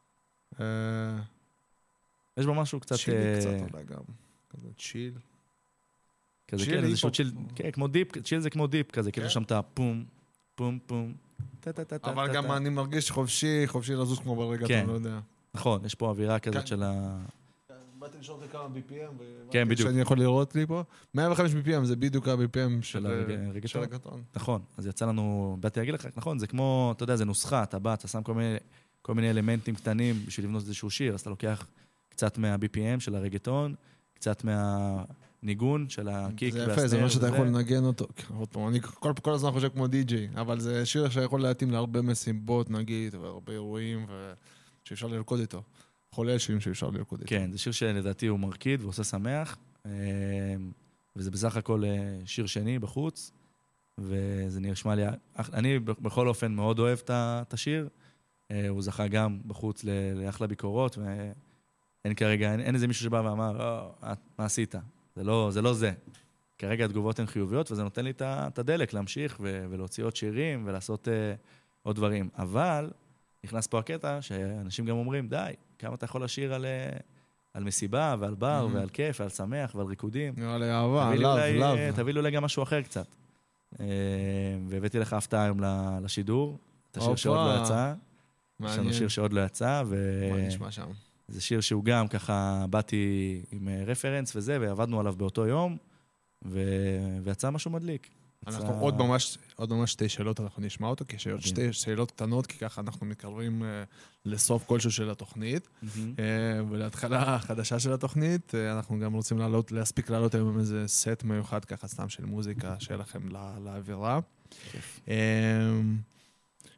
יש בו משהו קצת...
צ'יל קצת אולי גם, כזה צ'יל.
כזה כן, איזשהו צ'יל, כן, כמו דיפ, צ'יל זה כמו דיפ כזה, כאילו שם אתה פום, פום, פום.
אבל גם אני מרגיש חופשי, חופשי לזוז כמו ברגע, לא יודע.
נכון, יש פה אווירה כזאת של ה...
באתי לשאול אותי כמה בי פי אם,
כן, בדיוק.
שאני יכול לראות לי פה. מאה וחמש בי פי אם זה בדיוק ה-בי פי אם של רגטון.
נכון, אז יצא לנו, באתי להגיד לך, נכון, זה כמו, אתה יודע, זה נוסחה, אתה בא, אתה שם כל מיני אלמנטים קטנים בשביל לבנות איזשהו שיר, אז אתה לוקח קצת מה-בי פי אם של הרגטון, קצת מה... ניגון של הקיק
והסנר. זה יפה, זה מה שאתה יכול לנגן אותו. אני כל הזמן חושב כמו די-ג'יי, אבל זה שיר שיכול להתאים להרבה מסיבות, נגיד, והרבה אירועים, שאפשר לרקוד איתו. חולל שירים שאפשר לרקוד איתו.
כן, זה שיר שלדעתי הוא מרקיד ועושה שמח, וזה בסך הכל שיר שני בחוץ, וזה נשמע לי... אני בכל אופן מאוד אוהב את השיר, הוא זכה גם בחוץ לאחלה ביקורות, ואין כרגע, אין איזה מישהו שבא ואמר, מה עשית? זה לא, זה לא זה. כרגע התגובות הן חיוביות, וזה נותן לי את הדלק להמשיך ו- ולהוציא עוד שירים ולעשות uh, עוד דברים. אבל נכנס פה הקטע שאנשים גם אומרים, די, כמה אתה יכול לשיר על, uh, על מסיבה ועל בר mm-hmm. ועל כיף ועל שמח ועל ריקודים.
על אהבה, לאו, לאו.
תביא לי אולי גם משהו אחר קצת. Uh, והבאתי לך הפתעה היום לשידור, את השיר שעוד לא יצא. יש לנו שיר שעוד לא יצא. ו...
מה נשמע שם?
זה שיר שהוא גם ככה, באתי עם רפרנס וזה, ועבדנו עליו באותו יום, ויצא משהו מדליק.
אנחנו עוד ממש, עוד ממש שתי שאלות, אנחנו נשמע אותו, כי יש עוד שתי שאלות קטנות, כי ככה אנחנו מתקרבים לסוף כלשהו של התוכנית, ולהתחלה החדשה של התוכנית, אנחנו גם רוצים לעלות, להספיק לעלות היום איזה סט מיוחד, ככה סתם של מוזיקה, שיהיה לכם לאווירה.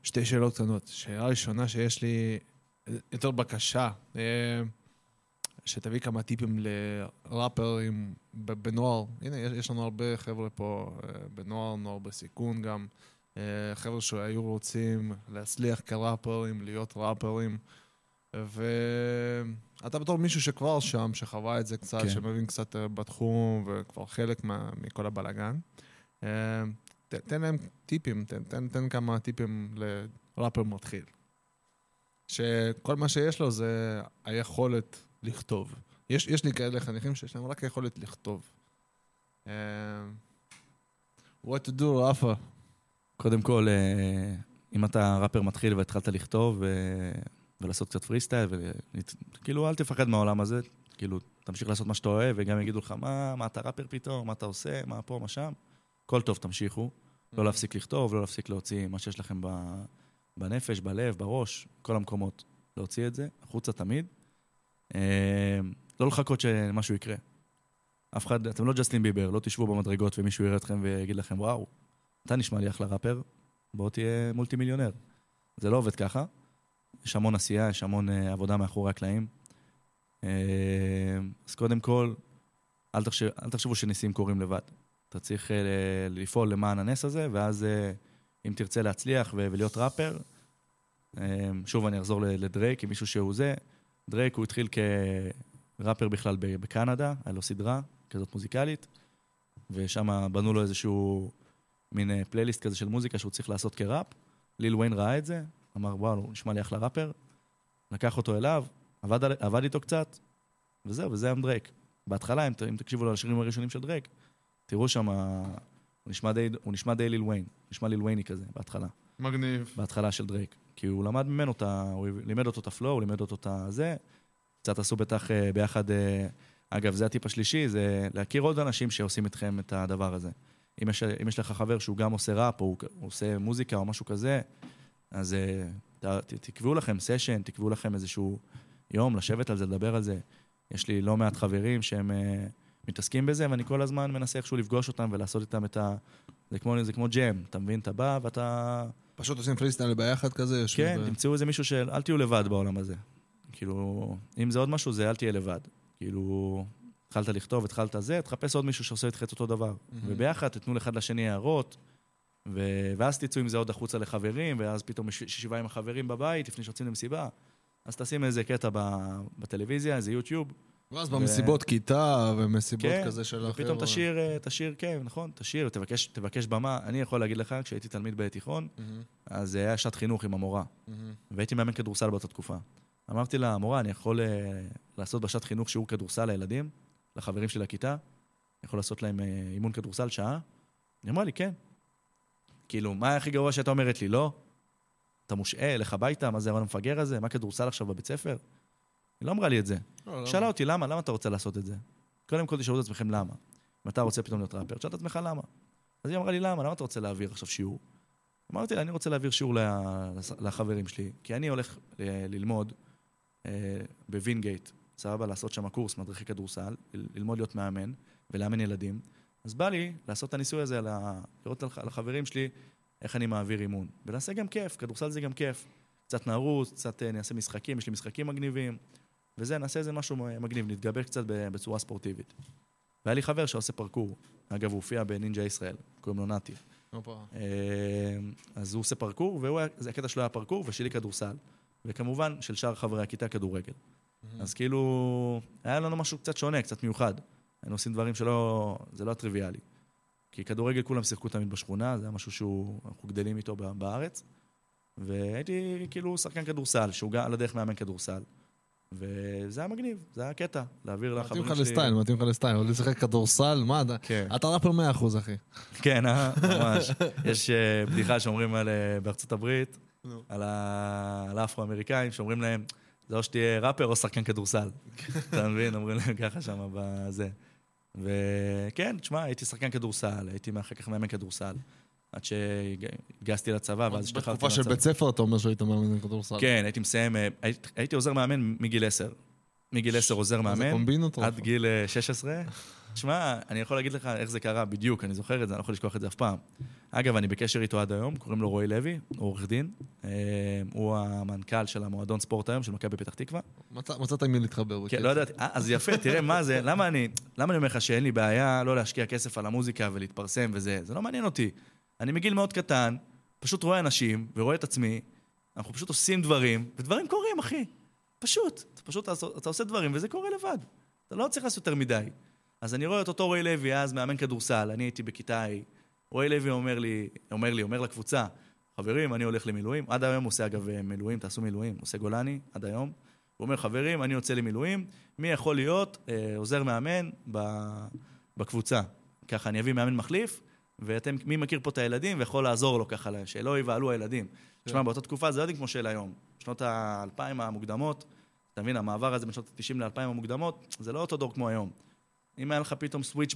שתי שאלות קטנות. שאלה ראשונה שיש לי יותר בקשה, שתביא כמה טיפים לראפרים בנוער. הנה, יש לנו הרבה חבר'ה פה בנוער, נוער בסיכון גם. חבר'ה שהיו רוצים להצליח כראפרים, להיות ראפרים. ואתה בתור מישהו שכבר שם, שחווה את זה קצת, כן. שמבין קצת בתחום וכבר חלק מה, מכל הבלגן. ת, תן להם טיפים, תן, תן, תן כמה טיפים לראפר מתחיל. שכל מה שיש לו זה היכולת לכתוב. יש, יש לי כאלה חניכים שיש להם רק היכולת לכתוב. Uh, what to do, ראפה?
קודם כל, אם אתה ראפר מתחיל והתחלת לכתוב ו... ולעשות קצת פרי סטייל, וכאילו אל תפחד מהעולם הזה, כאילו תמשיך לעשות מה שאתה אוהב, וגם יגידו לך, מה, מה אתה ראפר פתאום, מה אתה עושה, מה פה, מה שם. כל טוב, תמשיכו. לא להפסיק לכתוב, לא להפסיק להוציא מה שיש לכם בנפש, בלב, בראש, כל המקומות. להוציא את זה, החוצה תמיד. לא לחכות שמשהו יקרה. אף אחד, אתם לא ג'סטין ביבר, לא תשבו במדרגות ומישהו יראה אתכם ויגיד לכם, וואו, אתה נשמע לי אחלה ראפר, בוא תהיה מולטי מיליונר. זה לא עובד ככה. יש המון עשייה, יש המון עבודה מאחורי הקלעים. אז קודם כל, אל תחשב, אל תחשבו שניסים קורים לבד. אתה צריך לפעול למען הנס הזה, ואז אם תרצה להצליח ולהיות ראפר, שוב אני אחזור לדרייק, עם מישהו שהוא זה. דרייק הוא התחיל כראפר בכלל בקנדה, היה לו סדרה כזאת מוזיקלית, ושם בנו לו איזשהו מין פלייליסט כזה של מוזיקה שהוא צריך לעשות כראפ. ליל וויין ראה את זה, אמר, וואו, הוא נשמע לי אחלה ראפר, לקח אותו אליו, עבד, עבד איתו קצת, וזהו, וזה היה דרייק. בהתחלה, אם, אם תקשיבו לשירים הראשונים של דרייק, תראו שם, הוא נשמע די, הוא נשמע די ליל וויין, נשמע ליל ווייני כזה, בהתחלה.
מגניב.
בהתחלה של דרייק. כי הוא למד ממנו אותה, הוא לימד אותו את הפלואו, הוא לימד אותו את זה, קצת עשו בטח ביחד, אגב, זה הטיפ השלישי, זה להכיר עוד אנשים שעושים איתכם את הדבר הזה. אם יש, אם יש לך חבר שהוא גם עושה ראפ, או הוא עושה מוזיקה או משהו כזה, אז ת, ת, תקבעו לכם סשן, תקבעו לכם איזשהו יום, לשבת על זה, לדבר על זה. יש לי לא מעט חברים שהם uh, מתעסקים בזה, ואני כל הזמן מנסה איכשהו לפגוש אותם ולעשות איתם את ה... זה כמו, זה כמו ג'ם, אתה מבין? אתה בא ואתה...
פשוט עושים פריסטייל ביחד כזה?
כן,
ו...
תמצאו איזה מישהו של... אל תהיו לבד בעולם הזה. כאילו, אם זה עוד משהו, זה אל תהיה לבד. כאילו, התחלת לכתוב, התחלת זה, תחפש עוד מישהו שעושה איתך את אותו דבר. Mm-hmm. וביחד תתנו לאחד לשני הערות, ו... ואז תצאו עם זה עוד החוצה לחברים, ואז פתאום שישיבה עם החברים בבית, לפני שיוצאים למסיבה, אז תשים איזה קטע ב... בטלוויזיה, איזה יוטיוב.
ואז במסיבות כיתה, ומסיבות
כן,
כזה של אחר.
ופתאום תשאיר, תשאיר, כן, נכון, תשאיר, תבקש, תבקש במה. אני יכול להגיד לך, כשהייתי תלמיד בתיכון, mm-hmm. אז היה שעת חינוך עם המורה. Mm-hmm. והייתי מאמן כדורסל באותה תקופה. אמרתי לה, המורה, אני יכול uh, לעשות בשעת חינוך שיעור כדורסל לילדים, לחברים שלי לכיתה, אני יכול לעשות להם uh, אימון כדורסל שעה? אני אמרה לי, כן. כאילו, מה הכי גרוע שאתה אומרת לי? לא. אתה מושעה, לך הביתה, מה זה המפגר הזה? מה כדורסל עכשיו בבית ספר? היא לא אמרה לי את זה. לא, שאלה לא. אותי, למה? למה אתה רוצה לעשות את זה? קודם כל תשאלו את עצמכם למה. אם אתה רוצה פתאום להיות ראפר, תשאל את עצמך למה. אז היא אמרה לי, למה? למה אתה רוצה להעביר עכשיו שיעור? אמרתי לה, אני רוצה להעביר שיעור לחברים שלי, כי אני הולך ללמוד בווינגייט, סבבה, לעשות שם קורס מדריכי כדורסל, ללמוד להיות מאמן ולאמן ילדים. אז בא לי לעשות את הניסוי הזה, לראות על החברים שלי איך אני מעביר אימון. ולעשה גם כיף, כדורסל זה גם כיף. קצת נערוץ, קצת נעשה משחקים, יש לי משחקים מגניבים, וזה, נעשה איזה משהו מגניב, נתגבר קצת בצורה ספורטיבית. והיה לי חבר שעושה פרקור, אגב, הוא הופיע בנינג'ה ישראל, קוראים לו נתי. אז הוא עושה פרקור, וזה הקטע שלו היה פרקור, ושלי כדורסל, וכמובן של שאר חברי הכיתה כדורגל. אז כאילו, היה לנו משהו קצת שונה, קצת מיוחד. היינו עושים דברים שלא, זה לא טריוויאלי. כי כדורגל כולם שיחקו תמיד בשכונה, זה היה משהו שאנחנו גדלים איתו בארץ. והייתי כאילו שחקן כדורסל, שהוא על הדרך מאמן כדורסל. וזה היה מגניב, זה היה קטע, להעביר לחברים שלי.
מתאים לך לסטייל, מתאים לך לסטייל, עוד לשחק כדורסל, מה אתה? אתה ראפר מאה אחוז, אחי.
כן, ממש. יש בדיחה שאומרים בארצות הברית, על האפרו-אמריקאים, שאומרים להם, זה או שתהיה ראפר או שחקן כדורסל. אתה מבין? אומרים להם ככה שם בזה. וכן, תשמע, הייתי שחקן כדורסל, הייתי אחר כך מאמן כדורסל. עד שהתגייסתי לצבא, ואז השתחררתי
מהצבא. בתקופה של בית ספר אתה אומר שהיית מאמן כדורסל.
כן, הייתי מסיים, הייתי עוזר מאמן מגיל עשר. מגיל עשר עוזר מאמן, עד גיל שש עשרה. תשמע, אני יכול להגיד לך איך זה קרה בדיוק, אני זוכר את זה, אני לא יכול לשכוח את זה אף פעם. אגב, אני בקשר איתו עד היום, קוראים לו רועי לוי, הוא עורך דין. הוא המנכ"ל של המועדון ספורט היום, של מכבי פתח תקווה.
מצאת עם מי להתחבר.
כן, לא ידעתי. אז יפה, תראה מה זה, למה אני, למה אני אומר לך שאין לי בעיה לא להשקיע כסף על המוזיקה ולהתפרסם וזה, זה לא מעניין אותי. אני מגיל מאוד קטן, פשוט רואה אנשים ורואה את עצמי, אנחנו פשוט עושים דברים, ודברים קורים, אחי. פשוט. אתה פשוט, אתה עושה דברים וזה קורה לבד. אתה לא צריך לעשות יותר מדי. אז אני רואה את אותו רועי לוי, אז מאמן כדורסל, אני הייתי בכיתה, רועי לוי אומר לי, אומר לי, אומר לקבוצה, חברים, אני הולך למילואים, עד היום הוא עושה אגב מילואים, תעשו מילואים, עושה גולני, עד היום. הוא אומר, חברים, אני יוצא למילואים, מי יכול להיות אה, עוזר מאמן בקבוצה? ככה אני אביא מאמן מחליף, ואתם, מי מכיר פה את הילדים ויכול לעזור לו ככה, שלא יבעלו הילדים. תשמע, באותה תקופה זה לא יודעים כמו של היום. בשנות האלפיים המוקדמות, אתה מבין, המעבר הזה בשנות ה-תשעים לאלפיים המוקדמות, זה לא אותו דור כמו היום. אם היה לך פתאום סוויץ'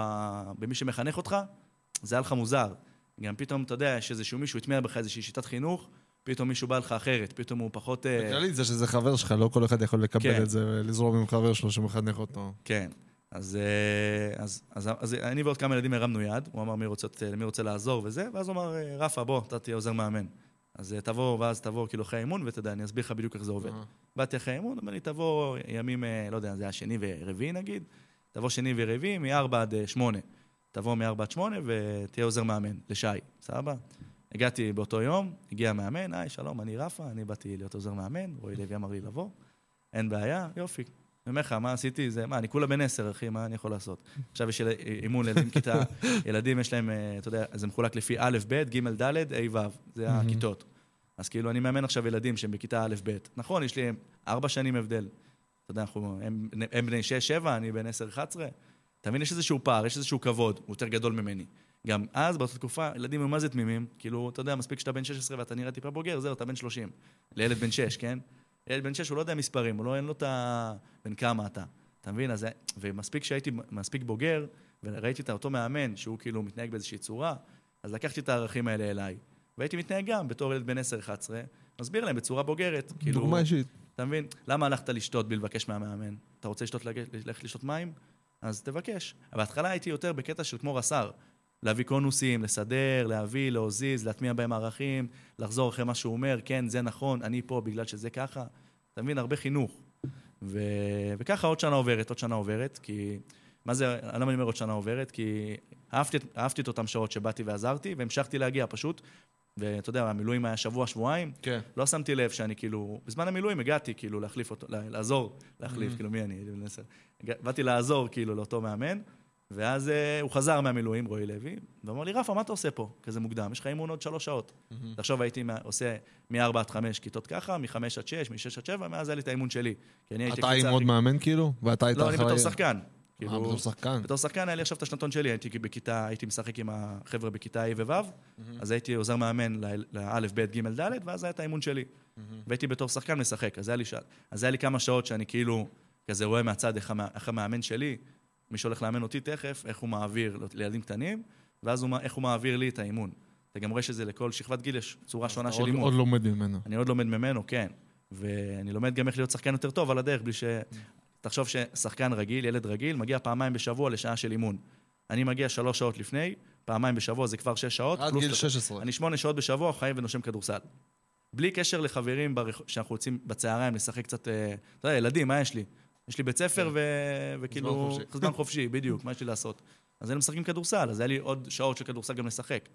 במי שמחנך אותך, זה היה לך מוזר. גם פתאום, אתה יודע, שאיזשהו מישהו התמיע בך איזושהי שיטת חינוך, פתאום מישהו בא לך אחרת, פתאום הוא פחות...
בכללית זה שזה חבר שלך, לא כל אחד יכול לקבל את זה, ולזרום עם חבר שלו שמחנך אותו.
כן. אז, אז, אז, אז אני ועוד כמה ילדים הרמנו יד, הוא אמר מי רוצה, מי רוצה לעזור וזה, ואז הוא אמר, רפה, בוא, אתה תהיה עוזר מאמן. אז תבוא, ואז תבוא כאילו אחרי האימון, ותדע, אני אסביר לך בדיוק איך זה עובד. באתי אחרי האימון, אמר לי, תבוא ימים, לא יודע, זה היה שני ורביעי נגיד, תבוא שני ורביעי, מארבע עד שמונה. תבוא מארבע עד שמונה ותהיה עוזר מאמן, לשי, סבבה? הגעתי באותו יום, הגיע מאמן, היי, שלום, אני רפה, אני באתי להיות עוזר מאמן, רועי לוי אמר לי לבוא, אין בעיה, יופי. אני אומר לך, מה עשיתי? זה, מה, אני כולה בן עשר, אחי, מה אני יכול לעשות? עכשיו יש אימון לילדים כיתה, ילדים יש להם, אתה יודע, זה מחולק לפי א', ב', ג', ד', ה', ו', זה הכיתות. אז כאילו, אני מאמן עכשיו ילדים שהם בכיתה א', ב'. נכון, יש לי ארבע שנים הבדל. אתה יודע, הם, הם בני שש, שבע, אני בן עשר, אחת עשרה. אתה מבין, יש איזשהו פער, יש איזשהו כבוד, הוא יותר גדול ממני. גם אז, באותה תקופה, ילדים הם מה זה תמימים, כאילו, אתה יודע, מספיק שאתה בן שש עשרה ואתה נראה טיפה בוגר, זהו, אתה בן שלושים. לילד בן שש, כן? ילד בן שש, הוא לא יודע מספרים, הוא לא, אין לו את ה... בן כמה אתה. אתה מבין? אז, ומספיק שהייתי מספיק בוגר, וראיתי את אותו מאמן, שהוא כאילו מתנהג באיזושהי צורה, אז לקחתי את הערכים האלה אליי. והייתי מתנהג גם בתור ילד בן עשר, אחת עשרה, מסביר להם בצורה בוגרת. כאילו,
דוגמה אישית.
אתה מבין? למה הלכת לשתות בלי לבקש מהמאמן? אתה רוצה לשתות, ללכת לשתות מים? אז תבקש. אבל בהתחלה הייתי יותר בקטע של כמו רס"ר. להביא קונוסים, לסדר, להביא, להוזיז, להטמיע בהם ערכים, לחזור אחרי מה שהוא אומר, כן, זה נכון, אני פה בגלל שזה ככה. אתה מבין? הרבה חינוך. ו... וככה עוד שנה עוברת, עוד שנה עוברת, כי... מה זה, למה אני אומר עוד שנה עוברת? כי אהבתי, אהבתי את אותם שעות שבאתי ועזרתי, והמשכתי להגיע פשוט. ואתה יודע, המילואים היה שבוע, שבועיים. כן. לא שמתי לב שאני כאילו... בזמן המילואים הגעתי כאילו להחליף אותו, לעזור, להחליף, כאילו מי אני? באתי לעזור כאילו לאותו מאמן, ואז הוא חזר מהמילואים, רועי לוי, ואמר לי, רפה, מה אתה עושה פה? כזה מוקדם, יש לך אימון עוד שלוש שעות. עכשיו הייתי עושה מ-ארבע עד חמש כיתות ככה, מ-חמש עד שש, מ-שש עד שבע, מאז היה לי את האימון שלי.
אתה עם עוד מאמן כאילו?
לא, אני בתור שחקן.
אה, בתור שחקן.
בתור שחקן היה לי עכשיו את השנתון שלי, הייתי בכיתה, הייתי משחק עם החבר'ה בכיתה A ו-ו', אז הייתי עוזר מאמן לאלף, ב', ג', ד', ואז היה את האימון שלי. והייתי בתור שחקן משחק, אז היה לי כמה שעות שאני כאילו, כזה רואה מהצד איך המאמן שלי, מי שהולך לאמן אותי תכף, איך הוא מעביר לילדים קטנים, ואז איך הוא מעביר לי את האימון. אתה גם רואה שזה לכל שכבת גיל יש צורה שונה של אימון.
עוד לומד ממנו.
אני עוד לומד ממנו, כן. ואני לומד גם איך להיות שחקן יותר טוב על הדרך, בלי ש... תחשוב ששחקן רגיל, ילד רגיל, מגיע פעמיים בשבוע לשעה של אימון. אני מגיע שלוש שעות לפני, פעמיים בשבוע, זה כבר שש שעות.
עד גיל שש עשרה.
אני שמונה שעות בשבוע, חי ונושם כדורסל. בלי קשר לחברים שאנחנו רוצים בצהריים לשחק קצת, אתה יודע, ילדים, מה יש לי? יש לי בית ספר וכאילו, זמן חופשי, בדיוק, מה יש לי לעשות? אז היינו משחקים כדורסל, אז היה לי עוד שעות של כדורסל גם לשחק.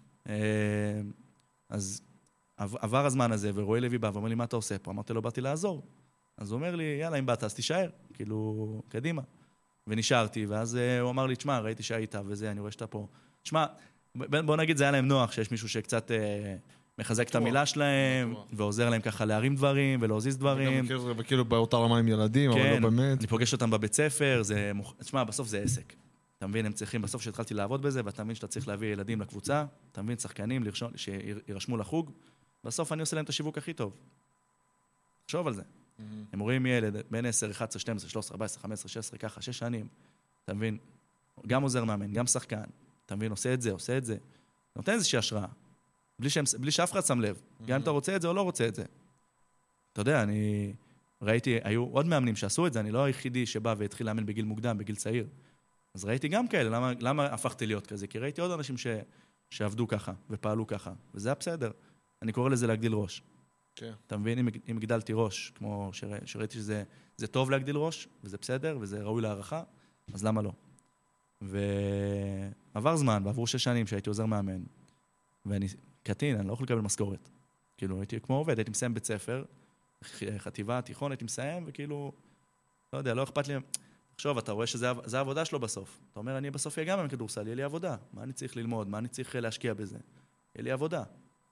אז עבר הזמן הזה, ורועי לוי בא ואומר לי, מה אתה עושה פה? אמרתי לו, באתי לעזור. אז הוא אומר לי, יאללה, אם באת, אז תישאר, כאילו, קדימה. ונשארתי, ואז הוא אמר לי, תשמע, ראיתי שהיית וזה, אני רואה שאתה פה. תשמע, בוא נגיד, זה היה להם נוח, שיש מישהו שקצת מחזק את המילה שלהם, ועוזר להם ככה להרים דברים, ולהוזיז דברים.
וכאילו באותה רמה עם ילדים, אבל לא באמת.
אני פוגש אותם בבית ספר, תשמע, בסוף זה עסק. אתה מבין, הם צריכים, בסוף שהתחלתי לעבוד בזה, ואתה מבין שאתה צריך להביא ילדים לקבוצה, אתה מבין, שחקנים, שירשמו לחוג, בסוף אני עושה להם את השיווק הכי טוב. תחשוב על זה. הם רואים ילד, בין עשר, אחת עשרה, שתים עשרה, שלוש עשרה, ארבע עשרה, חמש עשרה, שש עשרה, ככה, שש שנים, אתה מבין, גם עוזר מאמן, גם שחקן, אתה מבין, עושה את זה, עושה את זה, נותן איזושהי השראה, בלי, שהם, בלי שאף אחד שם לב, גם אם אתה רוצה את זה או לא רוצה את זה. אתה יודע, אני ראיתי, היו עוד מאמנים שעשו את זה, אני לא היחידי שבא והתחיל לאמן בגיל מוקדם, בגיל צעיר. אז ראיתי גם כאלה, למה, למה הפכתי להיות כזה? כי ראיתי עוד אנשים ש, שעבדו ככה, ופעלו ככה, וזה היה בסדר. אני קורא לזה להגדיל ראש.
כן.
אתה מבין, אם, אם הגדלתי ראש, כמו שרא, שראיתי שזה זה טוב להגדיל ראש, וזה בסדר, וזה ראוי להערכה, אז למה לא? ועבר זמן, ועברו שש שנים שהייתי עוזר מאמן, ואני קטין, אני לא יכול לקבל משכורת. כאילו, הייתי כמו עובד, הייתי מסיים בית ספר, חטיבה, תיכון, הייתי מסיים, וכאילו, לא יודע, לא אכפת לי. עכשיו, אתה רואה שזה העבודה שלו בסוף. אתה אומר, אני בסוף יהיה גם עם כדורסל, יהיה לי עבודה. מה אני צריך ללמוד? מה אני צריך להשקיע בזה? יהיה לי עבודה.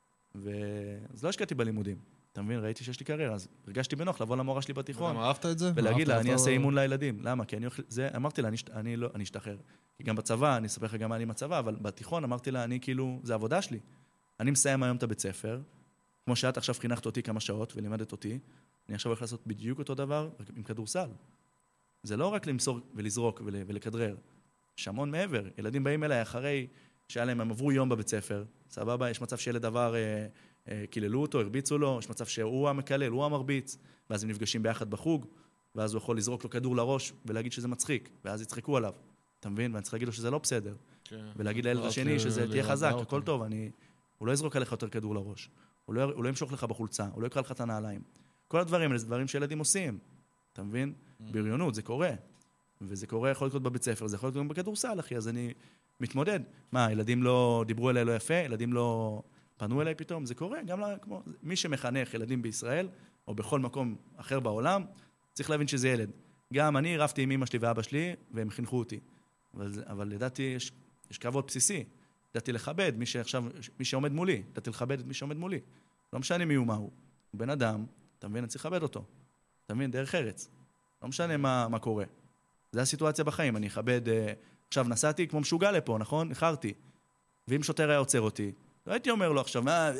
ואז לא השקעתי בלימודים. אתה מבין? ראיתי שיש לי קריירה, אז הרגשתי בנוח לבוא למורה שלי בתיכון.
וגם אהבת את זה?
ולהגיד לה, אני אעשה אימון לילדים. למה? כי אני זה, אמרתי לה, אני לא, אני אשתחרר. כי גם בצבא, אני אספר לך גם מה אני עם הצבא, אבל בתיכון אמרתי לה, אני כאילו, זה עבודה שלי. אני מסיים היום את הבית ספר, כמו שאת עכשיו חינכת אותי כמה שעות ולימדת אותי, אני עכשיו הולך לעשות בדיוק אותו דבר עם כדורסל. זה לא רק למסור ולזרוק ולכדרר. יש המון מעבר. ילדים באים אליי אחרי שהיה להם, הם עברו יום בבית ספר, סבבה, יש מצב שילד עבר, אה, אה, קיללו אותו, הרביצו לו, יש מצב שהוא המקלל, הוא המרביץ, ואז הם נפגשים ביחד בחוג, ואז הוא יכול לזרוק לו כדור לראש ולהגיד שזה מצחיק, ואז יצחקו עליו. אתה מבין? ואני צריך להגיד לו שזה לא בסדר. כן. ולהגיד לילד השני שזה תהיה חזק, הכל טוב, אני... הוא לא יזרוק עליך יותר כדור לראש. הוא לא, הוא לא ימשוך לך בחולצה, הוא לא יקרא לך את הנעליים. כל הדברים האלה, זה דברים שילדים עושים. אתה מבין? בריונות, זה קורה. וזה קורה, יכול לקרות בבית ספר, זה יכול לקרות בכדורסל, אחי, אז אני מתמודד. מה, ילדים לא דיברו אליי לא יפה, ילדים לא פנו אליי פתאום, זה קורה, גם לה, כמו, מי שמחנך ילדים בישראל, או בכל מקום אחר בעולם, צריך להבין שזה ילד. גם אני רבתי עם אמא שלי ואבא שלי, והם חינכו אותי. אבל, אבל לדעתי, יש, יש כבוד בסיסי. לדעתי לכבד, מי שעכשיו, מי שעומד מולי, לדעתי לכבד את מי שעומד מולי. לא משנה מי הוא מה הוא. הוא בן אדם, אתה מבין, אני צריך לכבד אותו. אתה מבין, דרך ארץ. לא משנה מה, מה קורה. זה הסיטואציה בחיים, אני אכבד, עכשיו נסעתי כמו משוגע לפה, נכון? נחרתי. ואם שוטר היה עוצר אותי, לא הייתי אומר לו עכשיו, מה,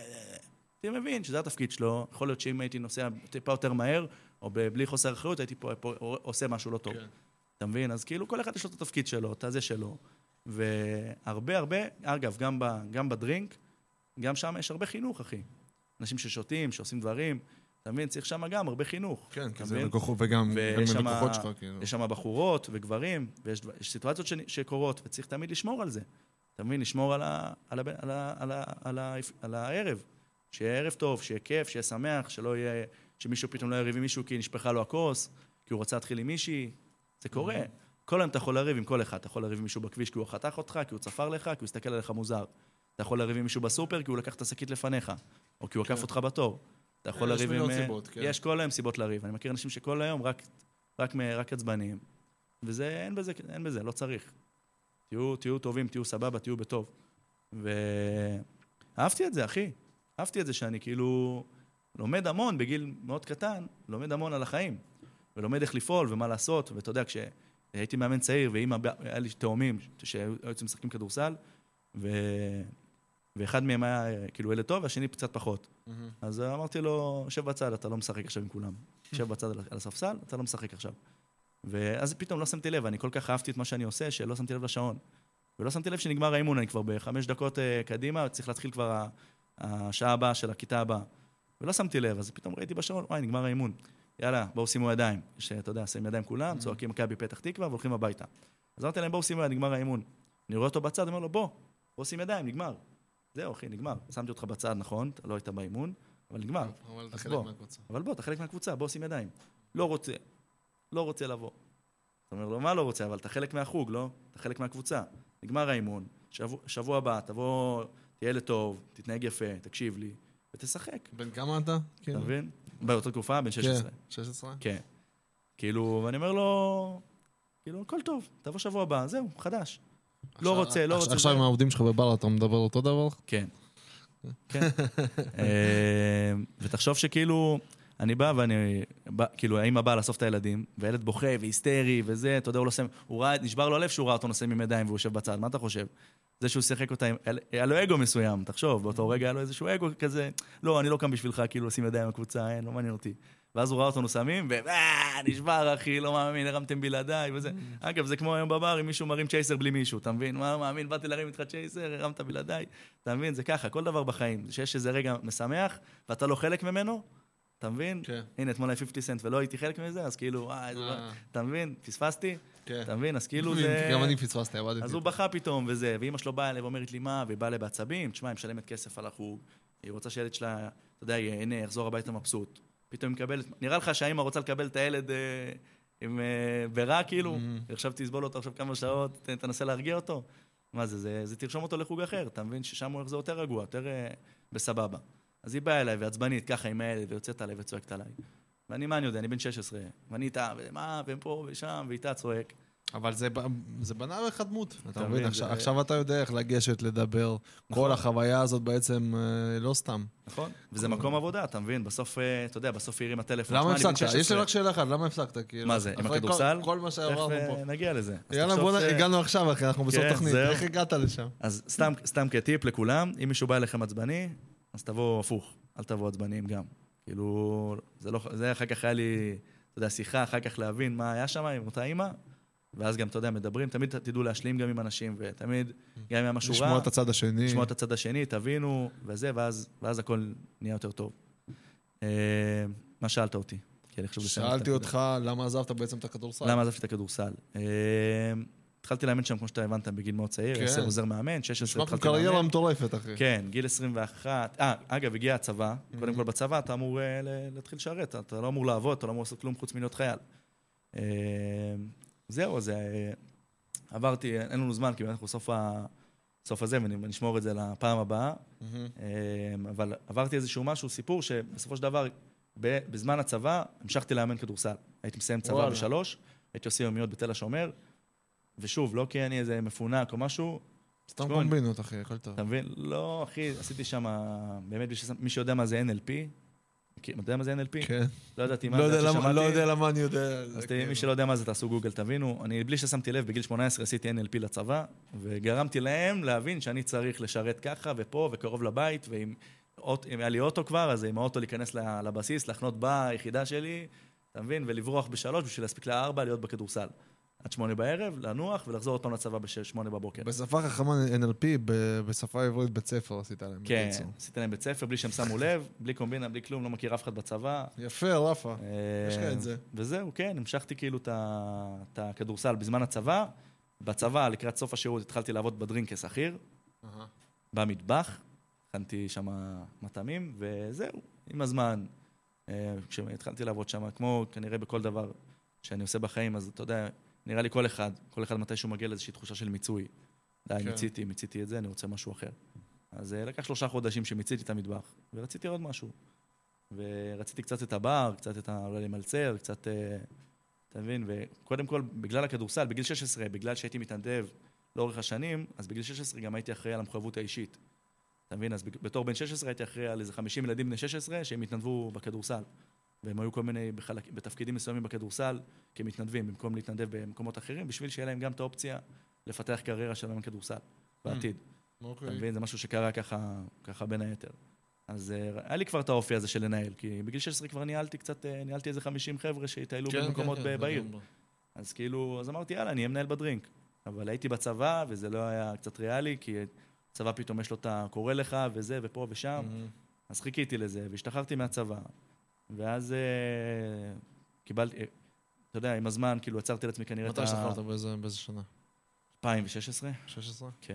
אתה מבין שזה התפקיד שלו, יכול להיות שאם הייתי נוסע טיפה יותר מהר, או בלי חוסר אחריות, הייתי פה, פה עושה משהו לא טוב. כן. אתה מבין? אז כאילו כל אחד יש לו את התפקיד שלו, את הזה שלו, והרבה הרבה, אגב, גם, ב, גם בדרינק, גם שם יש הרבה חינוך, אחי. אנשים ששותים, שעושים דברים, אתה מבין? צריך שם גם הרבה חינוך.
כן, כי זה לקוחות, וגם לקוחות שלך.
יש שם בחורות וגברים, ויש סיטואציות שקורות, וצריך תמיד לשמור על זה. אתה מבין? לשמור על, ה, על, ה, על, ה, על, ה, על, ה, על הערב. שיהיה ערב טוב, שיהיה כיף, שיהיה שמח, שלא יהיה, שמישהו פתאום לא יריב עם מישהו כי נשפחה לו הכוס, כי הוא רוצה להתחיל עם מישהי. זה קורה. כל היום אתה יכול לריב עם כל אחד. אתה יכול לריב עם מישהו בכביש כי הוא חתך אותך, כי הוא צפר לך, כי הוא הסתכל עליך מוזר. אתה יכול לריב עם מישהו בסופר כי הוא לקח את השקית לפניך, או כי הוא עקף אותך בתור. אתה יכול לריב עם... סיבות, כן. יש כל היום סיבות לריב. אני מכיר אנשים שכל היום רק, רק, רק עצבניים. וזה, אין בזה, אין בזה, לא צריך. תהיו, תהיו טובים, תהיו סבבה, תהיו בטוב. ואהבתי את זה, אחי. אהבתי את זה שאני כאילו לומד המון בגיל מאוד קטן, לומד המון על החיים. ולומד איך לפעול ומה לעשות. ואתה יודע, כשהייתי מאמן צעיר, ואמא, היה לי תאומים שהיו יוצאים משחקים כדורסל, ו... ואחד מהם היה כאילו ילד טוב, והשני קצת פחות. Mm-hmm. אז אמרתי לו, שב בצד, אתה לא משחק עכשיו עם כולם. שב בצד על הספסל, אתה לא משחק עכשיו. ואז פתאום לא שמתי לב, אני כל כך אהבתי את מה שאני עושה, שלא שמתי לב לשעון. ולא שמתי לב שנגמר האימון, אני כבר בחמש דקות קדימה, צריך להתחיל כבר השעה הבאה של הכיתה הבאה. ולא שמתי לב, אז פתאום ראיתי בשעון, וואי, נגמר האימון. יאללה, בואו שימו ידיים. שאתה יודע, שמים ידיים כולם, צועקים מכבי פתח תקווה והולכים הביתה. אז אמרתי להם, בואו שימו ידיים, נגמר האימון. אני רואה אותו בצד, אומר לו, בוא, בוא שים ידיים, נגמר. זהו, אחי, נגמר. שמתי אותך בצד, נכון, אתה לא היית באימון, אבל נגמר.
אבל אתה חלק מהקבוצה.
אבל בוא, אתה חלק מהקבוצה, בוא שים ידיים. לא רוצה, לא רוצה לבוא. אתה אומר לו, מה לא רוצה? אבל אתה חלק מהחוג, לא? אתה חלק מהקבוצה. נגמר האימון, שבוע, שבוע הבא, תבוא, תהיה לטוב, תתנהג יפה, תקשיב לי, ותשחק.
בן כמה אתה?
אתה מבין? באותה תקופה, בן שש עשרה.
שש עשרה?
כן. כאילו, ואני אומר לו, כאילו, הכל טוב, תבוא שבוע הבא, זהו, חדש. לא רוצה, לא רוצה.
עכשיו עם העובדים שלך בבר, אתה מדבר אותו דבר?
כן. כן. ותחשוב שכאילו, אני בא ואני, כאילו, האמא באה לאסוף את הילדים, והילד בוכה והיסטרי וזה, אתה יודע, הוא לא שם, הוא ראה, נשבר לו הלב שהוא ראה אותו נושא עם ידיים והוא יושב בצד, מה אתה חושב? זה שהוא שיחק אותה, היה לו אגו מסוים, תחשוב, באותו רגע היה לו איזשהו אגו כזה, לא, אני לא קם בשבילך, כאילו, לשים ידיים בקבוצה, אין, לא מעניין אותי. ואז הוא ראה אותנו שמים, ונשבר, אחי, לא מאמין, הרמתם בלעדיי, וזה. אגב, זה כמו היום בבר, אם מישהו מרים צ'ייסר בלי מישהו, אתה מבין? מה, מאמין, באתי להרים איתך צ'ייסר, הרמת בלעדיי, אתה מבין? זה ככה, כל דבר בחיים, שיש איזה רגע משמח, ואתה לא חלק ממנו, אתה מבין? הנה, אתמול היה חמישים סנט, ולא הייתי חלק מזה, אז כאילו, אתה מבין? פספסתי, אתה מבין? אז כאילו זה...
גם אני פספסתי, עבדתי.
אז הוא בכה פתאום וזה, ואמא שלו באה אליי ואומרת לי מה, ובאה אליי בעצבים, תשמע, היא משלמת כסף על החוג, היא רוצה שהילד שלה, אתה יודע, הנה, יחזור הביתה מבסוט. פתאום היא מקבלת, נראה לך שהאמא רוצה לקבל את הילד עם ברע, כאילו, עכשיו תסבול אותו עכשיו כמה שעות, תנסה להרגיע אותו. מה זה, זה, זה תרשום אותו לחוג אחר, אתה מבין ששם הוא יחזור יותר רגוע, יותר בסבבה. אז היא באה אליי ועצבנית ככה עם הילד, ויוצאת עליי וצועקת עליי. ואני, מה אני יודע, אני בן שש עשרה, ואני איתה, ומה, והם פה ושם, ואיתה צועק.
אבל זה, זה בנה לך דמות, אתה מבין?
מבין,
עכשיו,
זה...
עכשיו אתה יודע איך לגשת, לדבר.
נכון.
כל החוויה הזאת בעצם לא סתם.
נכון, וזה מקום עבודה, אתה מבין? בסוף, אתה יודע, בסוף ירים הטלפון.
למה הפסקת? יש לי רק שאלה אחת, למה הפסקת?
מה זה, עם הכדורסל?
כל, כל מה שעברנו פה.
נגיע לזה.
יאללה, בוא הגענו עכשיו, אחי, אנחנו בסוף תוכנית. איך הגעת לשם?
אז סתם, סתם כטיפ לכולם, אם מישהו בא אליכם עצבני, אז תבוא הפוך, אל תבוא עצבניים גם. כאילו, זה לא, זה אחר כך היה לי, אתה יודע, שיחה, אחר כך להבין מה היה שם עם אותה אמא, ואז גם, אתה יודע, מדברים, תמיד תדעו להשלים גם עם אנשים, ותמיד, גם עם המשהו רע,
לשמוע את הצד השני.
לשמוע את הצד השני, תבינו, וזה, ואז, ואז הכל נהיה יותר טוב. מה שאלת אותי?
שאלתי אותך, למה עזבת בעצם את הכדורסל?
למה עזבתי את הכדורסל? התחלתי לאמן שם, כמו שאתה הבנת, בגיל מאוד צעיר, עשר עוזר מאמן, שש עשרה התחלתי לאמן.
קריירה מטורפת, אחי.
כן, גיל עשרים ואחת. אה, אגב, הגיע הצבא. קודם כל בצבא אתה אמור להתחיל לשרת, אתה לא אמור לעבוד, אתה לא אמור לעשות כלום חוץ מלהיות חייל. זהו, אז עברתי, אין לנו זמן, כי אנחנו סוף הזה, ונשמור את זה לפעם הבאה. אבל עברתי איזשהו משהו, סיפור שבסופו של דבר, בזמן הצבא, המשכתי לאמן כדורסל. הייתי מסיים צבא בשלוש, הייתי עושה יומיות בתל השומר, ושוב, לא כי אני איזה מפונק או משהו.
סתם קומבינות, אחי, הכל טוב.
אתה מבין? לא, אחי, עשיתי שם, באמת, מי שיודע מה זה אן אל פי, אתה יודע מה זה אן אל פי?
כן.
לא ידעתי מה זה,
לא יודע למה אני יודע.
אז מי שלא יודע מה זה, תעשו גוגל, תבינו. אני, בלי ששמתי לב, בגיל שמונה עשרה עשיתי אן אל פי לצבא, וגרמתי להם להבין שאני צריך לשרת ככה ופה וקרוב לבית, ואם היה לי אוטו כבר, אז עם האוטו להיכנס לבסיס, לחנות ביחידה שלי, אתה מבין? ולברוח בשלוש, בשביל להספיק לארבע, להיות בכדורסל. עד שמונה בערב, לנוח ולחזור עוד פעם לצבא בשש, שמונה בבוקר.
בשפה חכמה אן אל פי, בשפה עברית בית ספר עשית להם.
כן, עשית להם בית ספר, בלי שהם שמו לב, בלי קומבינה, בלי כלום, לא מכיר אף אחד בצבא.
יפה, רפה, יש לך את זה.
וזהו, כן, המשכתי כאילו את הכדורסל בזמן הצבא. בצבא, לקראת סוף השירות, התחלתי לעבוד בדרינק כשכיר, במטבח, הכנתי שם מטעמים, וזהו, עם הזמן, כשהתחלתי לעבוד שם, כמו כנראה בכל דבר שאני עושה בחיים, אז אתה יודע, נראה לי כל אחד, כל אחד מתישהו מגיע לאיזושהי תחושה של מיצוי. די, כן. מיציתי, מיציתי את זה, אני רוצה משהו אחר. אז לקח שלושה חודשים שמיציתי את המטבח, ורציתי עוד משהו. ורציתי קצת את הבר, קצת את המלצר, קצת, אתה מבין, וקודם כל, בגלל הכדורסל, בגיל שש עשרה, בגלל שהייתי מתנדב לאורך השנים, אז בגיל שש עשרה גם הייתי אחראי על המחויבות האישית. אתה מבין, אז בתור בן שש עשרה הייתי אחראי על איזה חמישים ילדים בני שש עשרה שהם התנדבו בכדורסל. והם היו כל מיני בחלק, בתפקידים מסוימים בכדורסל כמתנדבים, במקום להתנדב במקומות אחרים, בשביל שיהיה להם גם את האופציה לפתח קריירה של מאמן כדורסל בעתיד.
אוקיי.
אתה מבין, זה משהו שקרה ככה, ככה בין היתר. אז היה לי כבר את האופי הזה של לנהל, כי בגיל שש עשרה כבר ניהלתי קצת, ניהלתי איזה חמישים חבר'ה שהתיילו
כן,
במקומות
כן, כן,
בעיר. אז כאילו, אז אמרתי, יאללה, אני אהיה מנהל בדרינק. אבל הייתי בצבא, וזה לא היה קצת ריאלי, כי צבא פתאום יש לו את הקורא לך, וזה, ופה ושם. אז חיכיתי לזה, והשתחררתי מהצבא. ואז קיבלתי, אתה יודע, עם הזמן, כאילו, עצרתי לעצמי כנראה את ה...
מתי השתחררת? באיזה שנה?
אלפיים ושש עשרה.
שש עשרה?
כן.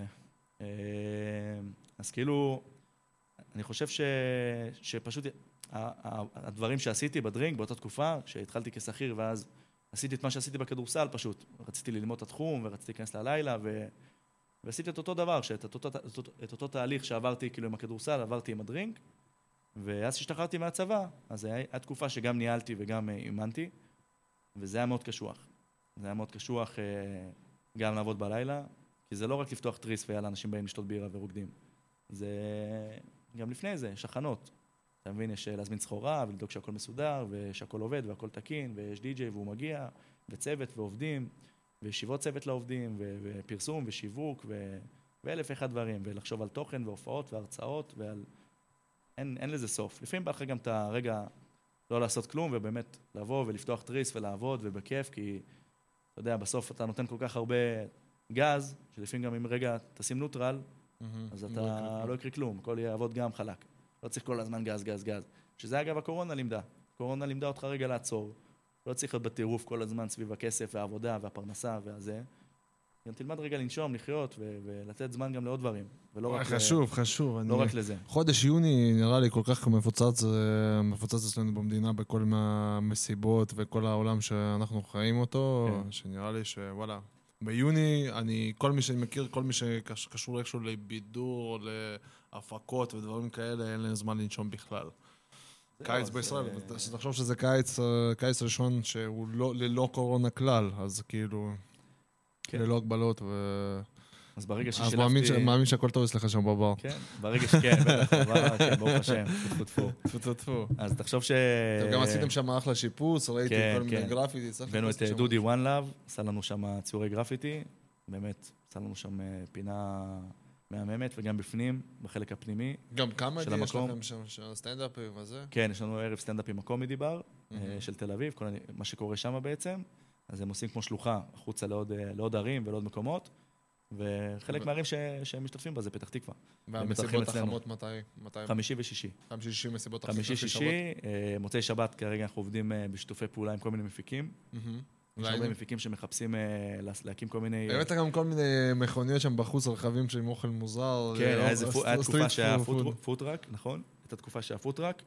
אז כאילו, אני חושב ש... שפשוט הדברים שעשיתי בדרינק באותה תקופה, כשהתחלתי כשכיר, ואז עשיתי את מה שעשיתי בכדורסל פשוט. רציתי ללמוד את התחום, ורציתי להיכנס ללילה, ו... ועשיתי את אותו דבר, שאת אותו, את אותו תהליך שעברתי כאילו עם הכדורסל, עברתי עם הדרינק, ואז שהשתחררתי מהצבא, אז הייתה תקופה שגם ניהלתי וגם אימנתי, וזה היה מאוד קשוח. זה היה מאוד קשוח גם לעבוד בלילה, כי זה לא רק לפתוח טריס ויאללה, אנשים באים לשתות בירה ורוקדים. זה גם לפני זה, שכנות. אתה מבין, יש להזמין סחורה ולדאוג שהכל מסודר, ושהכל עובד והכל תקין, ויש די-ג'יי והוא מגיע, וצוות ועובדים, וישיבות צוות לעובדים, ופרסום ושיווק, ואלף אחד דברים, ולחשוב על תוכן והופעות והרצאות, ועל... אין, אין לזה סוף. לפעמים בא לך גם את הרגע לא לעשות כלום, ובאמת לבוא ולפתוח טריס ולעבוד ובכיף, כי אתה יודע, בסוף אתה נותן כל כך הרבה גז, שלפעמים גם אם רגע תשים נוטרל, אז אתה לא יקרה כלום, הכל יעבוד גם חלק. לא צריך כל הזמן גז, גז, גז. שזה אגב הקורונה לימדה. הקורונה לימדה אותך רגע לעצור, לא צריך להיות בטירוף כל הזמן סביב הכסף והעבודה והפרנסה והזה. גם תלמד רגע לנשום, לחיות ו- ולתת זמן גם לעוד דברים. ולא רק
חשוב, חשוב.
לא רק לזה.
חודש יוני נראה לי כל כך מפוצץ, מפוצץ אצלנו במדינה בכל המסיבות וכל העולם שאנחנו חיים אותו, שנראה לי שוואלה. ביוני, אני, כל מי שאני מכיר, כל מי שקשור איכשהו לבידור, להפקות ודברים כאלה, אין לי זמן לנשום בכלל. קיץ בישראל, תחשוב שזה קיץ, קיץ ראשון שהוא ללא קורונה כלל, אז כאילו, ללא הגבלות ו... אז ברגע ששילבתי... אז מאמין שהכל טוב אצלך שם בבר.
כן, ברגע שכן, בטח, כן, ברוך השם, תפו תפו.
תפו תפו.
אז תחשוב ש...
אתם גם עשיתם שם אחלה שיפוץ, ראיתי כל מיני גרפיטי.
הבאנו את דודי וואן לאב, עשה לנו שם ציורי גרפיטי, באמת, עשה לנו שם פינה מהממת, וגם בפנים, בחלק הפנימי.
גם כמה יש לכם שם, סטנדאפים וזה?
כן, יש לנו ערב סטנדאפים הקומדי בר, של תל אביב, מה שקורה שם בעצם. אז הם עושים כמו שלוחה, החוצה לעוד ערים ולעוד מקומות. וחלק מהערים שהם משתתפים בה זה פתח תקווה.
והמסיבות החמות מתי?
חמישי ושישי.
חמישי שישי מסיבות החמות.
חמישי שישי, מוצאי שבת, כרגע אנחנו עובדים בשיתופי פעולה עם כל מיני מפיקים. יש הרבה מפיקים שמחפסים להקים כל מיני...
באמת גם כל מיני מכוניות שם בחוץ, רכבים עם אוכל מוזר.
כן, היה תקופה שהיה פוטראק, נכון? הייתה תקופה שהיה פוטראק.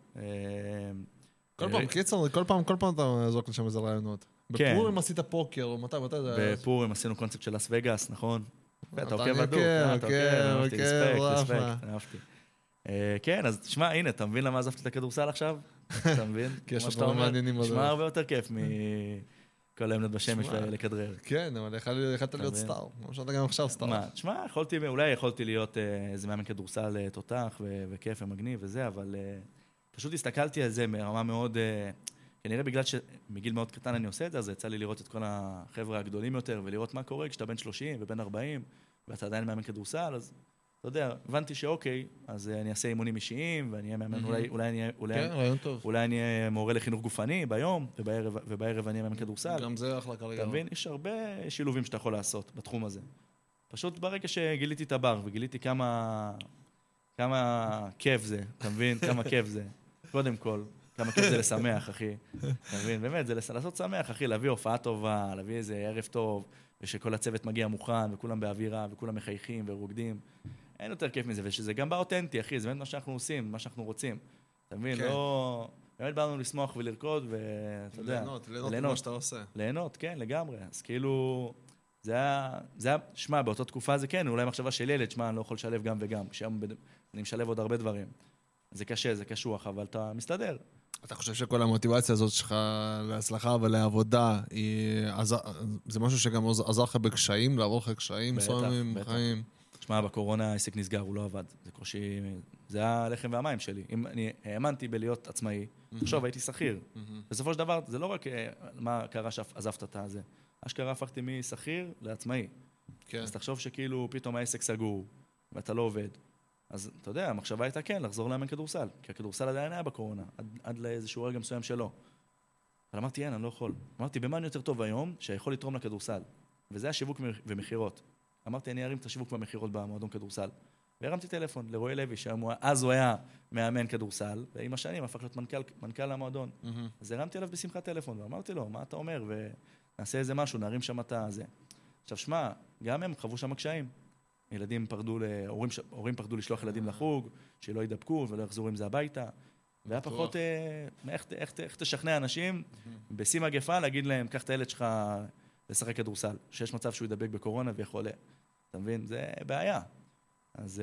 כל פעם, קיצר, כל פעם, כל פעם אתה זורק לשם איזה רעיונות. בפורים עשית פוקר, או מתי, מתי זה היה?
בפורים עשינו קונספט של לס וגאס, נכון? אתה עוקב הדוק, אתה עוקב, אהבתי, רספקט, רספקט, אהבתי. כן, אז תשמע, הנה, אתה מבין למה עזבתי את הכדורסל עכשיו? אתה מבין?
כי יש דברים מעניינים בזה.
תשמע הרבה יותר כיף מכל היום להיות בשמש ולכדרר.
כן, אבל יכלת להיות סטאר. כמו שאתה גם עכשיו סטאר.
מה, תשמע, אולי יכולתי להיות איזה מאמן כדורסל תותח וכיף ומגניב וזה, אבל פשוט הסתכלתי על זה מרמה מאוד... כנראה בגלל שמגיל מאוד קטן אני עושה את זה, אז יצא לי לראות את כל החבר'ה הגדולים יותר, ולראות מה קורה כשאתה בן שלושים ובן ארבעים, ואתה עדיין מאמן כדורסל, אז אתה יודע, הבנתי שאוקיי, אז אני אעשה אימונים אישיים, ואני אהיה מאמן, אולי אני אהיה מורה לחינוך גופני ביום, ובערב אני אהיה מאמן כדורסל.
גם זה אחלה קריירה.
אתה מבין? יש הרבה שילובים שאתה יכול לעשות בתחום הזה. פשוט ברגע שגיליתי את הבר, וגיליתי כמה, כמה כיף זה, אתה מבין? כמה כיף זה. קודם כל. כמה כיף זה לשמח, אחי. אתה מבין? באמת, זה לעשות שמח, אחי, להביא הופעה טובה, להביא איזה ערב טוב, ושכל הצוות מגיע מוכן, וכולם באווירה, וכולם מחייכים ורוקדים. אין יותר כיף מזה, ושזה גם באותנטי, אחי, זה באמת מה שאנחנו עושים, מה שאנחנו רוצים. אתה מבין? לא... באמת באנו לשמוח ולרקוד, ואתה יודע...
ליהנות, ליהנות כמו שאתה עושה.
ליהנות, כן, לגמרי. אז כאילו... זה היה... זה היה... שמע, באותה תקופה זה כן, אולי מחשבה של ילד, שמע, אני לא יכול לשלב גם וגם. כשהיום אני משלב עוד הרבה דברים. זה קשה, זה קשוח, אבל אתה מסתדר.
אתה חושב שכל המוטיבציה הזאת שלך להצלחה ולעבודה, זה משהו שגם עזר לך בקשיים, לעבור לך קשיים מסוימים בחיים?
תשמע, בקורונה העסק נסגר, הוא לא עבד. זה קושי, זה היה הלחם והמים שלי. אם אני האמנתי בלהיות עצמאי, עכשיו הייתי שכיר. בסופו של דבר, זה לא רק מה קרה שעזבת את הזה. אשכרה הפכתי משכיר לעצמאי. אז תחשוב שכאילו פתאום העסק סגור, ואתה לא עובד. אז אתה יודע, המחשבה הייתה כן, לחזור לאמן כדורסל, כי הכדורסל עדיין היה בקורונה, עד, עד לאיזשהו רגע מסוים שלו. אבל אמרתי, אין, אני לא יכול. אמרתי, במה אני יותר טוב היום, שיכול לתרום לכדורסל? וזה השיווק ומחירות. אמרתי, אני ארים את השיווק והמחירות במועדון כדורסל. והרמתי טלפון לרועי לוי, שאז הוא היה מאמן כדורסל, ועם השנים הפך להיות מנכ"ל, מנכ"ל המועדון. Mm-hmm. אז הרמתי עליו בשמחת טלפון, ואמרתי לו, מה אתה אומר? ונעשה איזה משהו, נרים שם את הזה. עכשיו, שמה, גם הם חוו שם קשיים. ילדים פרדו, הורים, הורים פרדו לשלוח ילדים לחוג, שלא ידבקו ולא יחזרו עם זה הביתה. והיה פחות, איך, איך, איך תשכנע אנשים בשים מגפה להגיד להם, קח את הילד שלך לשחק כדורסל, שיש מצב שהוא ידבק בקורונה ויכולה. אתה מבין? זה בעיה. אז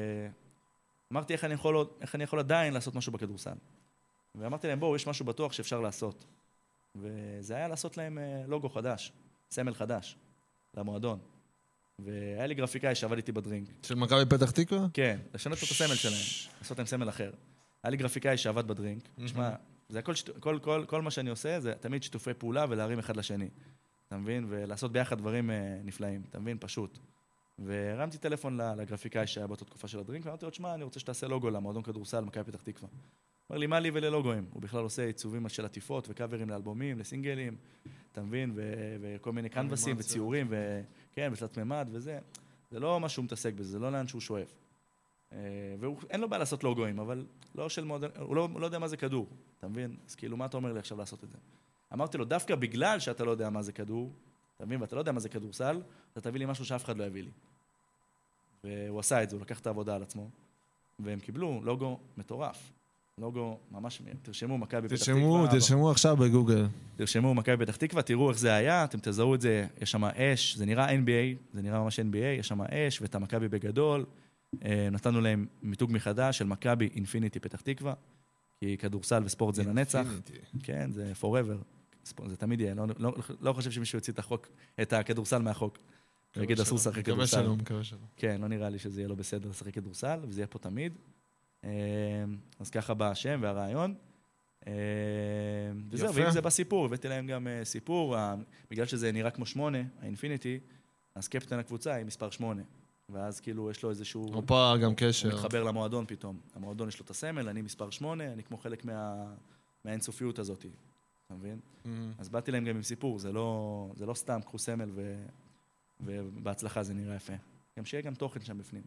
אמרתי, איך אני יכול, איך אני יכול עדיין לעשות משהו בכדורסל? ואמרתי להם, בואו, יש משהו בטוח שאפשר לעשות. וזה היה לעשות להם לוגו חדש, סמל חדש, למועדון. והיה לי גרפיקאי שעבד איתי בדרינק.
של מכבי פתח תקווה?
כן, לשנות את הסמל שלהם, לעשות להם סמל אחר. היה לי גרפיקאי שעבד בדרינק. תשמע, זה כל, כל, כל, כל מה שאני עושה, זה תמיד שיתופי פעולה ולהרים אחד לשני. אתה מבין? ולעשות ביחד דברים נפלאים. אתה מבין? פשוט. והרמתי טלפון לגרפיקאי שהיה באותה תקופה של הדרינק, ואמרתי לו, תשמע, אני רוצה שתעשה לוגו למועדון כדורסל, מכבי פתח תקווה. אמר לי, מה לי וללוגוים? הוא בכלל עושה עיצובים של עטיפות וקאברים לאלבומים, לסינגלים, אתה מבין? וכל מיני קנבסים וציורים, וכן, ותלת ממד וזה. זה לא מה שהוא מתעסק בזה, זה לא לאן שהוא שואף. ואין לו בעיה לעשות לוגוים, אבל לא של מועדון, הוא לא יודע מה זה כדור, אתה מבין? אז כאילו, מה אתה אומר לי עכשיו לעשות את זה? אמרתי לו, דווקא בגלל שאתה לא יודע מה זה כדור, אתה מבין, ואתה לא יודע מה זה כדורסל, אתה תביא לי משהו שאף אחד לא יביא לי. והוא עשה את זה, הוא לקח את העבודה על עצמו, והם קיבלו לוגו מטורף. לוגו ממש, תרשמו מכבי פתח תקווה.
תרשמו, תרשמו עכשיו בגוגל.
תרשמו מכבי פתח תקווה, תראו איך זה היה, אתם תזהו את זה, יש שם אש, זה נראה אן בי איי, זה נראה ממש אן בי איי, יש שם אש, ואת המכבי בגדול. נתנו להם מיתוג מחדש של מכבי אינפיניטי פתח תקווה, כי כדורסל וספורט זה לנצח. כן, זה forever. זה תמיד יהיה, לא, לא, לא חושב שמישהו יוציא את החוק, את הכדורסל מהחוק. ויגיד, אסור לשחק כדורסל.
מקווה שלום, מקווה שלום.
כן, לא נראה לי שזה יהיה לא בסדר לשחק כדורסל, וזה יהיה פה תמיד. אז ככה בא השם והרעיון. וזהו, ואם זה בסיפור, הבאתי להם גם סיפור, בגלל שזה נראה כמו שמונה, האינפיניטי, אז קפטן הקבוצה היא מספר שמונה. ואז כאילו יש לו איזשהו...
אופה, גם קשר.
הוא מתחבר למועדון פתאום. המועדון יש לו את הסמל, אני מספר שמונה, אני כמו חלק מה... מהאינסופיות הזאת. אתה מבין? Mm-hmm. אז באתי להם גם עם סיפור, זה לא, זה לא סתם, קחו סמל ו... ובהצלחה זה נראה יפה. גם שיהיה גם תוכן שם בפנים.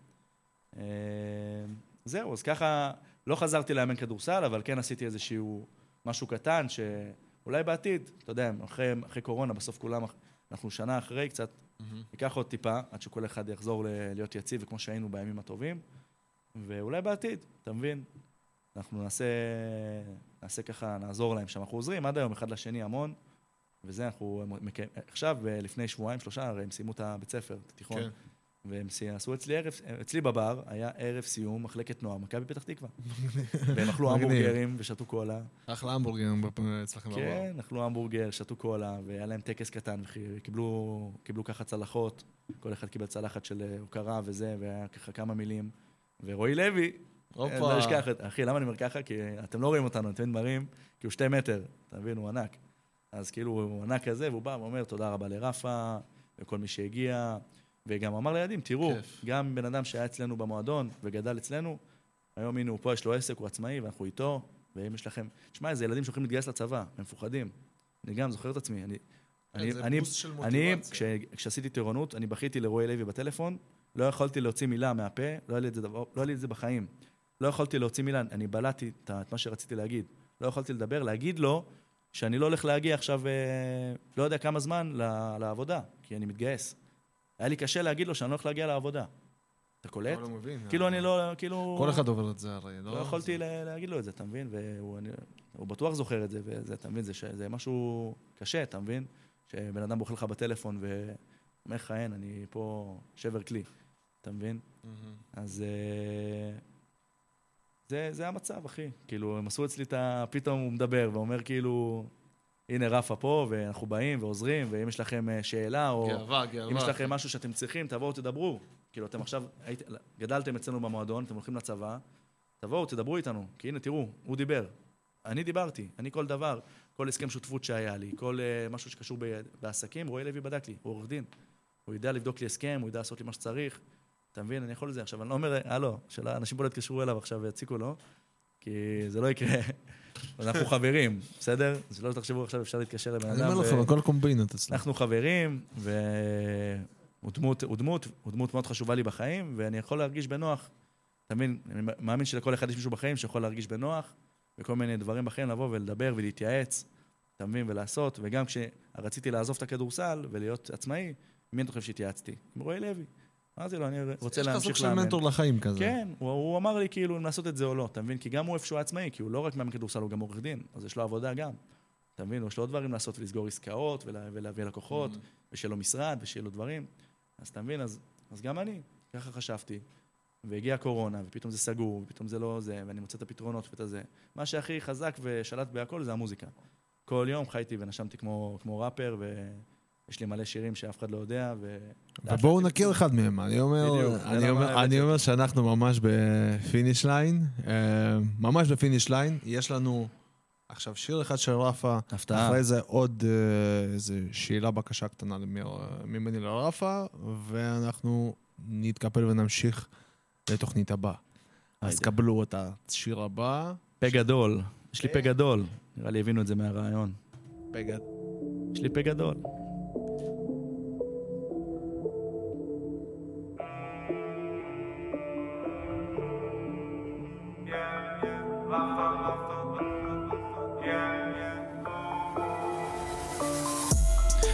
זהו, אז ככה, לא חזרתי לאמן כדורסל, אבל כן עשיתי איזשהו משהו קטן, שאולי בעתיד, אתה יודע, אחרי, אחרי קורונה, בסוף כולם, אנחנו שנה אחרי קצת, ייקח עוד טיפה, עד שכל אחד יחזור להיות יציב, וכמו שהיינו בימים הטובים, ואולי בעתיד, אתה מבין? אנחנו נעשה, נעשה ככה, נעזור להם שם. אנחנו עוזרים עד היום אחד לשני המון, וזה אנחנו, עכשיו, לפני שבועיים, שלושה, הרי הם סיימו את הבית ספר, את התיכון. כן. והם עשו אצלי ערב, אצלי בבר, היה ערב סיום, מחלקת נוער, מכבי פתח תקווה. והם אכלו המבורגרים ושתו קולה.
אחלה המבורגרים אצלכם בבר.
כן, אכלו המבורגר, שתו קולה, והיה להם טקס קטן, וקיבלו, קיבלו ככה צלחות, כל אחד קיבל צלחת של הוקרה וזה, והיה ככה כמה מילים. ורועי לוי, לא אשכח, אחי, למה אני אומר ככה? כי אתם לא רואים אותנו, אתם מראים, כי הוא שתי מטר, אתה מבין, הוא ענק. אז כאילו הוא ענק כזה, והוא בא ואומר, תודה רבה לרפה, וכל מי שהגיע, וגם אמר לילדים, תראו, גם בן אדם שהיה אצלנו במועדון וגדל אצלנו, היום הנה הוא פה, יש לו עסק, הוא עצמאי, ואנחנו איתו, ואם יש לכם... תשמע, איזה ילדים שהולכים להתגייס לצבא, הם מפוחדים. אני גם זוכר את עצמי. אני, אני, אני, אני כש, כשעשיתי טירונות, אני בכיתי לרועי לוי בטלפון, לא יכולתי להוציא מילה מהפה, לא היה לי את זה, לא היה לי את זה בחיים. לא יכולתי להוציא מילה, אני בלעתי את מה שרציתי להגיד. לא יכולתי לדבר, להגיד לו שאני לא הולך להגיע עכשיו, לא יודע כמה זמן לעבודה, כי אני מתגייס. היה לי קשה להגיד לו שאני לא הולך להגיע לעבודה. אתה קולט? כאילו אני לא, כאילו...
כל אחד עובר את זה הרי.
לא יכולתי להגיד לו את זה, אתה מבין? והוא בטוח זוכר את זה, וזה, אתה מבין? זה משהו קשה, אתה מבין? שבן אדם בוחר לך בטלפון ואומר לך, אין, אני פה שבר כלי. אתה מבין? אז זה המצב, אחי. כאילו, הם עשו אצלי את ה... פתאום הוא מדבר ואומר כאילו... הנה רפה פה, ואנחנו באים ועוזרים, ואם יש לכם שאלה, או
גאווה, גאווה.
אם יש לכם משהו שאתם צריכים, תבואו, תדברו. כאילו, אתם עכשיו, היית, גדלתם אצלנו במועדון, אתם הולכים לצבא, תבואו, תדברו איתנו, כי הנה, תראו, הוא דיבר. אני דיברתי, אני כל דבר, כל הסכם שותפות שהיה לי, כל uh, משהו שקשור ב- בעסקים, רועי לוי בדק לי, הוא עורך דין. הוא יודע לבדוק לי הסכם, הוא יודע לעשות לי מה שצריך. אתה מבין, אני יכול לזה. עכשיו, אני לא אומר, הלו, שאלה, אנשים פה לא התקשרו אליו עכשיו והציקו לו, כי זה לא יקרה. אנחנו חברים, בסדר? אז לא תחשבו עכשיו, אפשר להתקשר לבן אדם.
אני אומר לכם, הכל קומבינות אצלנו.
אנחנו חברים, והוא דמות, הוא דמות, הוא דמות מאוד חשובה לי בחיים, ואני יכול להרגיש בנוח. אתה מבין? אני מאמין שלכל אחד יש מישהו בחיים שיכול להרגיש בנוח, וכל מיני דברים בחיים לבוא ולדבר ולהתייעץ, אתה מבין? ולעשות, וגם כשרציתי לעזוב את הכדורסל ולהיות עצמאי, מי אתה חושב שהתייעצתי? עם רועי לוי. אמרתי לו, אני רוצה להמשיך לאמן.
יש לך סוג של מנטור לחיים כזה.
כן, הוא, הוא אמר לי כאילו אם לעשות את זה או לא, אתה מבין? כי גם הוא איפשהו עצמאי, כי הוא לא רק מאמן כדורסל, הוא גם עורך דין, אז יש לו עבודה גם. אתה מבין? יש לו עוד דברים לעשות ולסגור עסקאות ולה, ולהביא לקוחות, mm-hmm. ושיהיה לו משרד ושיהיה לו דברים. אז אתה מבין? אז, אז גם אני, ככה חשבתי. והגיעה הקורונה, ופתאום זה סגור, ופתאום זה לא זה, ואני מוצא את הפתרונות ואת הזה. מה שהכי חזק ושלט בהכל זה המוזיקה. כל יום חייתי ונשמתי כמו, כמו ראפר, ו... יש לי מלא שירים שאף אחד לא יודע, ו...
ובואו נכיר אחד מהם. אני אומר, אני אומר, אני אומר שאנחנו ממש בפיניש ליין, ממש בפיניש ליין. יש לנו עכשיו שיר אחד של רפה, אחרי זה עוד איזה שאלה בקשה קטנה ממני לרפה, ואנחנו נתקפל ונמשיך לתוכנית הבאה. אז קבלו את השיר הבא.
פה גדול. יש לי פה גדול. נראה לי הבינו את זה מהרעיון.
פה גדול.
יש לי פה גדול.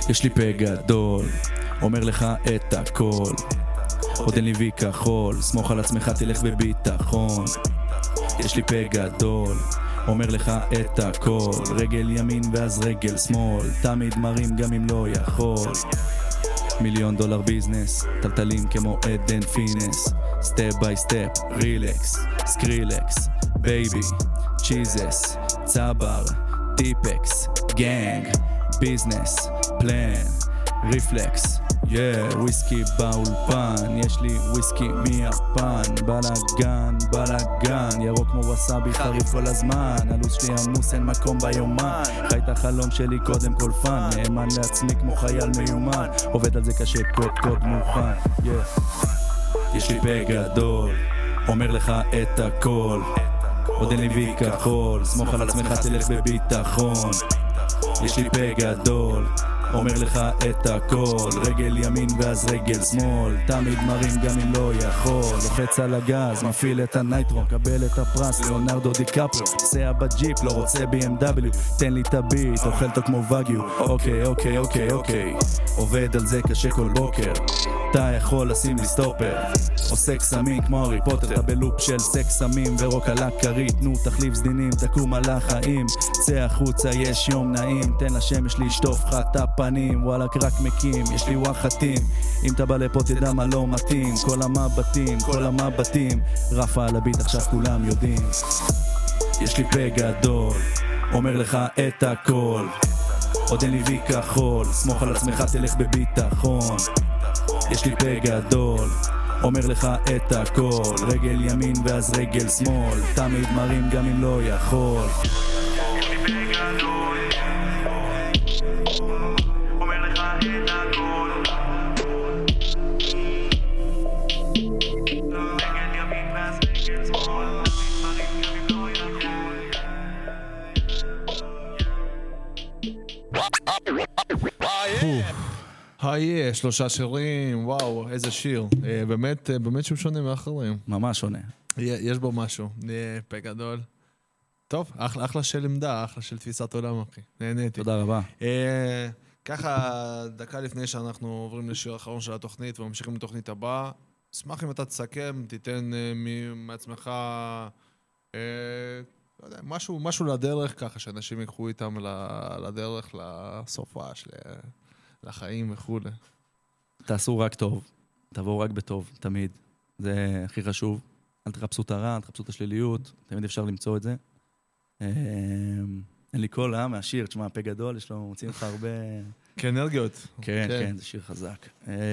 יש לי פה גדול, אומר לך את הכל, עוד אין לי וי כחול, סמוך על עצמך תלך בביטחון. יש לי פה גדול, אומר לך את הכל, רגל ימין ואז רגל שמאל, תמיד מרים גם אם לא יכול. מיליון דולר ביזנס, טלטלים כמו עדן פינס, סטפ ביי סטפ, רילקס, סקרילקס, בייבי, צ'יזס, צבר, טיפקס, גנג, ביזנס, פלן, ריפלקס, yeah, וויסקי באולפן, יש לי וויסקי מיפן, בלגן, בלגן, ירוק כמו וסאבי חריף כל הזמן, הלו"ז שלי עמוס אין מקום ביומן, חי את החלום שלי קודם כל פן, נאמן לעצמי כמו חייל מיומן, עובד על זה קשה קוד קוד מוכן, yeah. יש לי פה גדול, אומר לך את הכל, עוד אין לי וי כחול, סמוך על עצמך תלך בביטחון. יש לי פה גדול, אומר לך את הכל, רגל ימין ואז רגל שמאל, תמיד מרים גם אם לא יכול, לוחץ על הגז, מפעיל את הנייטרו, קבל את הפרס, ליאונרדו דיקפריו, סע בג'יפ, לא רוצה בי אם דאבליו, תן לי את הביט, אוכל אותו כמו וגיו, אוקיי, אוקיי, אוקיי, אוקיי, עובד על זה קשה כל בוקר, אתה יכול לשים לי סטופר, עושה קסמים כמו הארי פוטר, אתה בלופ של סקס סמים ורוק על הכרית, נו תחליף סדינים, תקום על החיים, צא החוצה יש יום נעים, תן לשמש לשטוף לך את הפנים, וואלה רק מקים, יש לי וואחתים, אם אתה בא לפה תדע מה לא מתאים, כל המבטים, כל המבטים, רפה על הביט עכשיו כולם יודעים. יש לי פה גדול, אומר לך את הכל, עוד אין לי וי כחול, סמוך על עצמך תלך בביטחון. יש לי פה גדול, אומר לך את הכל, רגל ימין ואז רגל שמאל, תמיד מרים גם אם לא יכול. יש לי פה גדול, אומר לך את הכל, רגל ימין ואז רגל שמאל, תמיד מרים גם אם לא
יכול. היי, שלושה שירים, וואו, איזה שיר. באמת, באמת שהוא שונה מאחרים.
ממש שונה.
יש בו משהו, פה גדול. טוב, אחלה של עמדה, אחלה של תפיסת עולם, אחי. נהניתי.
תודה רבה.
ככה, דקה לפני שאנחנו עוברים לשיר האחרון של התוכנית וממשיכים לתוכנית הבאה, אשמח אם אתה תסכם, תיתן מעצמך משהו, משהו לדרך, ככה שאנשים יקחו איתם לדרך, לסופה של... לחיים וכו'.
תעשו רק טוב, תבואו רק בטוב, תמיד. זה הכי חשוב. אל תחפשו את הרע, אל תחפשו את השליליות, תמיד אפשר למצוא את זה. אין לי קול, אה, מהשיר, תשמע, פה גדול, יש לו, מוצאים לך הרבה...
כאנרגיות.
כן, כן, זה שיר חזק.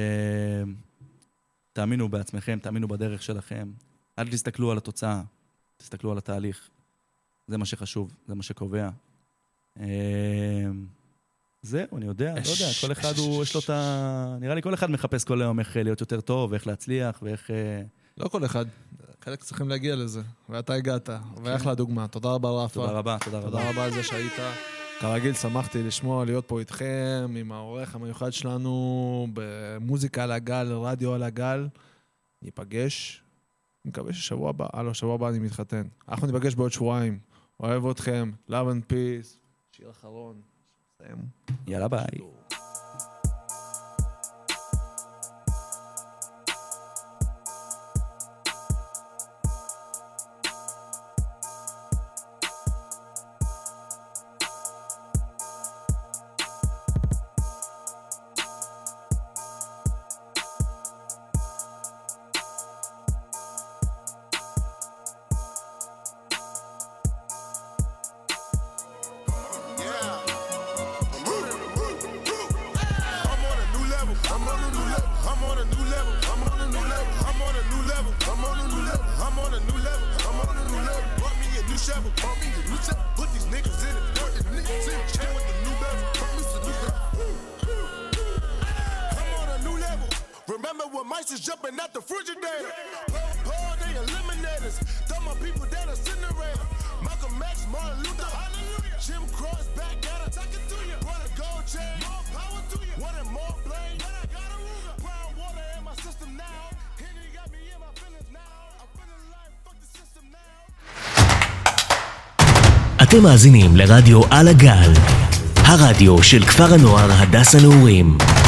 תאמינו בעצמכם, תאמינו בדרך שלכם. אל תסתכלו על התוצאה, תסתכלו על התהליך. זה מה שחשוב, זה מה שקובע. זהו, אני יודע, לא יודע, כל אחד הוא, יש לו את ה... נראה לי כל אחד מחפש כל היום איך להיות יותר טוב, ואיך להצליח, ואיך...
לא כל אחד, חלק צריכים להגיע לזה, ואתה הגעת, ואיך לדוגמה. תודה רבה רפה.
תודה רבה, תודה רבה.
תודה רבה על זה שהיית. כרגיל, שמחתי לשמוע, להיות פה איתכם, עם העורך המיוחד שלנו, במוזיקה על הגל, רדיו על הגל. ניפגש, אני מקווה ששבוע הבא, הלו, שבוע הבא אני מתחתן. אנחנו ניפגש בעוד שבועיים. אוהב אתכם, love and peace. שיר אחרון.
יאללה ביי.
אתם מאזינים לרדיו על הגל, הרדיו של כפר הנוער הדס הנעורים.